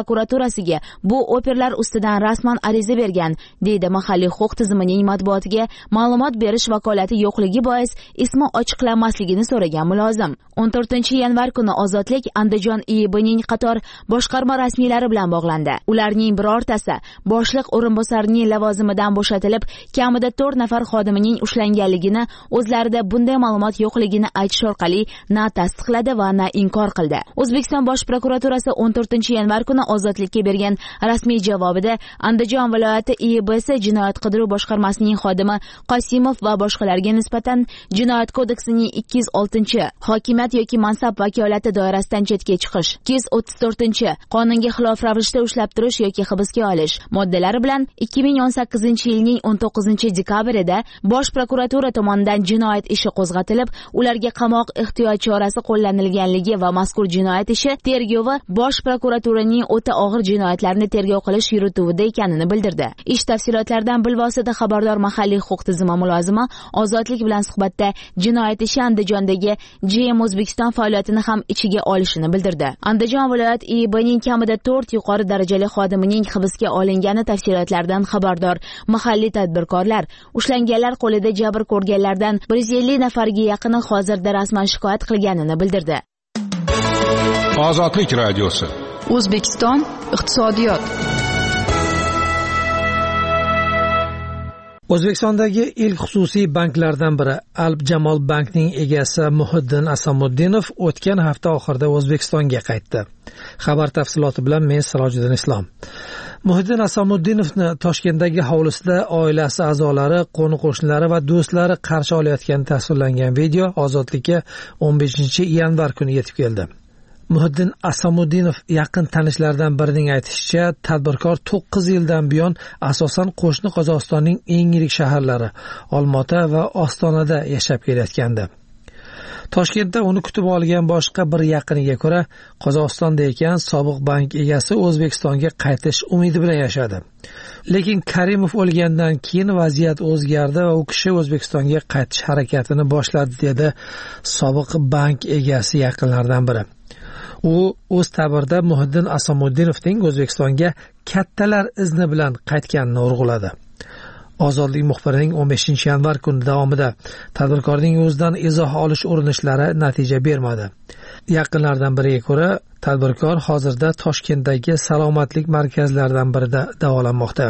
prokuraturasiga bu operlar ustidan rasman ariza bergan, deydi mahalliy huquq tizimining matbuotiga ma'lumot berish vakolati yo'qligi bois ismi ochiqlanmasligini so'ragan mulozim. 14-yanvar kuni Ozodlik Andijon IIBning qator boshqarma rasmiylari bilan bog'landi. Ularning birortasi boshliq o'rinbosarining lavozimidan bo'shatilib, kamida 4 nafar xodimining ushlanganligini, o'zlarida bunday ma'lumot yo'qligini aytish orqali na tasdiqladi va na inkor qildi. O'zbekiston Bosh prokuraturasi 14-yanvar kuni Ozodlikka bergan rasmiy javobida Andijon viloyati IIBsi jinoyat qidiruv boshqarmasining xodimi Qosimov va boshqalarga nisbatan Jinoyat kodeksining 206-hokimiyat yoki mansab vakolati doirasidan chetga chiqish, 234-qonunga xilof ravishda ushlab turish yoki hibsga olish moddalari bilan 2018-yilning 19-dekabrida Bosh prokuratura tomonidan jinoyat ishi qo'zg'atilib, ularga qamoq ehtiyot chorasi qo'llanilganligi va mazkur jinoyat ishi tergovi Bosh prokuraturaning o'ta og'ir jinoyatlarni tergov qilish yurituvida ekanini bildirdi. Ish tafsilotlaridan bilvosita xabardor mahalliy huquq tizimi mulozimi Ozodlik bilan suhbatda jinoyat ishi Andijondagi GM O'zbekiston faoliyatini ham ichiga olishini bildirdi. Andijon viloyat IIBning kamida 4 yuqori darajali xodimining hibsga olingani tafsilotlaridan xabardor mahalliy tadbirkorlar ushlanganlar qo'lida jabr ko'rganlardan 150 nafarga yaqini hozirda rasman shikoyat qilganini bildirdi. Ozodlik radiosi. O'zbekiston iqtisodiyot. O'zbekistondagi ilk xususiy banklardan biri Alp Jamol bankning egasi Muhiddin Asamuddinov o'tgan hafta oxirida O'zbekistonga qaytdi. Xabar tafsiloti bilan men Sirojiddin Islom. Muhiddin Asamuddinovni Toshkentdagi hovlisida oilasi a'zolari, qo'ni-qo'shnilari va do'stlari qarshi olayotgani tasvirlangan video Ozodlikka 15-yanvar kuni yetib keldi. Muhiddin Asamuddinov yaqin tanishlaridan birining aytishicha, tadbirkor 9 yildan buyon asosan qo'shni Qozog'istonning eng yirik shaharlari Olmaota va Ostonada yashab kelayotgandi. Toshkentda uni kutib olgan boshqa bir yaqiniga ko'ra, Qozog'istonda ekan sobiq bank egasi O'zbekistonga qaytish umidi bilan yashadi. Lekin Karimov o'lgandan keyin vaziyat o'zgardi va u kishi O'zbekistonga qaytish harakatini boshladi, dedi sobiq bank egasi yaqinlaridan biri. U o'z ta'birida Muhiddin Asamuddinovning O'zbekistonga kattalar izni bilan qaytganini urg'uladi. Ozodlik muxbirining 15-yanvar kuni davomida tadbirkorning o'zidan izoh olish urinishlari natija bermadi. Yaqinlardan biriga ko'ra, tadbirkor hozirda Toshkentdagi salomatlik markazlaridan birida davolanmoqda.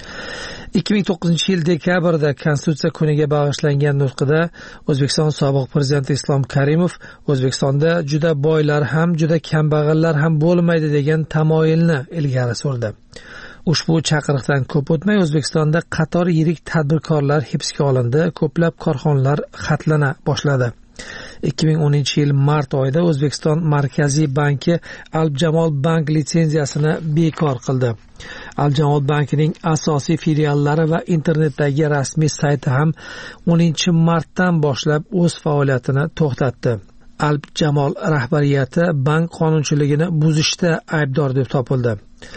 2009-yil dekabrda Konstitutsiya kuniga bag'ishlangan nutqida O'zbekiston sobiq prezidenti Islom Karimov O'zbekistonda juda boylar ham, juda kambag'allar ham bo'lmaydi degan tamoyilni ilgari surdi. Ushbu chaqiriqdan ko'p o'tmay O'zbekistonda qator yirik tadbirkorlar hibsga olindi, ko'plab korxonalar xatlana boshladi. 2010-yil mart oyida O'zbekiston Markaziy banki Alp Jamol bank litsenziyasini bekor qildi. Alp Jamol bankining asosiy filiallari va internetdagi rasmiy sayti ham 10-martdan boshlab o'z faoliyatini to'xtatdi. Alp Jamol rahbariyati bank qonunchiligini buzishda aybdor deb topildi.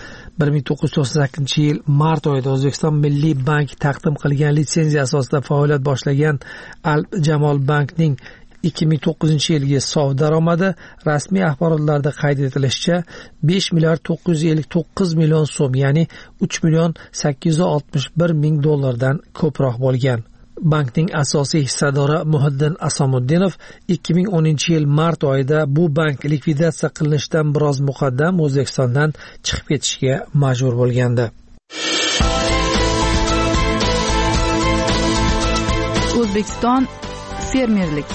1998-yil mart oyida O'zbekiston Milliy bank taqdim qilgan litsenziya asosida faoliyat boshlagan Alp Jamol bankning 2009-yilgi sof daromadi rasmiy axborotlarda qayd etilishicha 5 milliard 959 million so'm, ya'ni 3 million 861 ming dollardan ko'proq bo'lgan. Bankning asosiy hissadori Muhiddin Asamuddinov 2010-yil mart oyida bu bank likvidatsiya qilinishidan biroz muqaddam O'zbekistondan chiqib ketishga majbur bo'lgandi. O'zbekiston fermerlik.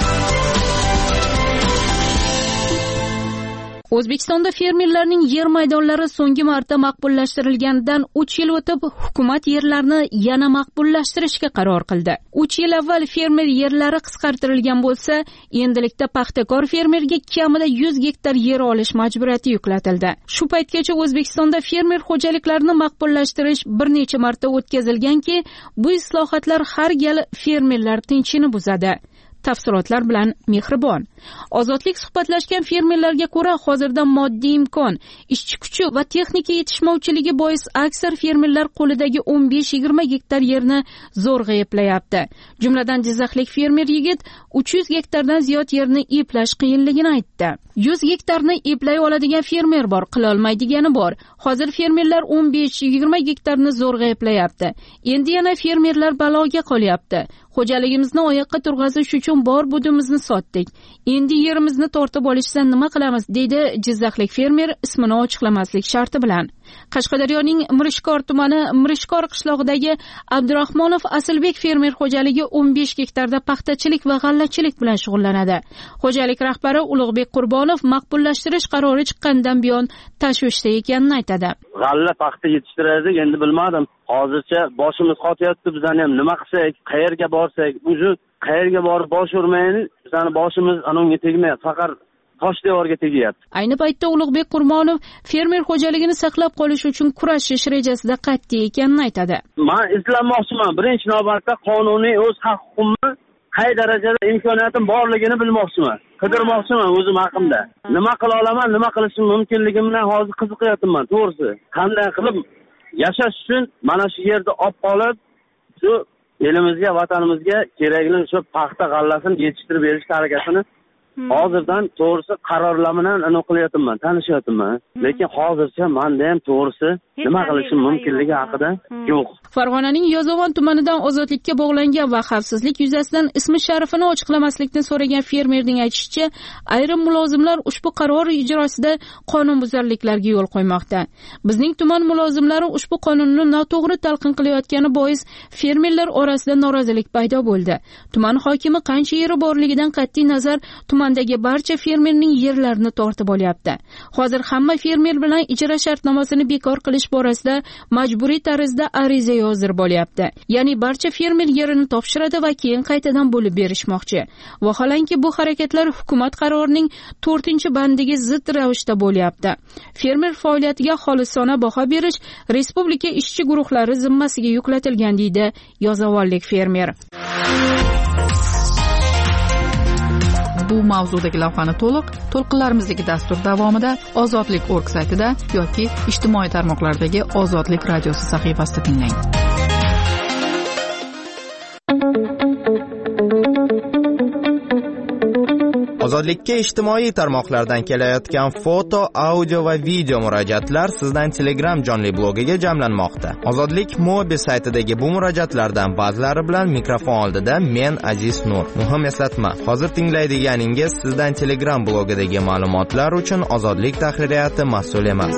O'zbekistonda fermerlarning yer maydonlari so'nggi marta maqbullashtirilganidan 3 yil o'tib, hukumat yerlarni yana maqbullashtirishga qaror qildi. 3 yil avval fermer yerlari qisqartirilgan bo'lsa, endilikda paxtakor fermerga kamida 100 gektar yer olish majburiyati yuklatildi. Shu paytgacha O'zbekistonda fermer xo'jaliklarini maqbullashtirish bir necha marta o'tkazilganki, bu islohotlar har gal fermerlar tinchini buzadi. Tafsilotlar bilan Mehribon. Ozodlik suhbatlashgan fermerlarga ko'ra, hozirda moddiy imkon, ishchi kuchi va texnika yetishmovchiligi bois aksar fermerlar qo'lidagi 15-20 gektar yerni zo'rg'a eplayapti. Jumladan Jizzaxlik fermer yigit 300 gektardan ziyod yerni eplash qiyinligini aytdi. 100 gektarni eplay oladigan fermer bor, qila olmaydigani bor. Hozir fermerlar 15-20 gektarni zo'rg'a eplayapti. Endi yana fermerlar baloga qolyapti. Xo'jaligimizni oyoqqa turg'azish uchun bor budimizni sotdik. Endi yerimizni tortib olishsa nima qilamiz, deydi Jizzaxlik fermer ismini ochiqlamaslik sharti bilan. Qashqadaryoning Mirishkor tumani Mirishkor qishlog'idagi Abdurahmonov Asilbek fermer xo'jaligi 15 gektarda paxtachilik va g'allachilik bilan shug'ullanadi. Xo'jalik rahbari Ulug'bek Qurbonov maqbullashtirish qarori chiqqandan buyon tashvishda ekanini aytadi. G'alla paxta yetishtiradi, endi bilmadim. Hozircha boshimiz qotyapti, bizani ham nima qilsak, qayerga borsak, o'zi qayerga borib bosh urmaymiz, bizani boshimiz anonga tegmayapti, faqat tosh devorga tegyapti. Ayni paytda Ulug'bek Qurbonov fermer xo'jaligini saqlab qolish uchun kurashish rejasida qat'iy ekanini aytadi. Men izlanmoqchiman. Birinchi navbatda qonuniy o'z haq-huquqimni qay darajada imkoniyatim borligini bilmoqchiman. Qidirmoqchiman o'zim haqimda. Nima qila olaman, nima qilishim mumkinligimdan hozir qiziqyapman, to'g'risi. Qanday qilib yashash uchun mana shu yerda olib qolib, shu elimizga, vatanimizga kerakli shu paxta g'allasini yetishtirib berish harakatini hozirdan to'g'risi qarorlar bilan qilyapman, tanishyapman. Lekin hozircha menda ham to'g'risi nima qilishim mumkinligi haqida yo'q. Farg'onaning Yozyovon tumanidan ozodlikka bog'langan va xavfsizlik yuzasidan ismi sharifini ochiqlamaslikni so'ragan fermerning aytishicha, ayrim mulozimlar ushbu qaror ijrosida qonunbuzarliklarga yo'l qo'ymoqda. Bizning tuman mulozimlari ushbu qonunni noto'g'ri talqin qilayotgani bois fermerlar orasida norozilik paydo bo'ldi. Tuman hokimi qancha yeri borligidan qat'iy nazar tumandagi barcha fermerning yerlarini tortib olyapti. Hozir hamma fermer bilan ijara shartnomasini bekor qilish borasida majburiy tarzda ariza yozdirib bo'lyapti. Ya'ni barcha fermer yerini topshiradi va keyin qaytadan bo'lib berishmoqchi. Vaholanki bu harakatlar hukumat qarorining 4-bandiga zid ravishda bo'lyapti. Fermer faoliyatiga xolisona baho berish respublika ishchi guruhlari zimmasiga yuklatilgan, deydi yozyovonlik fermer. Bu mavzudagi lavhani to'lqinlarimizdagi dastur davomida ozodlik.org saytida yoki ijtimoiy tarmoqlardagi Ozodlik radiosi sahifasida tinglang. Ozodlikka ijtimoiy tarmoqlardan kelayotgan foto, audio va video murojaatlar sizdan Telegram jonli blogiga jamlanmoqda. Ozodlik Mobi saytidagi bu murojaatlardan ba'zilari bilan mikrofon oldida men Aziz Nur. Muhim eslatma, hozir tinglaydiganingiz sizdan Telegram blogidagi ma'lumotlar uchun Ozodlik tahririyati mas'ul emas.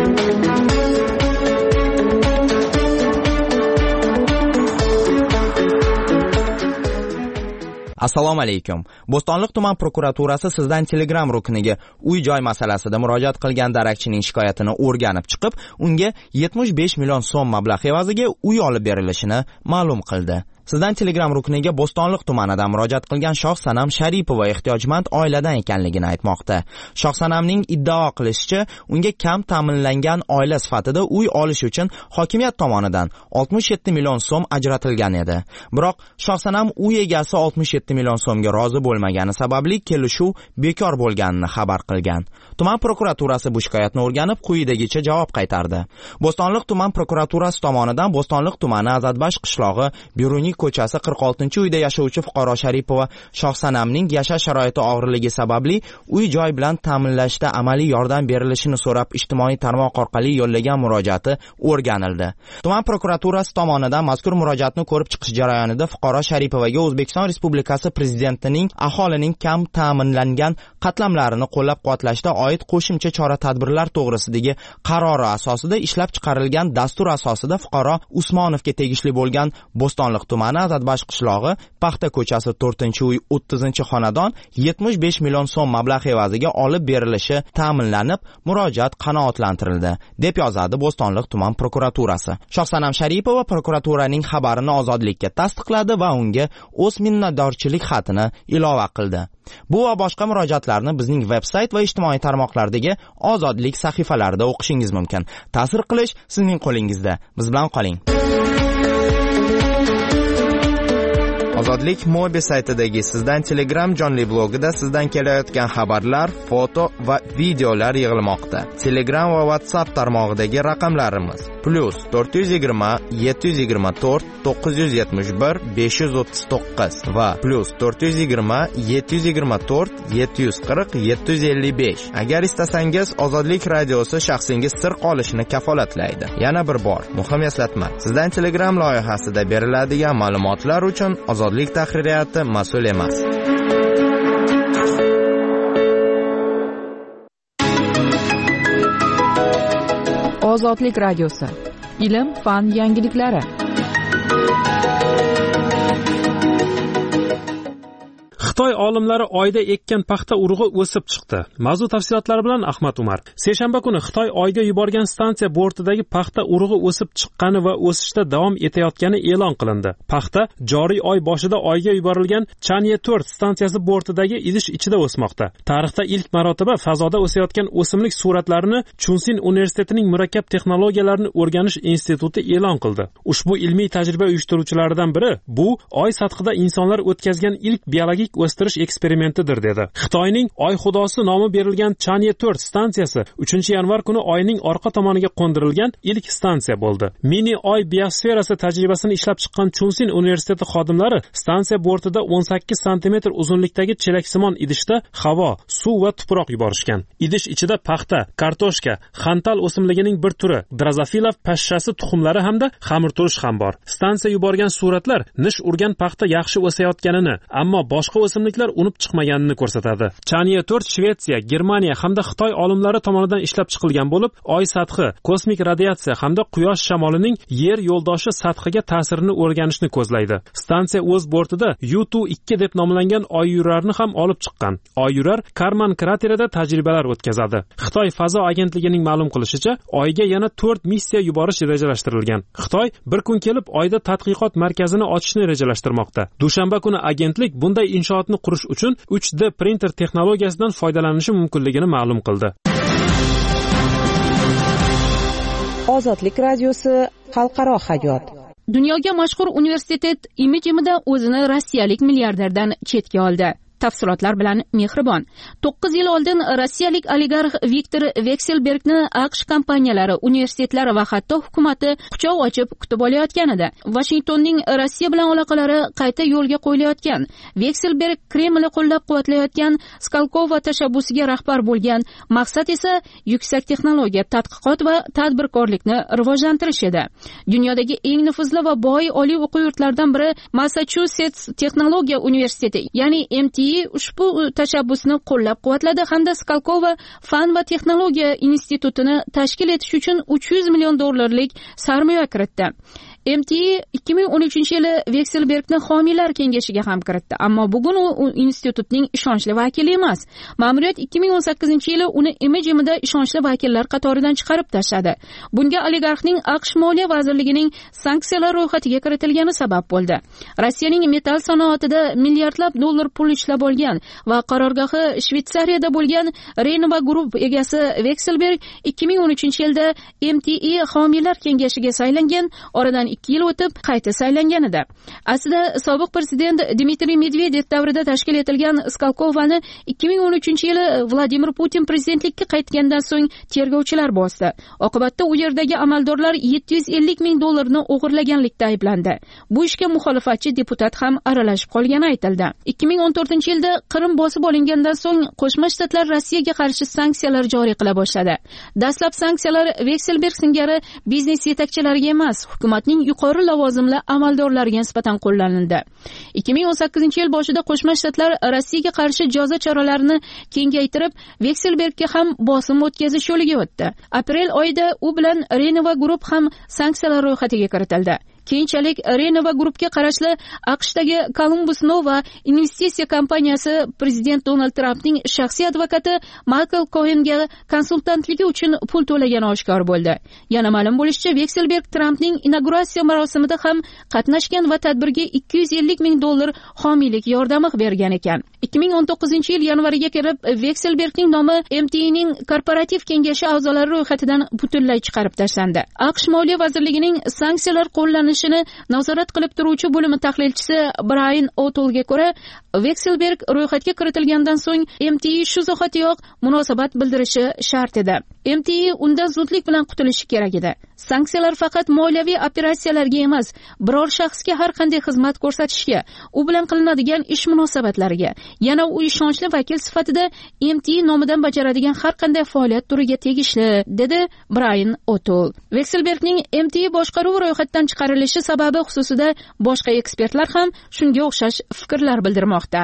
Assalomu alaykum. Bo'stonliq tuman prokuraturasi sizdan Telegram rukniga uy-joy masalasida murojaat qilgan darakchining shikoyatini o'rganib chiqib, unga 75 million so'm mablag' evaziga uy olib berilishini ma'lum qildi. Sizdan Telegram rukniga Bo'stonliq tumanidan murojaat qilgan Shohsanam Sharipova ehtiyojmand oiladan ekanligini aytmoqda. Shohsanamning iddao qilishicha, unga kam ta'minlangan oila sifatida uy olish uchun hokimiyat tomonidan 67 million so'm ajratilgan edi. Biroq Shohsanam uy egasi 67 million so'mga rozi bo'lmagani sababli kelishuv bekor bo'lganini xabar qilgan. Tuman prokuraturasi bu shikoyatni o'rganib, quyidagicha javob qaytardi. Bo'stonliq tuman prokuraturasi tomonidan Bo'stonliq tumani Azadbash qishlog'i Biruniy ko'chasi 46-uyda yashovchi fuqaro Sharipova Shohsanamning yashash sharoiti og'irligi sababli uy-joy bilan ta'minlashda amaliy yordam berilishini so'rab ijtimoiy tarmoq orqali yo'llagan murojaati o'rganildi. Tuman prokuraturasi tomonidan mazkur murojaatni ko'rib chiqish jarayonida fuqaro Sharipovaga O'zbekiston Respublikasi Prezidentining aholining kam ta'minlangan qatlamlarini qo'llab-quvvatlashda oid qo'shimcha chora-tadbirlar to'g'risidagi qarori asosida ishlab chiqarilgan dastur asosida fuqaro Usmonovga tegishli bo'lgan Bo'stonliq tumani Azadbash qishlog'i Paxta ko'chasi 4-uy 30-xonadon 75 million so'm mablag' evaziga olib berilishi ta'minlanib, murojaat qanoatlantirildi, deb yozadi Bo'stonliq tuman prokuraturasi. Shohsanam Sharipova prokuraturaning xabarini Ozodlikka tasdiqladi va unga o'z minnatdorchilik xatini ilova qildi. Bu va boshqa murojaatlarni bizning veb-sayt va ijtimoiy tarmoqlardagi Ozodlik sahifalarida o'qishingiz mumkin. Ta'sir qilish sizning qo'lingizda. Biz bilan qoling. Ozodlik Mobi saytidagi sizdan Telegram jonli blogida sizdan kelayotgan xabarlar, foto va videolar yig'ilmoqda. Telegram va WhatsApp tarmog'idagi raqamlarimiz +420 724 971 539 va +420 724 740 755. Agar istasangiz, Ozodlik radiosi shaxsingiz sir qolishini kafolatlaydi. Yana bir bor muhim eslatma: sizdan Telegram loyihasida beriladigan ma'lumotlar uchun Ozodlik tahririyati mas'ul emas. Ozodlik radiosi. Ilm, fan yangiliklari. Xitoy olimlari oyda ekkan paxta urug'i o'sib chiqdi. Mavzu tafsilotlari bilan Ahmad Umar. Seshanba kuni Xitoy oyga yuborgan stansiya bortidagi paxta urug'i o'sib chiqqani va o'sishda davom etayotgani e'lon qilindi. Paxta joriy oy boshida oyga yuborilgan Chanye 4 stansiyasi bortidagi idish ichida o'smoqda. Tarixda ilk marotaba fazoda o'sayotgan o'simlik suratlarini Chunsin universitetining murakkab texnologiyalarini o'rganish instituti e'lon qildi. Ushbu ilmiy tajriba uyushtiruvchilaridan biri bu oy sathida insonlar o'tkazgan ilk biologik o'stirish eksperimentidir dedi. Xitoyning Oy xudosi nomi berilgan Chanye 4 stansiyasi 3-yanvar kuni oyning orqa tomoniga qo'ndirilgan ilk stansiya bo'ldi. Mini oy biosferasi tajribasini ishlab chiqqan Chunsin universiteti xodimlari stansiya bortida 18 sm uzunlikdagi chelaksimon idishda havo, suv va tuproq yuborishgan. Idish ichida paxta, kartoshka, xantal o'simligining bir turi, drozofila pashshasi tuxumlari hamda xamirturush ham bor. Stansiya yuborgan suratlar nish urgan paxta yaxshi o'sayotganini, ammo boshqa o'simliklar unib chiqmaganini ko'rsatadi. Chanye 4 Shvetsiya, Germaniya hamda Xitoy olimlari tomonidan ishlab chiqilgan bo'lib, oy sathi, kosmik radiatsiya hamda quyosh shamolining yer yo'ldoshi sathiga ta'sirini o'rganishni ko'zlaydi. Stansiya o'z bortida U2 deb nomlangan oyyurarni ham olib chiqqan. Oyyurar Karman kraterida tajribalar o'tkazadi. Xitoy fazo agentligining ma'lum qilishicha, oyga yana 4 missiya yuborish rejalashtirilgan. Xitoy bir kun kelib oyda tadqiqot markazini ochishni rejalashtirmoqda. Dushanba kuni agentlik bunday inshootni qurish uchun 3D printer texnologiyasidan foydalanishi mumkinligini ma'lum qildi. Ozodlik radiosi xalqaro hayot. Dunyoga mashhur universitet imijimida o'zini rossiyalik milliarderdan chetga oldi. Tafsilotlar bilan Mehribon. 9 yil oldin rossiyalik oligarx Viktor Vekselbergni AQSh kompaniyalari, universitetlari va hatto hukumati quchoq ochib kutib olayotgan edi. Washingtonning Rossiya bilan aloqalari qayta yo'lga qo'yilayotgan. Vekselberg Kremlni qo'llab-quvvatlayotgan Skolkovo tashabbusiga rahbar bo'lgan. Maqsad esa yuksak texnologiya, tadqiqot va tadbirkorlikni rivojlantirish edi. Dunyodagi eng nufuzli va boy oliy o'quv yurtlaridan biri Massachusetts texnologiya universiteti, ya'ni MIT ushbu tashabbusni qo'llab-quvvatladi hamda Skolkovo fan va texnologiya institutini tashkil etish uchun $300 million sarmoya kiritdi. MIT 2013-yili Vekselbergni homiylar kengashiga ham kiritdi, ammo bugun u institutning ishonchli vakili emas. Ma'muriyat 2018-yili uni imijimida ishonchli vakillar qatoridan chiqarib tashladi. Bunga oligarxning AQSh Moliya vazirligining sanksiyalar ro'yxatiga kiritilgani sabab bo'ldi. Rossiyaning metall sanoatida milliardlab dollar pul ishlab olgan va qarorgohi Shvetsariyada bo'lgan Renova Group egasi Vekselberg 2013-yilda MIT homiylar kengashiga saylangan, oradan 2 yil o'tib qayta saylangan edi. Aslida sobiq prezident Dmitriy Medvedev davrida tashkil etilgan Skolkovani 2013-yili Vladimir Putin prezidentlikka qaytgandan so'ng tergovchilar bosdi. Oqibatda u yerdagi amaldorlar $750 ming o'g'irlaganlikda ayblandi. Bu ishga muxolifatchi deputat ham aralashib qolgani aytildi. 2014-yilda Qrim bosib olingandan so'ng Qo'shma Shtatlar Rossiyaga qarshi sanksiyalar joriy qila boshladi. Dastlab sanksiyalar Vekselberg singari biznes yetakchilariga emas, hukumatning yuqori lavozimli amaldorlariga nisbatan qo'llanildi. 2018-yil boshida Qo'shma Shtatlar Rossiyaga qarshi jazo choralarini kengaytirib, Vekselbergga ham bosim o'tkazish yo'liga o'tdi. Aprel oyida u bilan Renova Group ham sanksiyalar ro'yxatiga kiritildi. Keyinchalik Renova Groupga qarashli AQShdagi Columbus Nova investitsiya kompaniyasi prezident Donald Trampning shaxsiy advokati Michael Cohenga konsultantligi uchun pul to'lagani oshkor bo'ldi. Yana ma'lum bo'lishicha, Vekselberg Trampning inauguratsiya marosimida ham qatnashgan va tadbirga $250 ming homiylik yordami bergan ekan. 2019-yil yanvariga kirib Vekselbergning nomi MITning korporativ kengashi a'zolari ro'yxatidan butunlay chiqarib tashlandi. AQSh Moliya vazirligining sanksiyalar qo'llanishini nazorat qilib turuvchi bo'limi tahlilchisi Brian O'Toolga ko'ra, Vekselberg ro'yxatga kiritilgandan so'ng MIT shu zahotiyoq munosabat bildirishi shart edi. MTI undan zudlik bilan qutulishi kerak edi. Sanksiyalar faqat moliyaviy operatsiyalarga emas, biror shaxsga har qanday xizmat ko'rsatishga, u bilan qilinadigan ish munosabatlariga, yana u ishonchli vakil sifatida MTI nomidan bajaradigan har qanday faoliyat turiga tegishli, dedi Brian O'Toole. Vekselbergning MTI boshqaruv ro'yxatdan chiqarilishi sababi xususida boshqa ekspertlar ham shunga o'xshash fikrlar bildirmoqda.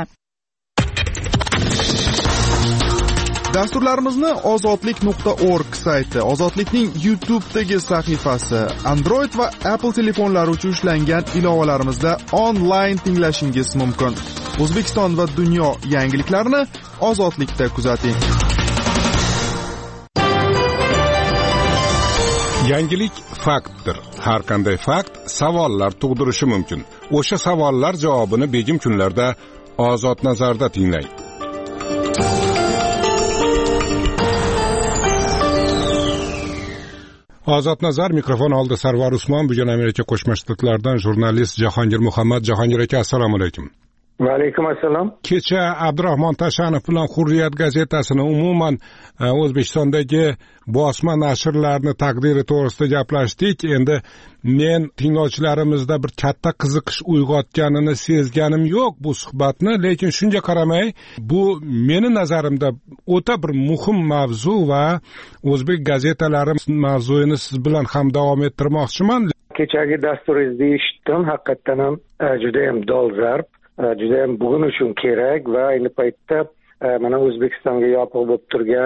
Dasturlarimizni ozodlik.org sayti, Ozodlikning YouTube'dagi sahifasi, Android va Apple telefonlari uchun ishlangan ilovalarimizda onlayn tinglashingiz mumkin. O'zbekiston va dunyo yangiliklarini Ozodlikda kuzating. Yangilik faktdir. Har qanday fakt savollar tug'dirishi mumkin. O'sha savollar javobini begim kunlarda Ozod nazarda tinglang. Ozod nazar mikrofon oldi Sarvar Usmon, bugun Amerika Qo'shma Shtatlaridan jurnalist Jahongir Muhammad. Jahongir aka, assalomu alaykum. Va alaykum assalom. Kecha Abdurahmon Tashanov bilan Hurriyat gazetasini, umuman O'zbekistondagi bosma nashrlarni taqdiri to'g'risida gaplashdik. Endi men tinglovchilarimizda bir katta qiziqish uyg'otganini sezganim yo'q bu suhbatni, lekin shunga qaramay, bu meni nazarimda o'ta bir muhim mavzu va o'zbek gazetalari mavzuyini siz bilan ham davom ettirmoqchiman. Kechagi dasturingizni eshitdim, haqiqatan ham juda ham dolzarb, juda ham bugun uchun kerak va ayni paytda mana O'zbekistonga yopiq bo'lib turgan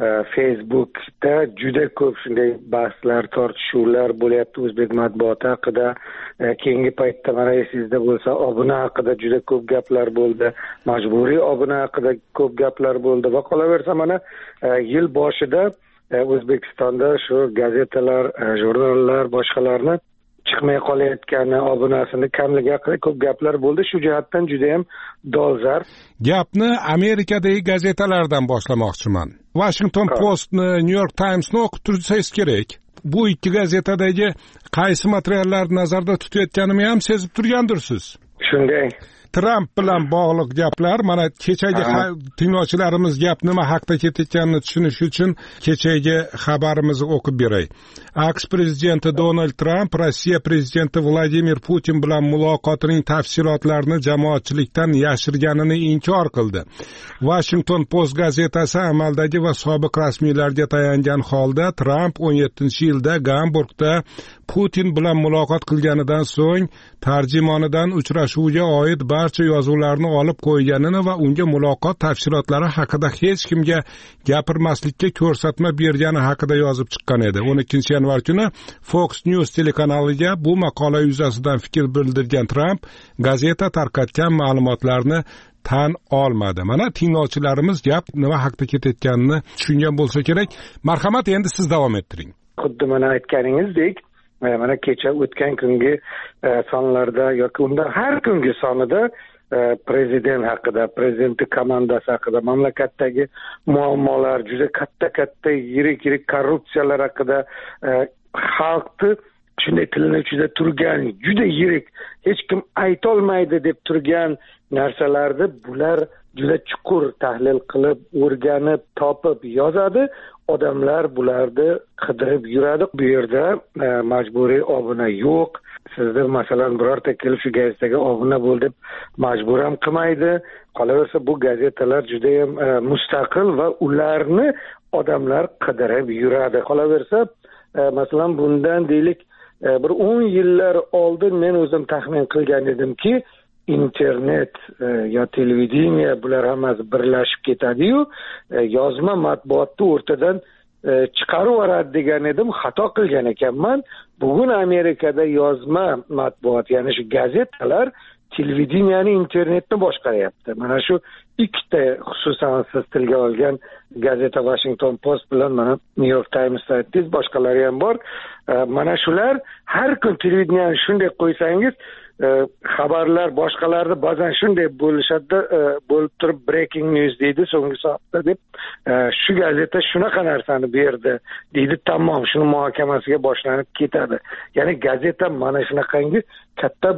Facebookda juda ko'p shunday bahslar, tortishuvlar bo'lyapti o'zbek matbuoti haqida. Keyingi paytda mana esingizda bo'lsa, obuna haqida juda ko'p gaplar bo'ldi, majburiy obuna haqida ko'p gaplar bo'ldi va qolaversa mana yil boshida O'zbekistonda shu gazetalar, jurnallar, boshqalarni chiqmay qolayotgani, obunasini kamligi haqida ko'p gaplar bo'ldi. Shu jihatdan juda ham dolzarb. Gapni Amerikadagi gazetalardan boshlamoqchiman. Washington Postni, New York Timesni o'qib tursangiz kerak. Bu ikki gazetadagi qaysi materiallarni nazarda tutayotganimni ham sezib turgandirsiz. Shunday. Trump bilan bog'liq gaplar, mana kechagi tinglovchilarimiz gap nima haqda ketayotganini tushunish uchun kechagi xabarimizni o'qib beray. AQSh prezidenti Donald Tramp Rossiya prezidenti Vladimir Putin bilan muloqotining tafsilotlarini jamoatchilikdan yashirganini inkor qildi. Washington Post gazetasi amaldagi va sobiq rasmiylarga tayangan holda Tramp 17-yilda Gamburgda Putin bilan muloqot qilganidan so'ng tarjimonidan uchrashuvga oid barcha yozuvlarni olib qo'yganini va unga muloqot tafsilotlari haqida hech kimga gapirmaslikka ko'rsatma bergani haqida yozib chiqqan edi. 12-yanvar kuni Fox News telekanaliga bu maqola yuzasidan fikr bildirgan Tramp gazeta tarqatgan ma'lumotlarni tan olmadi. Mana tinglovchilarimiz gap nima haqida ketayotganini tushungan bo'lsa kerak. Marhamat, endi siz davom ettiring. Xuddi mana aytganingizdek, mana kecha o'tgan kungi sonlarda yoki undan har kungi sonida prezident haqida, prezident komandasi haqida, mamlakatdagi muammolar, juda katta yirik korrupsiyalar haqida, xalqni shunday tilini ichida turgan, juda yirik, hech kim aytolmaydi deb turgan narsalarni bular juda chuqur tahlil qilib, o'rganib, topib yozadi. Odamlar bularni qidirib yuradi. Bu yerda majburiy obuna yo'q. Sizda masalan birorta kelib shu gazetaga obuna bo'l deb majbur ham qilmaydi. Qolaversa bu gazetalar juda ham mustaqil va ularni odamlar qidirib yuradi. Qolaversa masalan bundan deylik bir 10 yillar oldin men o'zim taxmin qilgan edimki, internet yo televideniya bular hammasi birlashib ketadi-yu, yozma matbuotni o'rtadan chiqarib yuboradi degan edim, xato qilgan ekanman. Bugun Amerikada yozma matbuot, ya'ni shu gazetalar televideniyani, internetni boshqaryapti. Mana shu ikkita xususan siz tilga olgan gazeta Washington Post bilan mana New York Times aytdingiz, boshqalari ham bor. Mana shular har kun televideniyani shunday qo'ysangiz, xabarlar boshqalarni ba'zan shunday bo'lishadi, bo'lib turib breaking news deydi so'nggi soatda deb, shu gazeta shunaqa narsani berdi deydi, tamom, shuni muhokamasiga boshlanib ketadi. Ya'ni gazeta mana shunaqangi katta bir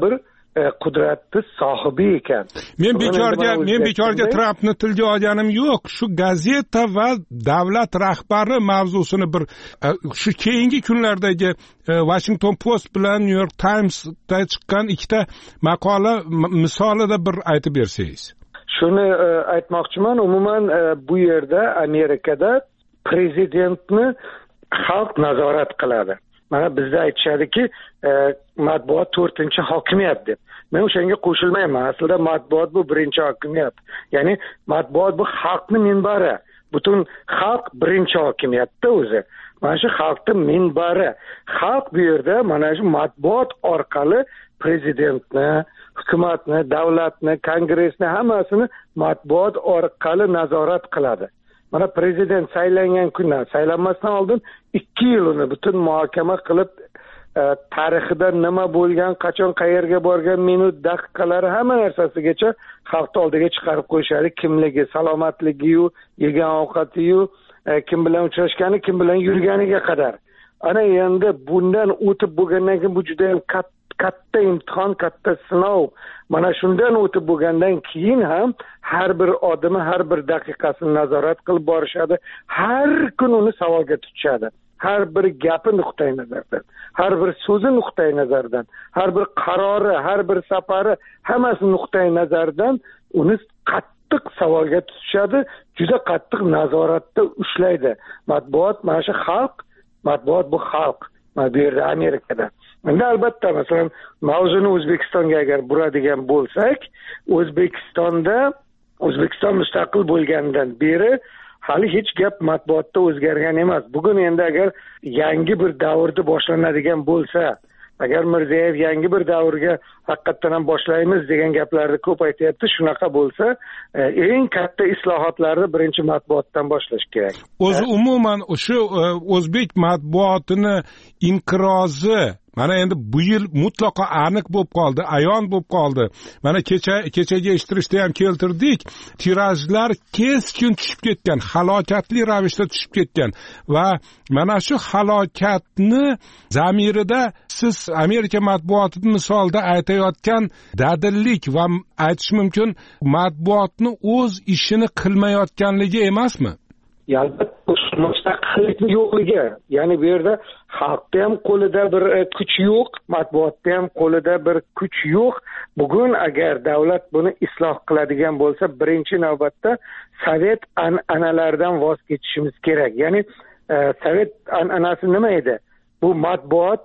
qudratni sohibi ekan. Men bekorga Trampni tilga olganim yo'q. Shu gazeta va davlat rahbari mavzusini bir shu keyingi kunlardagi Washington Post bilan New York Times'da chiqqan ikkita maqola misolida bir aytib bersangiz. Shuni aytmoqchiman. Umuman bu yerda Amerikada prezidentni xalq nazorat qiladi. Mana bizda aytishadiki, matbuot 4-hokimiyat deb. Men o'shanga qo'shilmayman. Aslida matbuot bu 1-hokimiyat. Ya'ni matbuot bu xalqning minbari. Butun xalq 1-hokimiyatda o'zi. Mana shu xalqning minbari. Xalq bu yerda mana shu matbuot orqali prezidentni, hukumatni, davlatni, kongressni hammasini matbuot orqali nazorat qiladi. Mana prezident saylangan kundan, saylanmasdan oldin 2 yil uni butun muhokama qilib, tarixida nima bo'lgan, qachon qayerga borgan, minut, daqiqalari hamma narsasigacha xalq oldiga chiqarib qo'yishadi. Kimligi, salomatligi-yu, yegan ovqati-yu, kim bilan uchrashgani, kim bilan yurganiga qadar. Ana endi bundan o'tib bo'lgandan keyin bu juda ham katta imtihon, katta sinov. Mana shundan o'tib bo'lgandan keyin ham har bir odami, har bir daqiqasini nazorat qilib borishadi. Har kun uni savolga tutishadi. Har bir gapi nuqtai nazardan, har bir so'zi nuqtai nazardan, har bir qarori, har bir safari hammasi nuqtai nazardan uni qattiq savolga tutishadi. Juda qattiq nazoratda ushlaydi. Matbuot mana shu xalq, matbuot bu xalq. Bu yerda Amerikada. Endi albatta masalan mavzuni O'zbekistonga agar buradigan bo'lsak, O'zbekiston mustaqil bo'lganidan beri hali hech gap matbuotda o'zgargan emas. Bugun endi agar yangi bir davrni boshlanadigan bo'lsa, agar Mirziyoyev yangi bir davrga haqiqatan ham boshlaymiz degan gaplarni ko'p aytayapti, shunaqa bo'lsa, eng katta islohotlarni birinchi matbuotdan boshlash kerak. O'zi umuman o'sha o'zbek matbuotini inqirozi mana endi bu yil mutlaqo aniq bo'lib qoldi, ayon bo'lib qoldi. Mana kechaga eshittirishda ham keltirdik. Tirajlar keskin tushib ketgan, halokatli ravishda tushib ketgan va mana shu halokatni zamirida siz Amerika matbuotini misolda aytayotgan dadillik va aytish mumkin matbuotni o'z ishini qilmayotganligi emasmi? Albatta mustaqillik yo'qligi. Ya'ni bu yerda xalqda ham qo'lida bir kuch yo'q, matbuotda ham qo'lida bir kuch yo'q. Bugun agar davlat buni isloh qiladigan bo'lsa, birinchi navbatda sovet an'analaridan voz kechishimiz kerak. Ya'ni sovet an'anasi nima edi? Bu matbuot,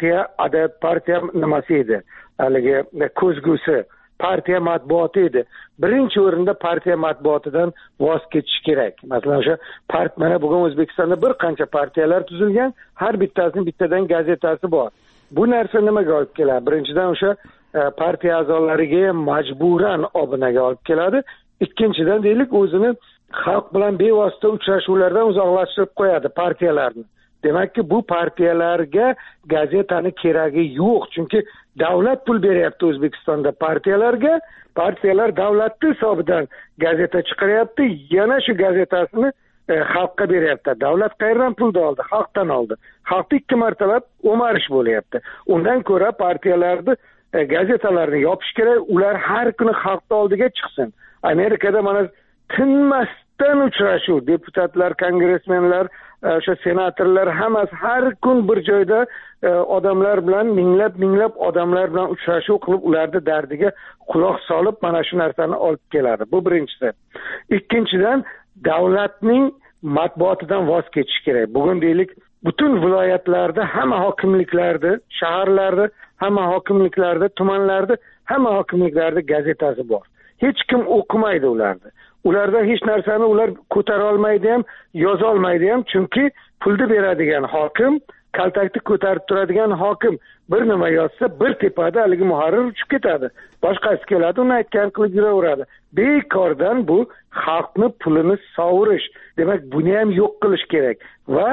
partiya nimasi edi? Haligi ko'zgusi. Partiya matbuoti edi. Birinchi o'rinda partiya matbuotidan voz kechish kerak. Masalan, o'sha mana bugun O'zbekistonda bir qancha partiyalar tuzilgan, har bittasining bittadan gazetasi bor. Bu narsa nimaga olib keladi? Birinchidan o'sha partiya a'zolariga majburan obunaga olib keladi. Ikkinchidan deylik, o'zini xalq bilan bevosita uchrashuvlardan uzoqlashtirib qo'yadi partiyalarni. Demakki, bu partiyalarga gazetani keragi yo'q, chunki davlat pul beryapti O'zbekistonda partiyalarga. Partiyalar davlatning hisobidan gazeta chiqaryapti, yana shu gazetasini xalqqa beryapti. Davlat qayerdan pulni oldi? Xalqdan oldi. Xalqni 2 martalab o'marish bo'lyapti. Undan ko'ra partiyalarni gazetalarni yopish kerak, ular har kuni xalqning oldiga chiqsin. Amerikada mana tinmasdan uchrashuv, deputatlar, kongressmenlar, o'sha senatorlar hammasi har kun bir joyda odamlar bilan minglab odamlar bilan uchrashuv qilib, ularning dardiga quloq solib mana shu narsani olib keladi. Bu birinchisi. Ikkinchidan, davlatning matbuotidan voz kechish kerak. Bugun deylik, butun viloyatlarda, hamma hokimliklarda, shaharlarda, hamma hokimliklarda, tumanlarda, hamma hokimliklarda gazetasi bor. Hech kim o'qimaydi ularni. Ularda hech narsani ular ko'tara olmaydi ham, yoza olmaydi ham, chunki pulni beradigan hokim, kaltakni ko'tarib turadigan hokim bir nima yozsa, bir tepada haligi muharrir uchib ketadi. Boshqasi keladi, uni aytgan qilib yuraveradi. Bekordan bu xalqni pulini sovurish. Demak, buni ham yo'q qilish kerak va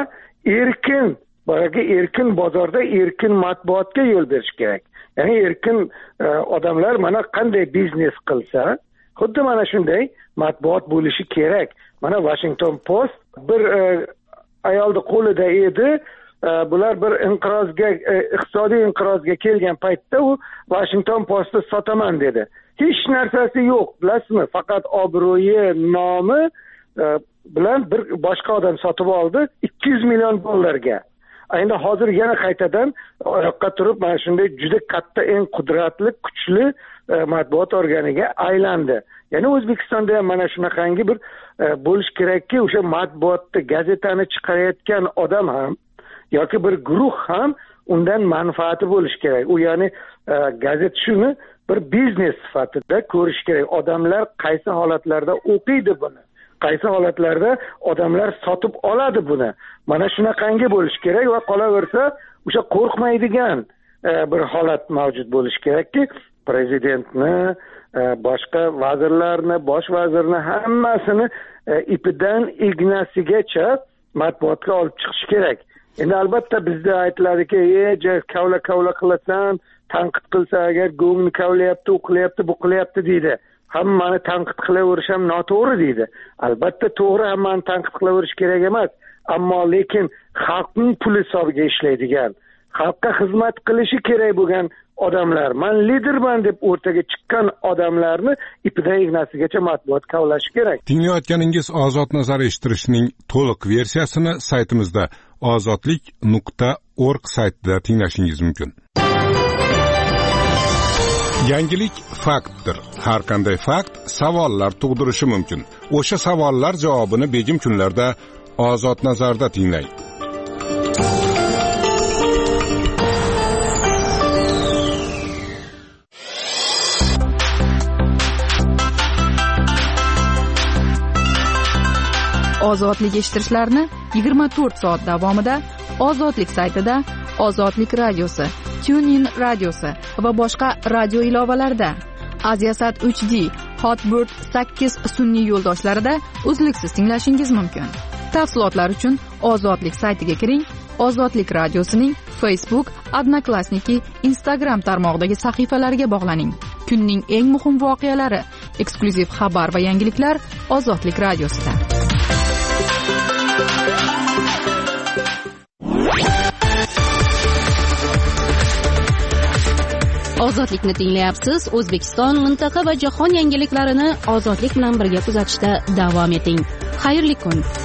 erkin bozorda erkin matbuotga yo'l berish kerak. Ya'ni erkin odamlar mana qanday biznes qilsa, xuddi mana shunday matbuot bo'lishi kerak. Mana Washington Post bir ayolning qo'lida edi, bular bir inqirozga, iqtisodiy inqirozga kelgan paytda u Washington Post'da sotaman dedi. Hech narsasi yo'q, bilasizmi? Faqat obro'yi, nomi bilan bir boshqa odam sotib oldi $200 million. Endi hozir yana qaytadan oyoqqa turib mana shunday juda katta, eng qudratli, kuchli matbuot organiga aylandi. Ya'ni O'zbekistonda ham mana shunaqangi bir bo'lish kerakki, o'sha matbuotda gazetani chiqarayotgan odam ham yoki bir guruh ham undan manfaati bo'lish kerak. U ya'ni gazeta shuni bir biznes sifatida ko'rish kerak. Odamlar qaysi holatlarda o'qiydi buni, qaysi holatlarda odamlar sotib oladi buni. Mana shunaqangi bo'lish kerak va qolaversa o'sha qo'rqmaydigan bir holat mavjud bo'lish kerakki, prezidentni, boshqa vazirlarni, bosh vazirni hammasini ipidan ignasigacha matbuotga olib chiqish kerak. Endi albatta bizda aytiladiki, kavla qilasan, tanqid qilsa agar go'ngni kavlayapti, u qilyapti, bu qilyapti deydi. Hammani tanqid qilaverish ham noto'g'ri deydi. Albatta to'g'ri, hammani tanqid qilaverish kerak emas. Ammo lekin xalqning puli hisobiga ishlaydigan, xalqqa xizmat qilishi kerak bo'lgan odamlar, men liderman deb o'rtaga chiqqan odamlarni ipidan ignasigacha matbuot kavlashi kerak. Tinglayotganingiz Ozod nazar eshittirishning to'liq versiyasini saytimizda ozodlik.org saytida tinglashingiz mumkin. Yangilik faktdir. Har qanday fakt savollar tug'dirishi mumkin. O'sha savollar javobini begim kunlarda Ozod nazarda tinglang. Ozodlik eshittirishlarni 24 soat davomida Ozodlik saytida, Ozodlik radiosi, TuneIn radiosi va boshqa radio ilovalarda, Aziasat 3D, Hotbird 8 sun'iy yo'ldoshlarida uzluksiz tinglashingiz mumkin. Tafsilotlar uchun Ozodlik saytiga kiring. Ozodlik radiosining Facebook, Odnoklassniki, Instagram tarmog'idagi sahifalariga bog'laning. Kunning eng muhim voqealari, eksklyuziv xabar va yangiliklar Ozodlik radiosida. Ozodlikni tinglayapsiz. O'zbekiston, mintaqa va jahon yangiliklarini Ozodlik bilan birga kuzatishda davom eting. Xayrli kun.